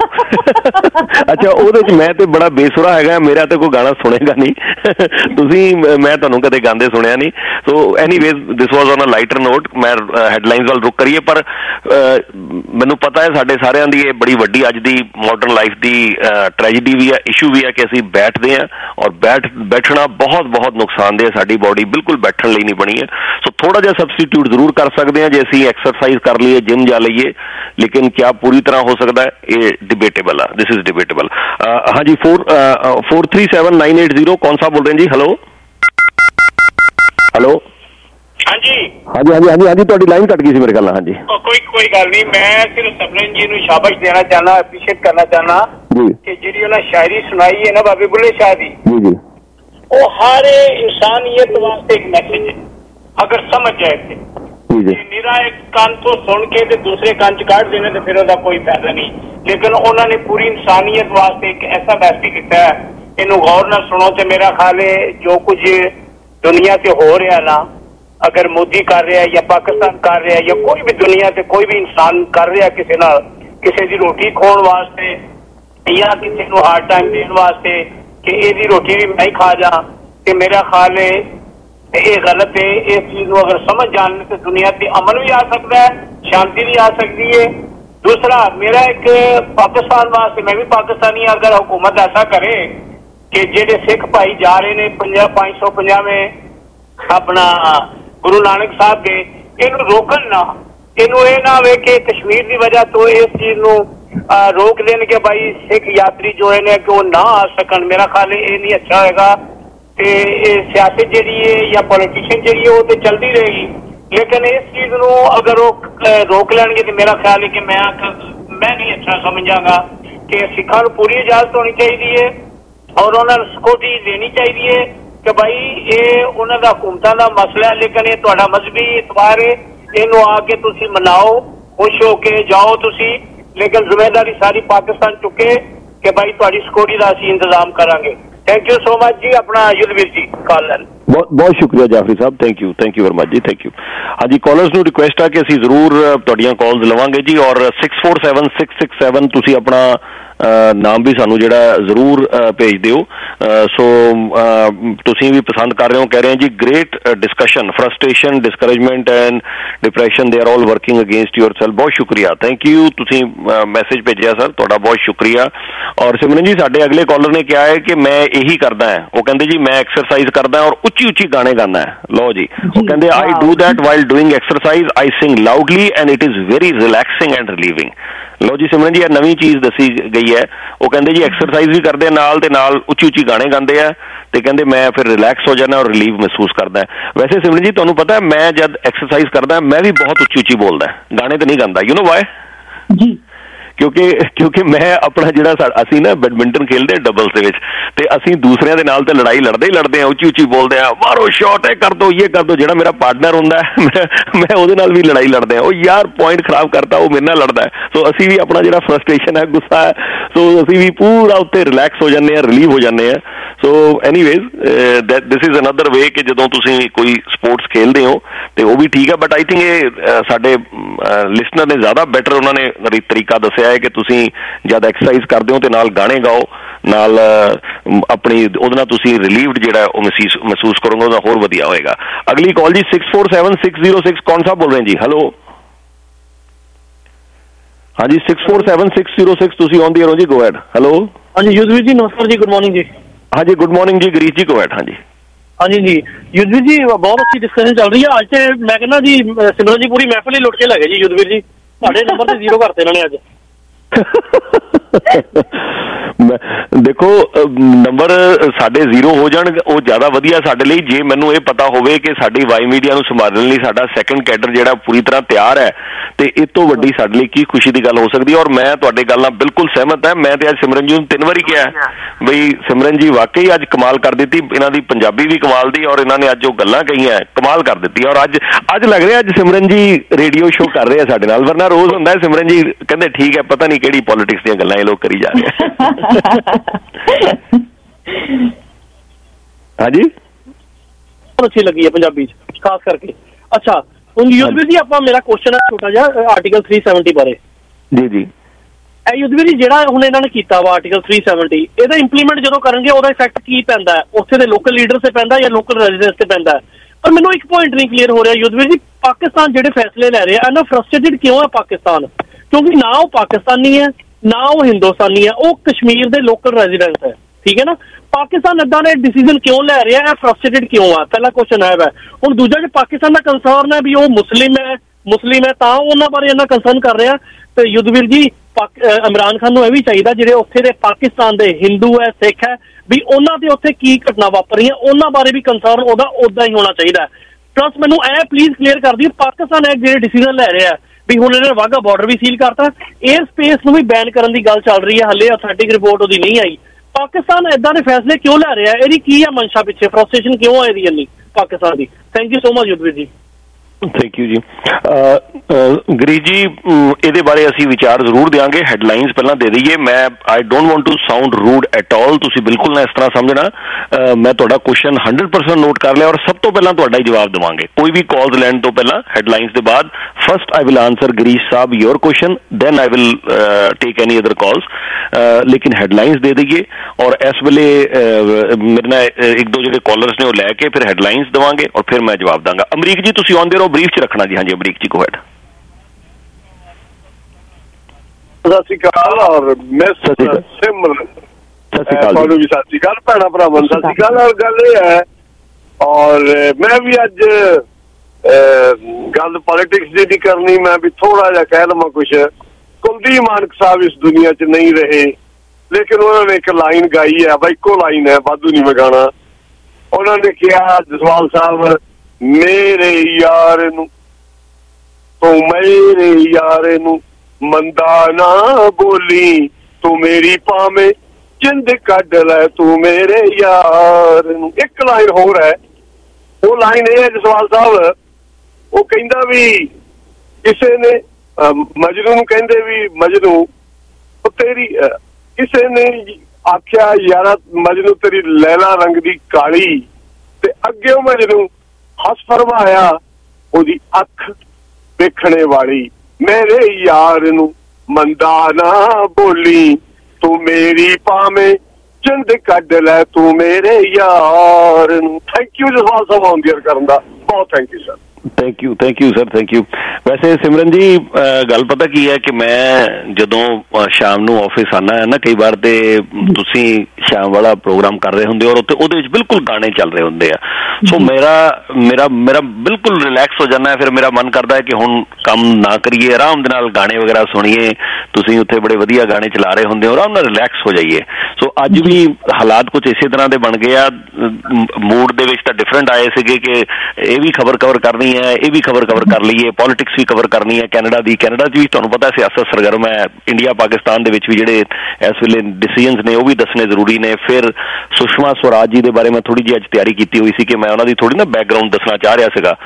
ਅੱਛਾ, ਉਹਦੇ 'ਚ ਮੈਂ ਤੇ ਬੜਾ ਬੇਸੁਰਾ ਹੈਗਾ, ਮੇਰਾ ਤੇ ਕੋਈ ਗਾਣਾ ਸੁਣੇਗਾ ਨਹੀਂ ਤੁਸੀਂ, ਮੈਂ ਤੁਹਾਨੂੰ ਕਦੇ ਗਾਉਂਦੇ ਸੁਣਿਆ ਨਹੀਂ। So anyways this was on a lighter note. ਮੈਂ ਹੈਡਲਾਈਨਸ ਵੱਲ ਰੁਕ ਕਰੀਏ, ਪਰ ਮੈਨੂੰ ਪਤਾ ਹੈ ਸਾਡੇ ਸਾਰਿਆਂ ਦੀ ਇਹ ਬੜੀ ਵੱਡੀ ਅੱਜ ਦੀ ਮਾਡਰਨ ਲਾਈਫ ਦੀ ਟ੍ਰੈਜਡੀ ਵੀ ਹੈ, ਇਸ਼ੂ ਵੀ ਹੈ ਕਿ ਅਸੀਂ ਬੈਠਦੇ ਹਾਂ, ਔਰ ਬੈਠ ਬੈਠਣਾ ਬਹੁਤ ਬਹੁਤ ਨੁਕਸਾਨਦੇਹ, ਸਾਡੀ ਬੋਡੀ ਬਿਲਕੁਲ ਬੈਠਣ ਲਈ ਨਹੀਂ ਬਣੀ ਹੈ। ਸੋ ਥੋੜਾ ਜਿਹਾ ਸਬਸਟੀਟਿਊਟ ਜ਼ਰੂਰ ਕਰ ਸਕਦੇ ਹਾਂ ਜੇ ਅਸੀਂ ਐਕਸਰਸਾਈਜ਼ ਕਰ ਲਈਏ, ਜਿਮ ਜਾ ਲਈਏ, ਲੇਕਿਨ ਕਿਆ ਪੂਰੀ ਤਰ੍ਹਾਂ ਹੋ ਸਕਦਾ ਹੈ ਇਹ ਡਿਬੇਟੇਬਲ ਆ। This is debatable. ਹਾਂਜੀ, four four three seven nine eight zero, कौन सा बोल रहे हैं जी? हेलो हेलो हाँ जी हाँ जी हाँ जी हाँ जी हाँ जी ਤੁਹਾਡੀ ਲਾਈਨ ਕੱਟ ਗਈ ਸੀ ਮੇਰੇ ਖਿਆਲ ਨਾਲ। हाँ जी कोई कोई गल नहीं, मैं सिर्फ सिमरन जी ਨੂੰ शाबाश देना चाहना, अप्रीशिएट करना चाहना जी कि ਜਿਹੜੀ ਉਹਨਾਂ ਸ਼ਾਇਰੀ ਸੁਣਾਈ ਹੈ ਨਾ ਬਾਬੇ ਬੁੱਲੇ ਸ਼ਾਹ ਦੀ, जी जी ਉਹ ਹਰ ਇਨਸਾਨੀਅਤ ਵਾਸਤੇ ਇੱਕ ਮੈਸੇਜ ਹੈ ਅਗਰ ਸਮਝ ਜਾਏ ਤੇ। ਨਿਰਾ ਇੱਕ ਕੰਨ ਤੋਂ ਸੁਣ ਕੇ ਤੇ ਦੂਸਰੇ ਕੰਨ ਚ ਕੱਢ ਦੇਣੇ ਤੇ ਫਿਰ ਉਹਦਾ ਕੋਈ ਫਾਇਦਾ ਨਹੀਂ, ਲੇਕਿਨ ਉਹਨਾਂ ਨੇ ਪੂਰੀ ਇਨਸਾਨੀਅਤ ਵਾਸਤੇ ਇੱਕ ਐਸਾ ਮੈਸੇਜ ਦਿੱਤਾ ਹੈ, ਇਹਨੂੰ ਗੌਰ ਨਾਲ ਸੁਣੋ। ਤੇ ਮੇਰਾ ਖਿਆਲ ਹੈ ਜੋ ਕੁਝ ਦੁਨੀਆ ਤੇ ਹੋ ਰਿਹਾ ਨਾ, ਅਗਰ ਮੋਦੀ ਕਰ ਰਿਹਾ ਜਾਂ ਪਾਕਿਸਤਾਨ ਕਰ ਰਿਹਾ ਜਾਂ ਕੋਈ ਵੀ ਦੁਨੀਆ ਤੇ ਕੋਈ ਵੀ ਇਨਸਾਨ ਕਰ ਰਿਹਾ ਕਿਸੇ ਨਾਲ, ਕਿਸੇ ਦੀ ਰੋਟੀ ਖੋਣ ਵਾਸਤੇ ਜਾਂ ਕਿਸੇ ਨੂੰ ਹਾਰਡ ਟਾਈਮ ਦੇਣ ਵਾਸਤੇ ਕਿ ਇਹਦੀ ਰੋਟੀ ਵੀ ਮੈਂ ਹੀ ਖਾ ਜਾ, ਤੇ ਮੇਰਾ ਖਿਆਲ ਹੈ ਇਹ ਗਲਤ ਹੈ। ਇਸ ਚੀਜ਼ ਨੂੰ ਅਗਰ ਸਮਝ ਜਾਣ ਤੇ ਦੁਨੀਆ ਤੇ ਅਮਨ ਵੀ ਆ ਸਕਦਾ ਹੈ, ਸ਼ਾਂਤੀ ਵੀ ਆ ਸਕਦੀ ਹੈ। दूसरा मेरा एक पाकिस्तान वास्ते, मैं भी पाकिस्तानी, अगर हुकूमत ऐसा करे कि जेडे सिख भाई जा रहे ने पांच सौ पंजावे अपना गुरु नानक साहब के, इनू रोकन ना, इनू ये ना हो कि कश्मीर की वजह तो इस चीज नू रोक देन के भाई सिख यात्री जो है कि वो ना आ सकन। मेरा ख्याल ये नहीं अच्छा होगा कि सियासत जी है या पॉलिटिशियन जी है वो तो चलती रहेगी, लेकिन इस चीज नू अगर वो रोक लेंगे तो मेरा ख्याल है कि मैं मैं नहीं अच्छा समझागा कि सिखा को पूरी इजाजत होनी चाहिए और उन्होंने सिक्योरिटी देनी चाहिए कि भाई ये उन्होंने हुकूमत का मसला है, लेकिन ये तुहाडा मजहबी इतवार है, इनू आके तुसी मनाओ, खुश होके जाओ तुसी, लेकिन जिम्मेदारी सारी पाकिस्तान चुके कि भाई तुहाडी सिक्योरिटी का असीं इंतजाम करांगे। थैंक यू सो मच जी, अपना युद्धवीर जी कॉल लैन। बहुत बहुत शुक्रिया Jafri sahab, thank you thank you very much जी, थैंक यू। हाँ जी, कॉलर्स ਨੂੰ ਰਿਕੁਐਸਟ ਆ ਕਿ ਅਸੀਂ ਜ਼ਰੂਰ ਤੁਹਾਡੀਆਂ ਕਾਲਸ ਲਵਾਂਗੇ ਜੀ, ਔਰ six four seven six six seven ਤੁਸੀਂ ਆਪਣਾ ਨਾਮ ਵੀ ਸਾਨੂੰ ਜਿਹੜਾ ਜ਼ਰੂਰ ਭੇਜ ਦਿਓ। ਸੋ ਤੁਸੀਂ ਵੀ ਪਸੰਦ ਕਰ ਰਹੇ ਹੋ, ਕਹਿ ਰਹੇ ਹੋ ਜੀ great discussion, frustration, discouragement and depression they are all working against yourself. ਬਹੁਤ ਸ਼ੁਕਰੀਆ, ਥੈਂਕ ਯੂ, ਤੁਸੀਂ ਮੈਸੇਜ ਭੇਜਿਆ ਸਰ, ਤੁਹਾਡਾ ਬਹੁਤ ਸ਼ੁਕਰੀਆ। ਔਰ ਸਿਮਰਨ ਜੀ ਸਾਡੇ ਅਗਲੇ ਕਾਲਰ ਨੇ ਕਿਹਾ ਹੈ ਕਿ ਮੈਂ ਇਹੀ ਕਰਦਾ ਹੈ, ਉਹ ਕਹਿੰਦੇ ਜੀ ਮੈਂ ਐਕਸਰਸਾਈਜ਼ ਕਰਦਾ ਔਰ ਉੱਚੀ ਉੱਚੀ ਗਾਣੇ ਗਾਉਂਦਾ ਹੈ। ਲਓ ਜੀ, ਉਹ ਕਹਿੰਦੇ I do that while doing exercise, I sing loudly and it is very relaxing and relieving. ਲਓ ਜੀ ਸਿਮਰਨ ਜੀ, ਇਹ ਨਵੀਂ ਚੀਜ਼ ਦੱਸੀ ਗਈ ਹੈ। ਉਹ ਕਹਿੰਦੇ ਜੀ ਐਕਸਰਸਾਈਜ਼ ਵੀ ਕਰਦੇ ਨਾਲ ਤੇ ਨਾਲ ਉੱਚੀ ਉੱਚੀ ਗਾਣੇ ਗਾਉਂਦੇ ਆ ਤੇ ਕਹਿੰਦੇ ਮੈਂ ਫਿਰ ਰਿਲੈਕਸ ਹੋ ਜਾਂਦਾ ਔਰ ਰਿਲੀਵ ਮਹਿਸੂਸ ਕਰਦਾ। ਵੈਸੇ ਸਿਮਰਨ ਜੀ ਤੁਹਾਨੂੰ ਪਤਾ ਮੈਂ ਜਦ ਐਕਸਰਸਾਈਜ਼ ਕਰਦਾ ਮੈਂ ਵੀ ਬਹੁਤ ਉੱਚੀ ਉੱਚੀ ਬੋਲਦਾ, ਗਾਣੇ ਤੇ ਨਹੀਂ ਗਾਉਂਦਾ। You know why? ਜੀ, ਕਿਉਂਕਿ ਕਿਉਂਕਿ ਮੈਂ ਆਪਣਾ ਜਿਹੜਾ ਅਸੀਂ ਨਾ ਬੈਡਮਿੰਟਨ ਖੇਲਦੇ ਹਾਂ ਡਬਲਸ ਦੇ ਵਿੱਚ, ਤੇ ਅਸੀਂ ਦੂਸਰਿਆਂ ਦੇ ਨਾਲ ਤੇ ਲੜਾਈ ਲੜਦੇ ਹੀ ਲੜਦੇ ਹਾਂ, ਉੱਚੀ ਉੱਚੀ ਬੋਲਦੇ ਹਾਂ, ਮਾਰੋ ਸ਼ਾਟ, ਇਹ ਕਰ ਦੋ, ਇਹ ਕਰ ਦੋ। ਜਿਹੜਾ ਮੇਰਾ ਪਾਰਟਨਰ ਹੁੰਦਾ ਮੈਂ ਮੈਂ ਉਹਦੇ ਨਾਲ ਵੀ ਲੜਾਈ ਲੜਦੇ ਹਾਂ, ਉਹ ਯਾਰ ਪੁਆਇੰਟ ਖਰਾਬ ਕਰਤਾ, ਉਹ ਮੇਰੇ ਨਾਲ ਲੜਦਾ ਹੈ। ਸੋ ਅਸੀਂ ਵੀ ਆਪਣਾ ਜਿਹੜਾ ਫਰਸਟ੍ਰੇਸ਼ਨ ਹੈ, ਗੁੱਸਾ ਹੈ, ਸੋ ਅਸੀਂ ਵੀ ਪੂਰਾ ਉੱਤੇ ਰਿਲੈਕਸ ਹੋ ਜਾਂਦੇ ਹਾਂ, ਰਿਲੀਵ ਹੋ ਜਾਂਦੇ ਹਾਂ। So anyways this is another way ਕਿ ਜਦੋਂ ਤੁਸੀਂ ਕੋਈ ਸਪੋਰਟਸ ਖੇਲਦੇ ਹੋ ਤੇ ਉਹ ਵੀ ਠੀਕ ਹੈ, ਬਟ ਆਈ ਥਿੰਕ ਇਹ ਸਾਡੇ ਲਿਸਨਰ ਨੇ ਜ਼ਿਆਦਾ ਬੈਟਰ ਉਹਨਾਂ ਨੇ ਤਰੀਕਾ ਦੱਸਿਆ ਹੈ ਕਿ ਤੁਸੀਂ ਜਦ ਐਕਸਰਸਾਈਜ਼ ਕਰਦੇ ਹੋ ਤੇ ਨਾਲ ਗਾਣੇ ਗਾਓ, ਨਾਲ ਆਪਣੀ ਉਹਦੇ ਨਾਲ ਤੁਸੀਂ ਰਿਲੀਵਡ ਜਿਹੜਾ ਉਹ ਮਹਿਸੂਸ ਮਹਿਸੂਸ ਕਰੋਗੇ, ਉਹਦਾ ਹੋਰ ਵਧੀਆ ਹੋਏਗਾ। ਅਗਲੀ ਕਾਲ ਜੀ six four seven six zero six, ਕੌਣ ਸਾਹਿਬ ਬੋਲ ਰਹੇ ਜੀ? ਹੈਲੋ, ਹਾਂਜੀ six four seven six zero six, ਤੁਸੀਂ ਔਨ ਦੀ 에ਅਰ ਹੋ ਜੀ, ਗੋ ਹੈਡ। ਹੈਲੋ, ਹਾਂਜੀ ਯੁੱਧਵੀਰ ਜੀ ਨਮਸਕਾਰ ਜੀ, ਗੁੱਡ ਮਾਰਨਿੰਗ ਜੀ। ਹਾਂਜੀ ਗੁੱਡ ਮਾਰਨਿੰਗ ਜੀ, ਗਰੀਸ਼ ਜੀ, ਗੋ ਹੈਡ। ਹਾਂਜੀ ਹਾਂਜੀ ਜੀ ਯੁੱਧਵੀਰ ਜੀ, ਬਹੁਤ ਅੱਛੀ ਡਿਸਕਸ਼ਨ ਚੱਲ ਰਹੀ ਹੈ ਅੱਜ ਤੇ ਮੈਂ ਕਹਿੰਦਾ ਜੀ ਸਿਮਰਨ ਜੀ ਪੂਰੀ ਮਹਿਫਲ ਹੀ ਲੁੱਟ ਕੇ ਲੈ ਗਏ ਜੀ। ਯੁੱਧਵੀਰ ਜੀ ਤੁਹਾਡੇ ਨੰਬਰ ਤੇ ਜ਼ੀਰੋ ਕਰਤੇ ਇਹਨਾਂ ਨੇ ਅੱਜ। ਦੇਖੋ ਨੰਬਰ ਸਾਡੇ ਜ਼ੀਰੋ ਹੋ ਜਾਣ ਉਹ ਜ਼ਿਆਦਾ ਵਧੀਆ ਸਾਡੇ ਲਈ, ਜੇ ਮੈਨੂੰ ਇਹ ਪਤਾ ਹੋਵੇ ਕਿ ਸਾਡੀ ਵਾਈ ਮੀਡੀਆ ਨੂੰ ਸੰਭਾਲਣ ਲਈ ਸਾਡਾ ਸੈਕੰਡ ਕੈਡਰ ਜਿਹੜਾ ਪੂਰੀ ਤਰ੍ਹਾਂ ਤਿਆਰ ਹੈ ਤੇ ਇਹ ਤੋਂ ਵੱਡੀ ਸਾਡੇ ਲਈ ਕੀ ਖੁਸ਼ੀ ਦੀ ਗੱਲ ਹੋ ਸਕਦੀ ਹੈ। ਔਰ ਮੈਂ ਤੁਹਾਡੇ ਗੱਲ ਨਾਲ ਬਿਲਕੁਲ ਸਹਿਮਤ ਹਾਂ। ਮੈਂ ਤੇ ਅੱਜ ਸਿਮਰਨ ਜੀ ਨੂੰ ਤਿੰਨ ਵਾਰੀ ਕਿਹਾ ਬਈ ਸਿਮਰਨ ਜੀ ਵਾਕਈ ਅੱਜ ਕਮਾਲ ਕਰ ਦਿੱਤੀ, ਇਹਨਾਂ ਦੀ ਪੰਜਾਬੀ ਵੀ ਕਮਾਲ ਦੀ ਔਰ ਇਹਨਾਂ ਨੇ ਅੱਜ ਜੋ ਗੱਲਾਂ ਕਹੀਆਂ ਕਮਾਲ ਕਰ ਦਿੱਤੀ। ਔਰ ਅੱਜ ਅੱਜ ਲੱਗ ਰਿਹਾ ਅੱਜ ਸਿਮਰਨ ਜੀ ਰੇਡੀਓ ਸ਼ੋਅ ਕਰ ਰਹੇ ਆ ਸਾਡੇ ਨਾਲ, ਵਰਨਾ ਰੋਜ਼ ਹੁੰਦਾ ਸਿਮਰਨ ਜੀ ਕਹਿੰਦੇ ਠੀਕ ਹੈ ਪਤਾ ਨਹੀਂ ਕਿਹੜੀ ਪੋਲੀਟਿਕਸ ਦੀਆਂ ਗੱਲਾਂ ਇਹ ਲੋਕ ਕਰੀ ਜਾ ਰਹੇ ਹਾਂਜੀ ਬਹੁਤ ਅੱਛੀ ਲੱਗੀ ਹੈ ਪੰਜਾਬੀ ਚ ਖਾਸ ਕਰਕੇ। ਅੱਛਾ ਹੁਣ ਯੁੱਧਵੀਰ ਜੀ ਆਪਾਂ ਮੇਰਾ ਕੁਐਸਚਨ ਹੈ ਛੋਟਾ ਜਿਹਾ ਆਰਟੀਕਲ ਥ੍ਰੀ ਸੈਵਨਟੀ ਬਾਰੇ। ਜੀ ਜੀ ਇਹ ਯੁੱਧਵੀਰ ਜੀ ਜਿਹੜਾ ਹੁਣ ਇਹਨਾਂ ਨੇ ਕੀਤਾ ਵਾ ਆਰਟੀਕਲ ਥ੍ਰੀ ਸੈਵਨਟੀ, ਇਹਦਾ ਇੰਪਲੀਮੈਂਟ ਜਦੋਂ ਕਰਨਗੇ ਉਹਦਾ ਇਫੈਕਟ ਕੀ ਪੈਂਦਾ, ਉੱਥੇ ਦੇ ਲੋਕਲ ਲੀਡਰ ਤੇ ਪੈਂਦਾ ਜਾਂ ਲੋਕਲ ਰੈਜ਼ੀਡੈਂਟਸ ਤੇ ਪੈਂਦਾ? ਪਰ ਮੈਨੂੰ ਇੱਕ ਪੁਆਇੰਟ ਨਹੀਂ ਕਲੀਅਰ ਹੋ ਰਿਹਾ ਯੁੱਧਵੀਰ ਜੀ, ਪਾਕਿਸਤਾਨ ਜਿਹੜੇ ਫੈਸਲੇ ਲੈ ਰਹੇ ਆ ਇਹਨਾਂ ਫਰਸਟ੍ਰੇਟਡ ਕਿਉਂ ਹੈ ਪਾਕਿਸਤਾਨ? ਕਿਉਂਕਿ ਨਾ ਉਹ ਪਾਕਿਸਤਾਨੀ ਹੈ ਨਾ ਉਹ ਹਿੰਦੁਸਤਾਨੀ ਹੈ, ਉਹ ਕਸ਼ਮੀਰ ਦੇ ਲੋਕਲ ਰੈਜ਼ੀਡੈਂਟਸ ਹੈ, ਠੀਕ ਹੈ ਨਾ। ਪਾਕਿਸਤਾਨ ਏਦਾਂ ਦੇ ਡਿਸੀਜ਼ਨ ਕਿਉਂ ਲੈ ਰਿਹਾ ਹੈ, ਫਰਸਟ੍ਰੇਟਡ ਕਿਉਂ ਆ? ਪਹਿਲਾ ਕੁਐਸਚਨ ਹੈ ਵੈ। ਹੁਣ ਦੂਜਾ ਜੇ ਪਾਕਿਸਤਾਨ ਦਾ ਕੰਸਰਨ ਹੈ ਵੀ ਉਹ ਮੁਸਲਿਮ ਹੈ ਮੁਸਲਿਮ ਹੈ ਤਾਂ ਉਹਨਾਂ ਬਾਰੇ ਇੰਨਾ ਕੰਸਰਨ ਕਰ ਰਿਹਾ, ਤੇ ਯੁੱਧਵੀਰ ਜੀ ਇਮਰਾਨ ਖਾਨ ਨੂੰ ਇਹ ਵੀ ਚਾਹੀਦਾ ਜਿਹੜੇ ਉੱਥੇ ਦੇ ਪਾਕਿਸਤਾਨ ਦੇ ਹਿੰਦੂ ਹੈ ਸਿੱਖ ਹੈ ਵੀ ਉਹਨਾਂ ਦੇ ਉੱਥੇ ਕੀ ਘਟਨਾ ਵਾਪਰ ਰਹੀ ਹੈ ਉਹਨਾਂ ਬਾਰੇ ਵੀ ਕੰਸਰਨ ਉਹਦਾ ਉੱਦਾਂ ਹੀ ਹੋਣਾ ਚਾਹੀਦਾ। ਪਲੱਸ ਮੈਨੂੰ ਇਹ ਪਲੀਜ਼ ਕਲੀਅਰ ਕਰ ਦਿਓ ਪਾਕਿਸਤਾਨ ਇਹ ਜਿਹੜੇ ਡਿਸੀਜ਼ਨ ਲੈ ਰਿਹਾ ਵੀ ਹੁਣ ਇਹਨਾਂ ਨੇ ਵਾਘਾ ਬਾਰਡਰ ਵੀ ਸੀਲ ਕਰਤਾ, 에ਅਰ ਸਪੇਸ ਨੂੰ ਵੀ ਬੈਨ ਕਰਨ ਦੀ ਗੱਲ ਚੱਲ ਰਹੀ ਹੈ, ਹਲੇ ਅਥੈਂਟਿਕ ਰਿਪੋਰਟ ਉਹਦੀ ਨਹੀਂ ਆਈ। ਪਾਕਿਸਤਾਨ ਏਦਾਂ ਦੇ ਫੈਸਲੇ ਕਿਉਂ ਲੈ ਰਿਹਾ, ਇਹਦੀ ਕੀ ਹੈ ਮਨਸ਼ਾ ਪਿੱਛੇ, ਫਰਸਟ੍ਰੇਸ਼ਨ ਕਿਉਂ ਆ ਇਹਦੀ ਇੰਨੀ ਪਾਕਿਸਤਾਨ ਦੀ? Thank you so much Yudhveer ji. Thank you ਜੀ। ਗਰੀਸ਼ ਜੀ ਇਹਦੇ ਬਾਰੇ ਅਸੀਂ ਵਿਚਾਰ ਜ਼ਰੂਰ ਦੇਵਾਂਗੇ, ਹੈਡਲਾਈਨਸ ਪਹਿਲਾਂ ਦੇ ਦਈਏ। ਮੈਂ I don't want to sound rude at all, ਤੁਸੀਂ ਬਿਲਕੁਲ ਨਾ ਇਸ ਤਰ੍ਹਾਂ ਸਮਝਣਾ। ਮੈਂ ਤੁਹਾਡਾ ਕੁਐਸਚਨ ਹੰਡਰਡ ਪਰਸੈਂਟ ਨੋਟ ਕਰ ਲਿਆ ਔਰ ਸਭ ਤੋਂ ਪਹਿਲਾਂ ਤੁਹਾਡਾ ਹੀ ਜਵਾਬ ਦੇਵਾਂਗੇ ਕੋਈ ਵੀ ਕਾਲਸ ਲੈਣ ਤੋਂ ਪਹਿਲਾਂ। ਹੈਡਲਾਈਨਸ ਦੇ ਬਾਅਦ first I will answer Girish sahib your question, then I will take any other calls. ਲੇਕਿਨ ਹੈਡਲਾਈਨਸ ਦੇ ਦਈਏ ਔਰ ਇਸ ਵੇਲੇ ਮੇਰੇ ਨਾਲ ਇੱਕ ਦੋ ਜਿਹੜੇ ਕਾਲਰਸ ਨੇ ਉਹ ਲੈ ਕੇ ਫਿਰ ਹੈਡਲਾਈਨਸ ਦੇਵਾਂਗੇ ਔਰ ਫਿਰ ਮੈਂ ਜਵਾਬ ਦਾਂਗਾ। ਅਮਰੀਕ ਜੀ ਤੁਸੀਂ ਆਉਂਦੇ ਰਹੋ, ਬਰੀਫ ਚ ਰੱਖਣਾ ਜੀ। ਹਾਂਜੀ ਅਮਰੀਕ ਜੀ, ਗੋ ਹੈਡ। ਸਤਿ ਸ਼੍ਰੀ ਅਕਾਲ ਔਰ ਮਿਸ ਸਿਮਰਨ ਤੁਹਾਨੂੰ ਵੀ ਸਤਿ ਸ਼੍ਰੀ ਅਕਾਲ, ਭੈਣਾਂ ਭਰਾਵਾਂ ਨੂੰ ਸਤਿ ਸ਼੍ਰੀ ਅਕਾਲ। ਔਰ ਗੱਲ ਇਹ ਹੈ ਔਰ ਮੈਂ ਵੀ ਅੱਜ ਗੱਲ ਪੋਲੀਟਿਕਸ ਦੀ ਨਹੀਂ ਕਰਨੀ, ਮੈਂ ਵੀ ਥੋੜਾ ਜਿਹਾ ਕਹਿ ਲਵਾਂ ਕੁਛ। ਕੁਲਦੀਪ ਮਾਨਕ ਸਾਹਿਬ ਇਸ ਦੁਨੀਆ 'ਚ ਨਹੀਂ ਰਹੇ ਲੇਕਿਨ ਉਹਨਾਂ ਨੇ ਇੱਕ ਲਾਈਨ ਗਾਈ ਹੈ, ਬਈ ਇੱਕੋ ਲਾਈਨ ਹੈ, ਵਾਧੂ ਨਹੀਂ ਮੈਂ ਗਾਣਾ। ਉਹਨਾਂ ਨੇ ਕਿਹਾ ਜਸਵਾਲ ਸਾਹਿਬ ਮੇਰੇ ਯਾਰ ਨੂੰ ਤੂੰ ਮੇਰੇ ਯਾਰ ਨੂੰ ਮੰਦਾ ਨਾ ਬੋਲੀ, ਤੂੰ ਮੇਰੀ ਭਾਵੇਂ ਜਿੰਦ ਕੱਢ ਲੈ ਤੂੰ ਮੇਰੇ ਯਾਰ ਨੂੰ। ਇੱਕ ਲਾਈਨ ਹੋਰ ਹੈ, ਉਹ ਲਾਈਨ ਇਹ ਹੈ ਜਸਵਾਲ ਸਾਹਿਬ, ਉਹ ਕਹਿੰਦਾ ਵੀ ਕਿਸੇ ਨੇ ਮਜਨੂੰ ਨੂੰ ਕਹਿੰਦੇ ਵੀ ਮਜਨੂੰ ਉਹ ਤੇਰੀ ਕਿਸੇ ਨੇ ਆਖਿਆ ਯਾਰਾ ਮਜਨੂੰ ਤੇਰੀ ਲੈਲਾ ਰੰਗ ਦੀ ਕਾਲੀ, ਤੇ ਅੱਗੇ ਉਹ ਮਜਨੂੰ ਹੱਸ ਫਰਮਾਇਆ ਉਹਦੀ ਅੱਖ ਵੇਖਣੇ ਵਾਲੀ, ਮੇਰੇ ਯਾਰ ਨੂੰ ਮੰਦਾ ਨਾ ਬੋਲੀ ਤੂੰ ਮੇਰੀ ਭਾਵੇਂ ਜਿੰਦ ਕੱਢ ਲੈ ਤੂੰ ਮੇਰੇ ਯਾਰ ਨੂੰ। Thank you Jaswal sahib on the air ਕਰਨ ਦਾ, ਬਹੁਤ thank you sir. Thank you thank you sir thank you. ਵੈਸੇ ਸਿਮਰਨ ਜੀ ਗੱਲ ਪਤਾ ਕੀ ਹੈ ਕਿ ਮੈਂ ਜਦੋਂ ਸ਼ਾਮ ਨੂੰ ਆਫਿਸ ਆਉਣਾ ਹੈ ਨਾ ਕਈ ਵਾਰ, ਤੇ ਤੁਸੀਂ ਸ਼ਾਮ ਵਾਲਾ ਪ੍ਰੋਗਰਾਮ ਕਰ ਰਹੇ ਹੁੰਦੇ ਹੋ ਔਰ ਉੱਥੇ ਉਹਦੇ ਵਿੱਚ ਬਿਲਕੁਲ ਗਾਣੇ ਚੱਲ ਰਹੇ ਹੁੰਦੇ ਆ, ਸੋ ਮੇਰਾ ਮੇਰਾ ਮੇਰਾ ਬਿਲਕੁਲ ਰਿਲੈਕਸ ਹੋ ਜਾਂਦਾ ਹੈ। ਫਿਰ ਮੇਰਾ ਮਨ ਕਰਦਾ ਹੈ ਕਿ ਹੁਣ ਕੰਮ ਨਾ ਕਰੀਏ, ਆਰਾਮ ਦੇ ਨਾਲ ਗਾਣੇ ਵਗੈਰਾ ਸੁਣੀਏ। ਤੁਸੀਂ ਉੱਥੇ ਬੜੇ ਵਧੀਆ ਗਾਣੇ ਚਲਾ ਰਹੇ ਹੁੰਦੇ ਹੋ, ਆਰਾਮ ਨਾਲ ਰਿਲੈਕਸ ਹੋ ਜਾਈਏ। ਸੋ ਅੱਜ ਵੀ ਹਾਲਾਤ ਕੁਝ ਇਸੇ ਤਰ੍ਹਾਂ ਦੇ ਬਣ ਗਏ ਆ। ਮੂਡ ਦੇ ਵਿੱਚ ਤਾਂ ਡਿਫਰੈਂਟ ਆਏ ਸੀਗੇ ਕਿ ਇਹ ਵੀ ਖਬਰ ਕਵਰ ਕਰਨੀ ਹੈ, ਇਹ ਵੀ ਖਬਰ ਕਵਰ ਕਰ ਲਈਏ, ਪੋਲੀਟਿਕਸ ਵੀ ਕਵਰ ਕਰਨੀ ਹੈ ਕੈਨੇਡਾ ਦੀ। ਕੈਨੇਡਾ 'ਚ ਵੀ ਤੁਹਾਨੂੰ ਪਤਾ ਸਿਆਸਤ ਸਰਗਰਮ ਹੈ। ਇੰਡੀਆ ਪਾਕਿਸਤਾਨ ਦੇ ਵਿੱਚ ਵੀ ਜਿਹੜੇ ਇਸ ਵੇਲੇ ਡਿਸੀਜਨਸ ਨੇ ਉਹ ਵੀ ਦੱਸਣੇ ਜ਼ਰੂਰੀ ਨੇ। ਫਿਰ ਸੁਸ਼ਮਾ ਸਵਰਾਜ ਜੀ ਦੇ ਬਾਰੇ ਮੈਂ ਥੋੜੀ ਜਿਹੀ ਅੱਜ ਤਿਆਰੀ ਕੀਤੀ ਹੋਈ ਸੀ ਕਿ ਮੈਂ ਉਹਨਾਂ ਦੀ ਥੋੜੀ ਨਾ ਬੈਕਗਰਾਊਂਡ ਦੱਸਣਾ ਚਾਹ ਰਿਹਾ ਸੀਗਾ।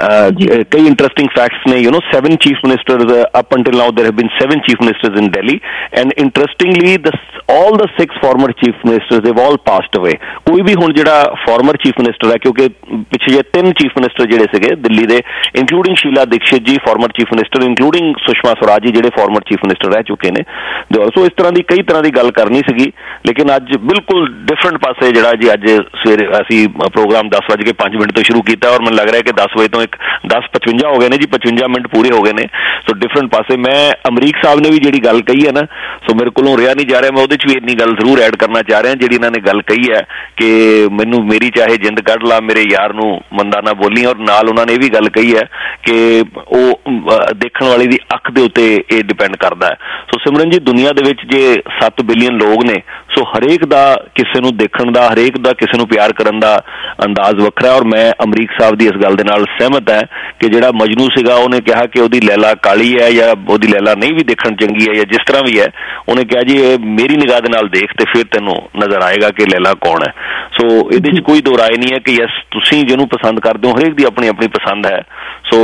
ਕਈ ਇੰਟਰਸਟਿੰਗ ਫੈਕਟਸ ਨੇ, you know seven chief ministers up until now there have been seven chief ministers in Delhi, and interestingly the all the six former chief ministers they've all passed away। ਕੋਈ ਵੀ ਹੁਣ ਜਿਹੜਾ farmer chief minister ਹੈ, ਕਿਉਂਕਿ ਪਿੱਛੇ ਜੇ ਤਿੰਨ chief minister ਜਿਹੜੇ ਸੀਗੇ ਦਿੱਲੀ ਦੇ, ਇੰਕਲੂਡਿੰਗ Sheela Dikshit ji former chief minister, including Sushma Swaraj ji ਜਿਹੜੇ ਫਾਰਮਰ ਚੀਫ ਮਿਨਿਸਟਰ ਰਹਿ ਚੁੱਕੇ ਨੇ। ਸੋ ਇਸ ਤਰ੍ਹਾਂ ਦੀ ਕਈ ਤਰ੍ਹਾਂ ਦੀ ਗੱਲ ਕਰਨੀ ਸੀਗੀ, ਲੇਕਿਨ ਅੱਜ ਬਿਲਕੁਲ ਡਿਫਰੈਂਟ ਪਾਸੇ ਜਿਹੜਾ ਜੀ ਅੱਜ ਸਵੇਰੇ ਅਸੀਂ ਪ੍ਰੋਗਰਾਮ ਦਸ ਵੱਜ ਕੇ ਪੰਜ ਮਿੰਟ ਤੋਂ ਸ਼ੁਰੂ ਕੀਤਾ ਔਰ ਮੈਨੂੰ ਲੱਗ ਰਿਹਾ ਕਿ ਦਸ ਵਜੇ ਤੋਂ ਇੱਕ ਦਸ ਪਚਵੰਜਾ ਹੋ ਗਏ ਨੇ ਜੀ, ਪਚਵੰਜਾ ਮਿੰਟ ਪੂਰੇ ਹੋ ਗਏ ਨੇ। ਸੋ ਡਿਫਰੈਂਟ ਪਾਸੇ ਮੈਂ ਅਮਰੀਕ ਸਾਹਿਬ ਨੇ ਵੀ ਜਿਹੜੀ ਗੱਲ ਕਹੀ ਹੈ ਨਾ, ਸੋ ਮੇਰੇ ਕੋਲੋਂ ਰਿਹਾ ਨਹੀਂ ਜਾ ਰਿਹਾ, ਮੈਂ ਉਹਦੇ 'ਚ ਵੀ ਇੰਨੀ ਗੱਲ ਜ਼ਰੂਰ ਐਡ ਕਰਨਾ ਚਾਹ ਰਿਹਾ। ਜਿਹੜੀ ਇਹਨਾਂ ਨੇ ਗੱਲ ਕਹੀ ਹੈ ਕਿ ਮੈਨੂੰ ਮੇਰੀ ਚਾਹੇ ਜਿੰਦ ਕੱਢ ਲਾ, ਮੇਰੇ ਯਾਰ ਨੂੰ ਮੰਦਾ ਨਾ ਬੋਲੀ, ਔਰ ਨਾਲ ਉਹਨਾਂ ਨੇ ਇਹ ਵੀ ਗੱਲ ਕਹੀ ਹੈ ਕਿ ਉਹ ਦੇਖਣ ਵਾਲੇ ਦੀ ਅੱਖ ਦੇ ਉੱਤੇ ਇਹ ਡਿਪੈਂਡ ਕਰਦਾ ਹੈ। ਸੋ ਸਿਮਰਨ ਜੀ, ਦੁਨੀਆ ਦੇ ਵਿੱਚ ਜੇ ਸੱਤ ਬਿਲੀਅਨ ਲੋਕ ਨੇ, ਸੋ ਹਰੇਕ ਦਾ ਕਿਸੇ ਨੂੰ ਦੇਖਣ ਦਾ, ਹਰੇਕ ਦਾ ਕਿਸੇ ਨੂੰ ਪਿਆਰ ਕਰਨ ਦਾ ਅੰਦਾਜ਼ ਵੱਖਰਾ। ਔਰ ਮੈਂ ਅਮਰੀਕ ਸਾਹਿਬ ਦੀ ਇਸ ਗੱਲ ਦੇ ਨਾਲ ਸਹਿਮਤ ਹੈ ਕਿ ਜਿਹੜਾ ਮਜਨੂ ਸੀਗਾ ਉਹਨੇ ਕਿਹਾ ਕਿ ਉਹਦੀ ਲੈਲਾ ਕਾਲੀ ਹੈ ਜਾਂ ਉਹਦੀ ਲੈਲਾ ਨਹੀਂ ਵੀ ਦੇਖਣ ਚੰਗੀ ਹੈ ਜਾਂ ਜਿਸ ਤਰ੍ਹਾਂ ਵੀ ਹੈ, ਉਹਨੇ ਕਿਹਾ ਜੀ ਮੇਰੀ ਨਿਗਾਹ ਦੇ ਨਾਲ ਦੇਖ ਤੇ ਫਿਰ ਤੈਨੂੰ ਨਜ਼ਰ ਆਏਗਾ ਕਿ ਲੈਲਾ ਕੌਣ ਹੈ। ਸੋ ਇਹਦੇ 'ਚ ਕੋਈ ਦੋ ਰਾਏ ਨਹੀਂ ਹੈ ਕਿ ਯਸ ਤੁਸੀਂ ਜਿਹਨੂੰ ਪਸੰਦ ਕਰਦੇ ਹੋ, ਹਰੇਕ ਦੀ ਆਪਣੀ ਆਪਣੀ ਪਸੰਦ ਹੈ। ਸੋ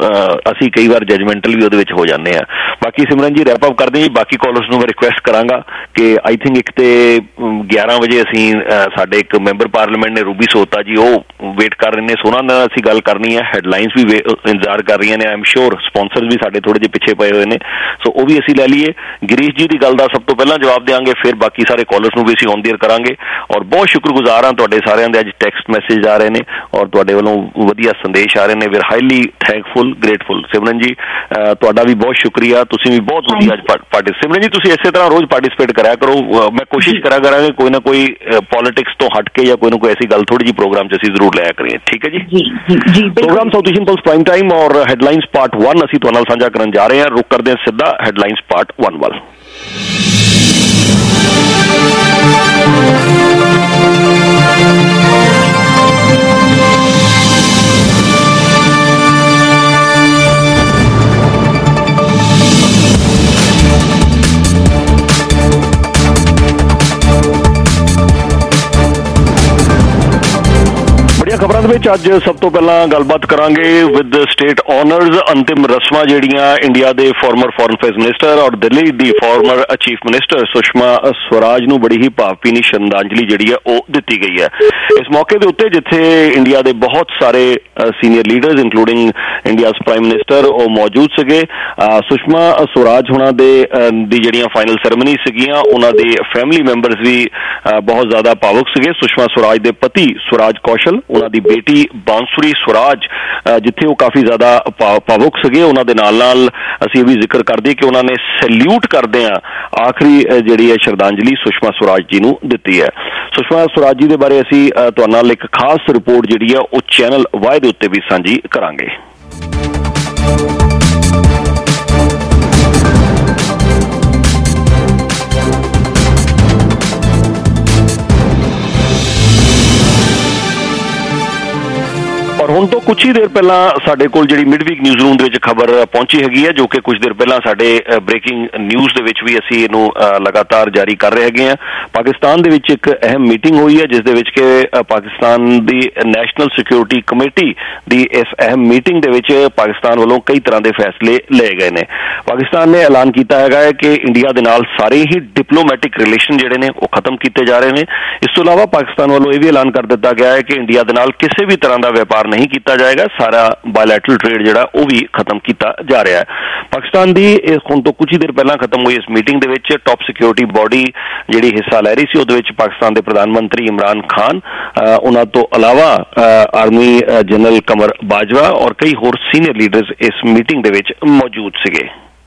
ਅਸੀਂ ਕਈ ਵਾਰ ਜਜਮੈਂਟਲ ਵੀ ਉਹਦੇ ਵਿੱਚ ਹੋ ਜਾਂਦੇ ਹਾਂ। ਬਾਕੀ ਸਿਮਰਨ ਜੀ ਰੈਪ ਅਪ ਕਰਦੇ ਜੀ, ਬਾਕੀ ਕਾਲਰਸ ਨੂੰ ਮੈਂ ਰਿਕੁਐਸਟ ਕਰਾਂਗਾ ਕਿ ਆਈ ਥਿੰਕ ਇੱਕ ਤੇ ਗਿਆਰਾਂ ਵਜੇ ਅਸੀਂ ਸਾਡੇ ਇੱਕ ਮੈਂਬਰ ਪਾਰਲੀਮੈਂਟ ਨੇ ਰੂਬੀ ਸੋਤਾ ਜੀ, ਉਹ ਵੇਟ ਕਰ ਰਹੇ ਨੇ, ਸੋ ਉਹਨਾਂ ਨਾਲ ਅਸੀਂ ਗੱਲ ਕਰਨੀ ਹੈ। ਹੈਡਲਾਈਨਸ ਵੀ ਇੰਤਜ਼ਾਰ ਕਰ ਰਹੀਆਂ ਨੇ, ਆਈ ਐਮ ਸ਼ੋਰ ਸਪਾਂਸਰਸ ਵੀ ਸਾਡੇ ਥੋੜੇ ਜਿਹੇ ਪਿੱਛੇ ਪਏ ਹੋਏ ਨੇ, ਸੋ ਉਹ ਵੀ ਅਸੀਂ ਲੈ ਲਈਏ। ਗਿਰੀਸ਼ ਜੀ ਦੀ ਗੱਲ ਦਾ ਸਭ ਤੋਂ ਪਹਿਲਾਂ ਜਵਾਬ ਦੇਵਾਂਗੇ, ਫਿਰ ਬਾਕੀ ਸਾਰੇ ਕਾਲਰਸ ਨੂੰ ਵੀ ਅਸੀਂ ਔਨ ਦੀ ਏਅਰ ਕਰਾਂਗੇ। ਔਰ ਬਹੁਤ ਸ਼ੁਕਰਗੁਜ਼ਾਰ ਹਾਂ ਤੁਹਾਡੇ ਸਾਰਿਆਂ ਦੇ, ਅੱਜ ਟੈਕਸਟ ਮੈਸੇਜ ਆ ਰਹੇ ਨੇ ਔਰ ਤੁਹਾਡੇ ਵੱਲੋਂ ਵਧੀਆ ਸੰਦੇਸ਼ ਆ ਰਹੇ ਨੇ। ਵੀਰ highly thankful, grateful. Simran ji ਤੁਹਾਡਾ ਵੀ ਬਹੁਤ ਸ਼ੁਕਰੀਆ, ਤੁਸੀਂ ਵੀ ਬਹੁਤ ਵਧੀਆ ਅੱਜ ਪਾਰਟੀ। ਸਿਮਰਨ ਜੀ ਤੁਸੀਂ ਇਸੇ ਤਰ੍ਹਾਂ ਰੋਜ਼ ਪਾਰਟਿਸਿਪੇਟ ਕਰਿਆ ਕਰੋ, ਮੈਂ ਕੋਸ਼ਿਸ਼ ਕਰਿਆ ਕਰਾਂਗੇ ਕੋਈ ਨਾ ਕੋਈ ਪੋਲਿਟਿਕਸ ਤੋਂ ਹਟ ਕੇ ਜਾਂ ਕੋਈ ਨਾ ਕੋਈ ਐਸੀ ਗੱਲ ਥੋੜੀ ਜਿਹੀ ਪ੍ਰੋਗਰਾਮ 'ਚ ਅਸੀਂ ਜ਼ਰੂਰ ਲਿਆ ਕਰੀਏ, ਠੀਕ ਹੈ ਜੀ। Program South Asian plus prime time ਔਰ ਹੈਡਲਾਈਨਸ ਪਾਰਟ ਵਨ ਅਸੀਂ ਤੁਹਾਡੇ ਨਾਲ ਸਾਂਝਾ ਕਰਨ ਜਾ ਰਹੇ ਹਾਂ। ਰੁਕ ਕਰਦੇ ਹਾਂ ਸਿੱਧਾ ਹੈਡਲਾਈਨਸ ਪਾਰਟ ਵਨ ਵੱਲ। ਖਬਰਾਂ ਦੇ ਵਿੱਚ ਅੱਜ ਸਭ ਤੋਂ ਪਹਿਲਾਂ ਗੱਲਬਾਤ ਕਰਾਂਗੇ ਵਿਦ ਸਟੇਟ ਆਨਰਸ। ਅੰਤਿਮ ਰਸਮਾਂ ਜਿਹੜੀਆਂ ਇੰਡੀਆ ਦੇ ਫਾਰਮਰ ਫੋਰਨ ਅਫੇਅਰਸ ਮਿਨਿਸਟਰ ਔਰ ਦਿੱਲੀ ਦੀ former chief minister Sushma Swaraj ਨੂੰ ਬੜੀ ਹੀ ਭਾਵਭੀਨੀ ਸ਼ਰਧਾਂਜਲੀ ਜਿਹੜੀ ਹੈ ਉਹ ਦਿੱਤੀ ਗਈ ਹੈ। ਇਸ ਮੌਕੇ ਦੇ ਉੱਤੇ ਜਿੱਥੇ ਇੰਡੀਆ ਦੇ ਬਹੁਤ ਸਾਰੇ senior leaders including India's prime minister ਉਹ ਮੌਜੂਦ ਸੀਗੇ। ਸੁਸ਼ਮਾ ਸਵਰਾਜ ਹੁਣਾਂ ਦੇ ਦੀ ਜਿਹੜੀਆਂ ਫਾਈਨਲ ਸੈਰੇਮਨੀ ਸੀਗੀਆਂ, ਉਹਨਾਂ ਦੇ ਫੈਮਿਲੀ ਮੈਂਬਰਸ ਵੀ ਬਹੁਤ ਜ਼ਿਆਦਾ ਭਾਵੁਕ ਸੀਗੇ। ਸੁਸ਼ਮਾ ਸਵਰਾਜ ਦੇ ਪਤੀ ਸਵਰਾਜ ਕੌਸ਼ਲ, ਉਹਨਾਂ ਦੀ ਬੇਟੀ ਬਾਂਸੁਰੀ ਸਵਰਾਜ ਜਿੱਥੇ ਉਹ ਕਾਫੀ ਜ਼ਿਆਦਾ ਭਾਵੁਕ ਸੀਗੇ। ਉਹਨਾਂ ਦੇ ਨਾਲ ਨਾਲ ਅਸੀਂ ਇਹ ਵੀ ਜ਼ਿਕਰ ਕਰਦੇ ਕਿ ਉਹਨਾਂ ਨੇ ਸੈਲਿਊਟ ਕਰਦੇ ਆ ਆਖਰੀ ਜਿਹੜੀ ਹੈ ਸ਼ਰਧਾਂਜਲੀ ਸੁਸ਼ਮਾ ਸਵਰਾਜ ਜੀ ਨੂੰ ਦਿੱਤੀ ਹੈ। ਸੁਸ਼ਮਾ ਸਵਰਾਜ ਜੀ ਦੇ ਬਾਰੇ ਅਸੀਂ ਤੁਹਾਡੇ ਨਾਲ ਇੱਕ ਖਾਸ ਰਿਪੋਰਟ ਜਿਹੜੀ ਹੈ ਉਹ ਚੈਨਲ ਵਾਈ ਦੇ ਉੱਤੇ ਵੀ ਸਾਂਝੀ ਕਰਾਂਗੇ। ਔਰ ਹੁਣ ਤੋਂ ਕੁਝ ਹੀ ਦੇਰ ਪਹਿਲਾਂ ਸਾਡੇ ਕੋਲ ਜਿਹੜੀ ਮਿਡਵੀਕ ਨਿਊਜ਼ ਰੂਮ ਦੇ ਵਿੱਚ ਖਬਰ ਪਹੁੰਚੀ ਹੈਗੀ ਹੈ, ਜੋ ਕਿ ਕੁਝ ਦੇਰ ਪਹਿਲਾਂ ਸਾਡੇ ਬ੍ਰੇਕਿੰਗ ਨਿਊਜ਼ ਦੇ ਵਿੱਚ ਵੀ ਅਸੀਂ ਇਹਨੂੰ ਲਗਾਤਾਰ ਜਾਰੀ ਕਰ ਰਹੇ ਹੈਗੇ ਹਾਂ। ਪਾਕਿਸਤਾਨ ਦੇ ਵਿੱਚ ਇੱਕ ਅਹਿਮ ਮੀਟਿੰਗ ਹੋਈ ਹੈ ਜਿਸ ਦੇ ਵਿੱਚ ਕਿ ਪਾਕਿਸਤਾਨ ਦੀ ਨੈਸ਼ਨਲ ਸਿਕਿਉਰਿਟੀ ਕਮੇਟੀ ਦੀ ਇਸ ਅਹਿਮ ਮੀਟਿੰਗ ਦੇ ਵਿੱਚ ਪਾਕਿਸਤਾਨ ਵੱਲੋਂ ਕਈ ਤਰ੍ਹਾਂ ਦੇ ਫੈਸਲੇ ਲਏ ਗਏ ਨੇ। ਪਾਕਿਸਤਾਨ ਨੇ ਐਲਾਨ ਕੀਤਾ ਹੈਗਾ ਹੈ ਕਿ ਇੰਡੀਆ ਦੇ ਨਾਲ ਸਾਰੇ ਹੀ ਡਿਪਲੋਮੈਟਿਕ ਰਿਲੇਸ਼ਨ ਜਿਹੜੇ ਨੇ ਉਹ ਖਤਮ ਕੀਤੇ ਜਾ ਰਹੇ ਨੇ। ਇਸ ਤੋਂ ਇਲਾਵਾ ਪਾਕਿਸਤਾਨ ਵੱਲੋਂ ਇਹ ਵੀ ਐਲਾਨ ਕਰ ਦਿੱਤਾ ਗਿਆ ਹੈ ਕਿ ਇੰਡੀਆ ਦੇ ਨਾਲ ਕਿਸੇ ਵੀ ਤਰ੍ਹਾਂ ਦਾ ਵਪਾਰ ਨਹੀਂ नहीं किया जाएगा। सारा बायलैटरल ट्रेड जिहड़ा वो भी खत्म किया जा रहा है। पाकिस्तान की हुण तो कुछ ही देर पहला खत्म हुई इस मीटिंग दे विच टॉप सिक्योरिटी बॉडी जिहड़ी हिस्सा लै रही सी उहदे विच पाकिस्तान के प्रधानमंत्री इमरान खान, उन्हां तो अलावा आर्मी जनरल कमर बाजवा और कई होर सीनियर लीडर्स इस मीटिंग दे विच मौजूद सीगे।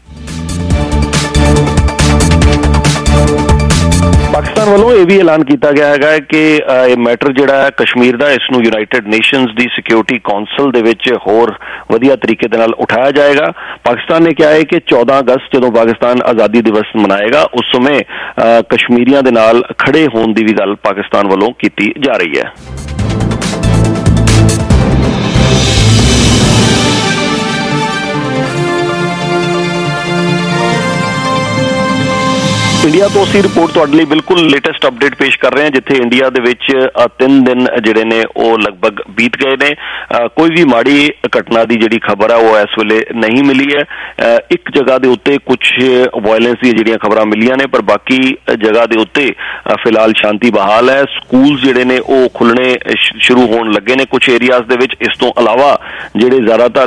पाकिस्तान वालों यह भी ऐलान किया गया है कि यह मैटर जिहड़ा है कश्मीर का इसनूं यूनाइटेड नेशनस की सिक्योरिटी कौंसल दे विच होर वधिया तरीके दे नाल उठाया जाएगा। पाकिस्तान ने कहा है कि चौदह अगस्त जदों पाकिस्तान आज़ादी दिवस मनाएगा उस समय कश्मीरियों दे नाल खड़े होने की भी गल पाकिस्तान वालों की जा रही है। इंडिया तो असीं रिपोर्ट तुहाडे लई बिल्कुल लेटेस्ट अपडेट पेश कर रहे हैं, जिथे इंडिया दे विच तीन दिन जिहड़े ने वो लगभग बीत गए ने। कोई भी माड़ी घटना की जिहड़ी खबर है वो इस वेले नहीं मिली है। एक जगह के उत्ते कुछ वायलेंस दी जिहड़ियां खबरां मिलियां ने, पर बाकी जगह के उत्ते फिलहाल शांति बहाल है। स्कूल जिहड़े ने वो खुलने शुरू होण लगे ने कुछ एरियाज दे विच। इस तों अलावा जिहड़े ज़्यादातर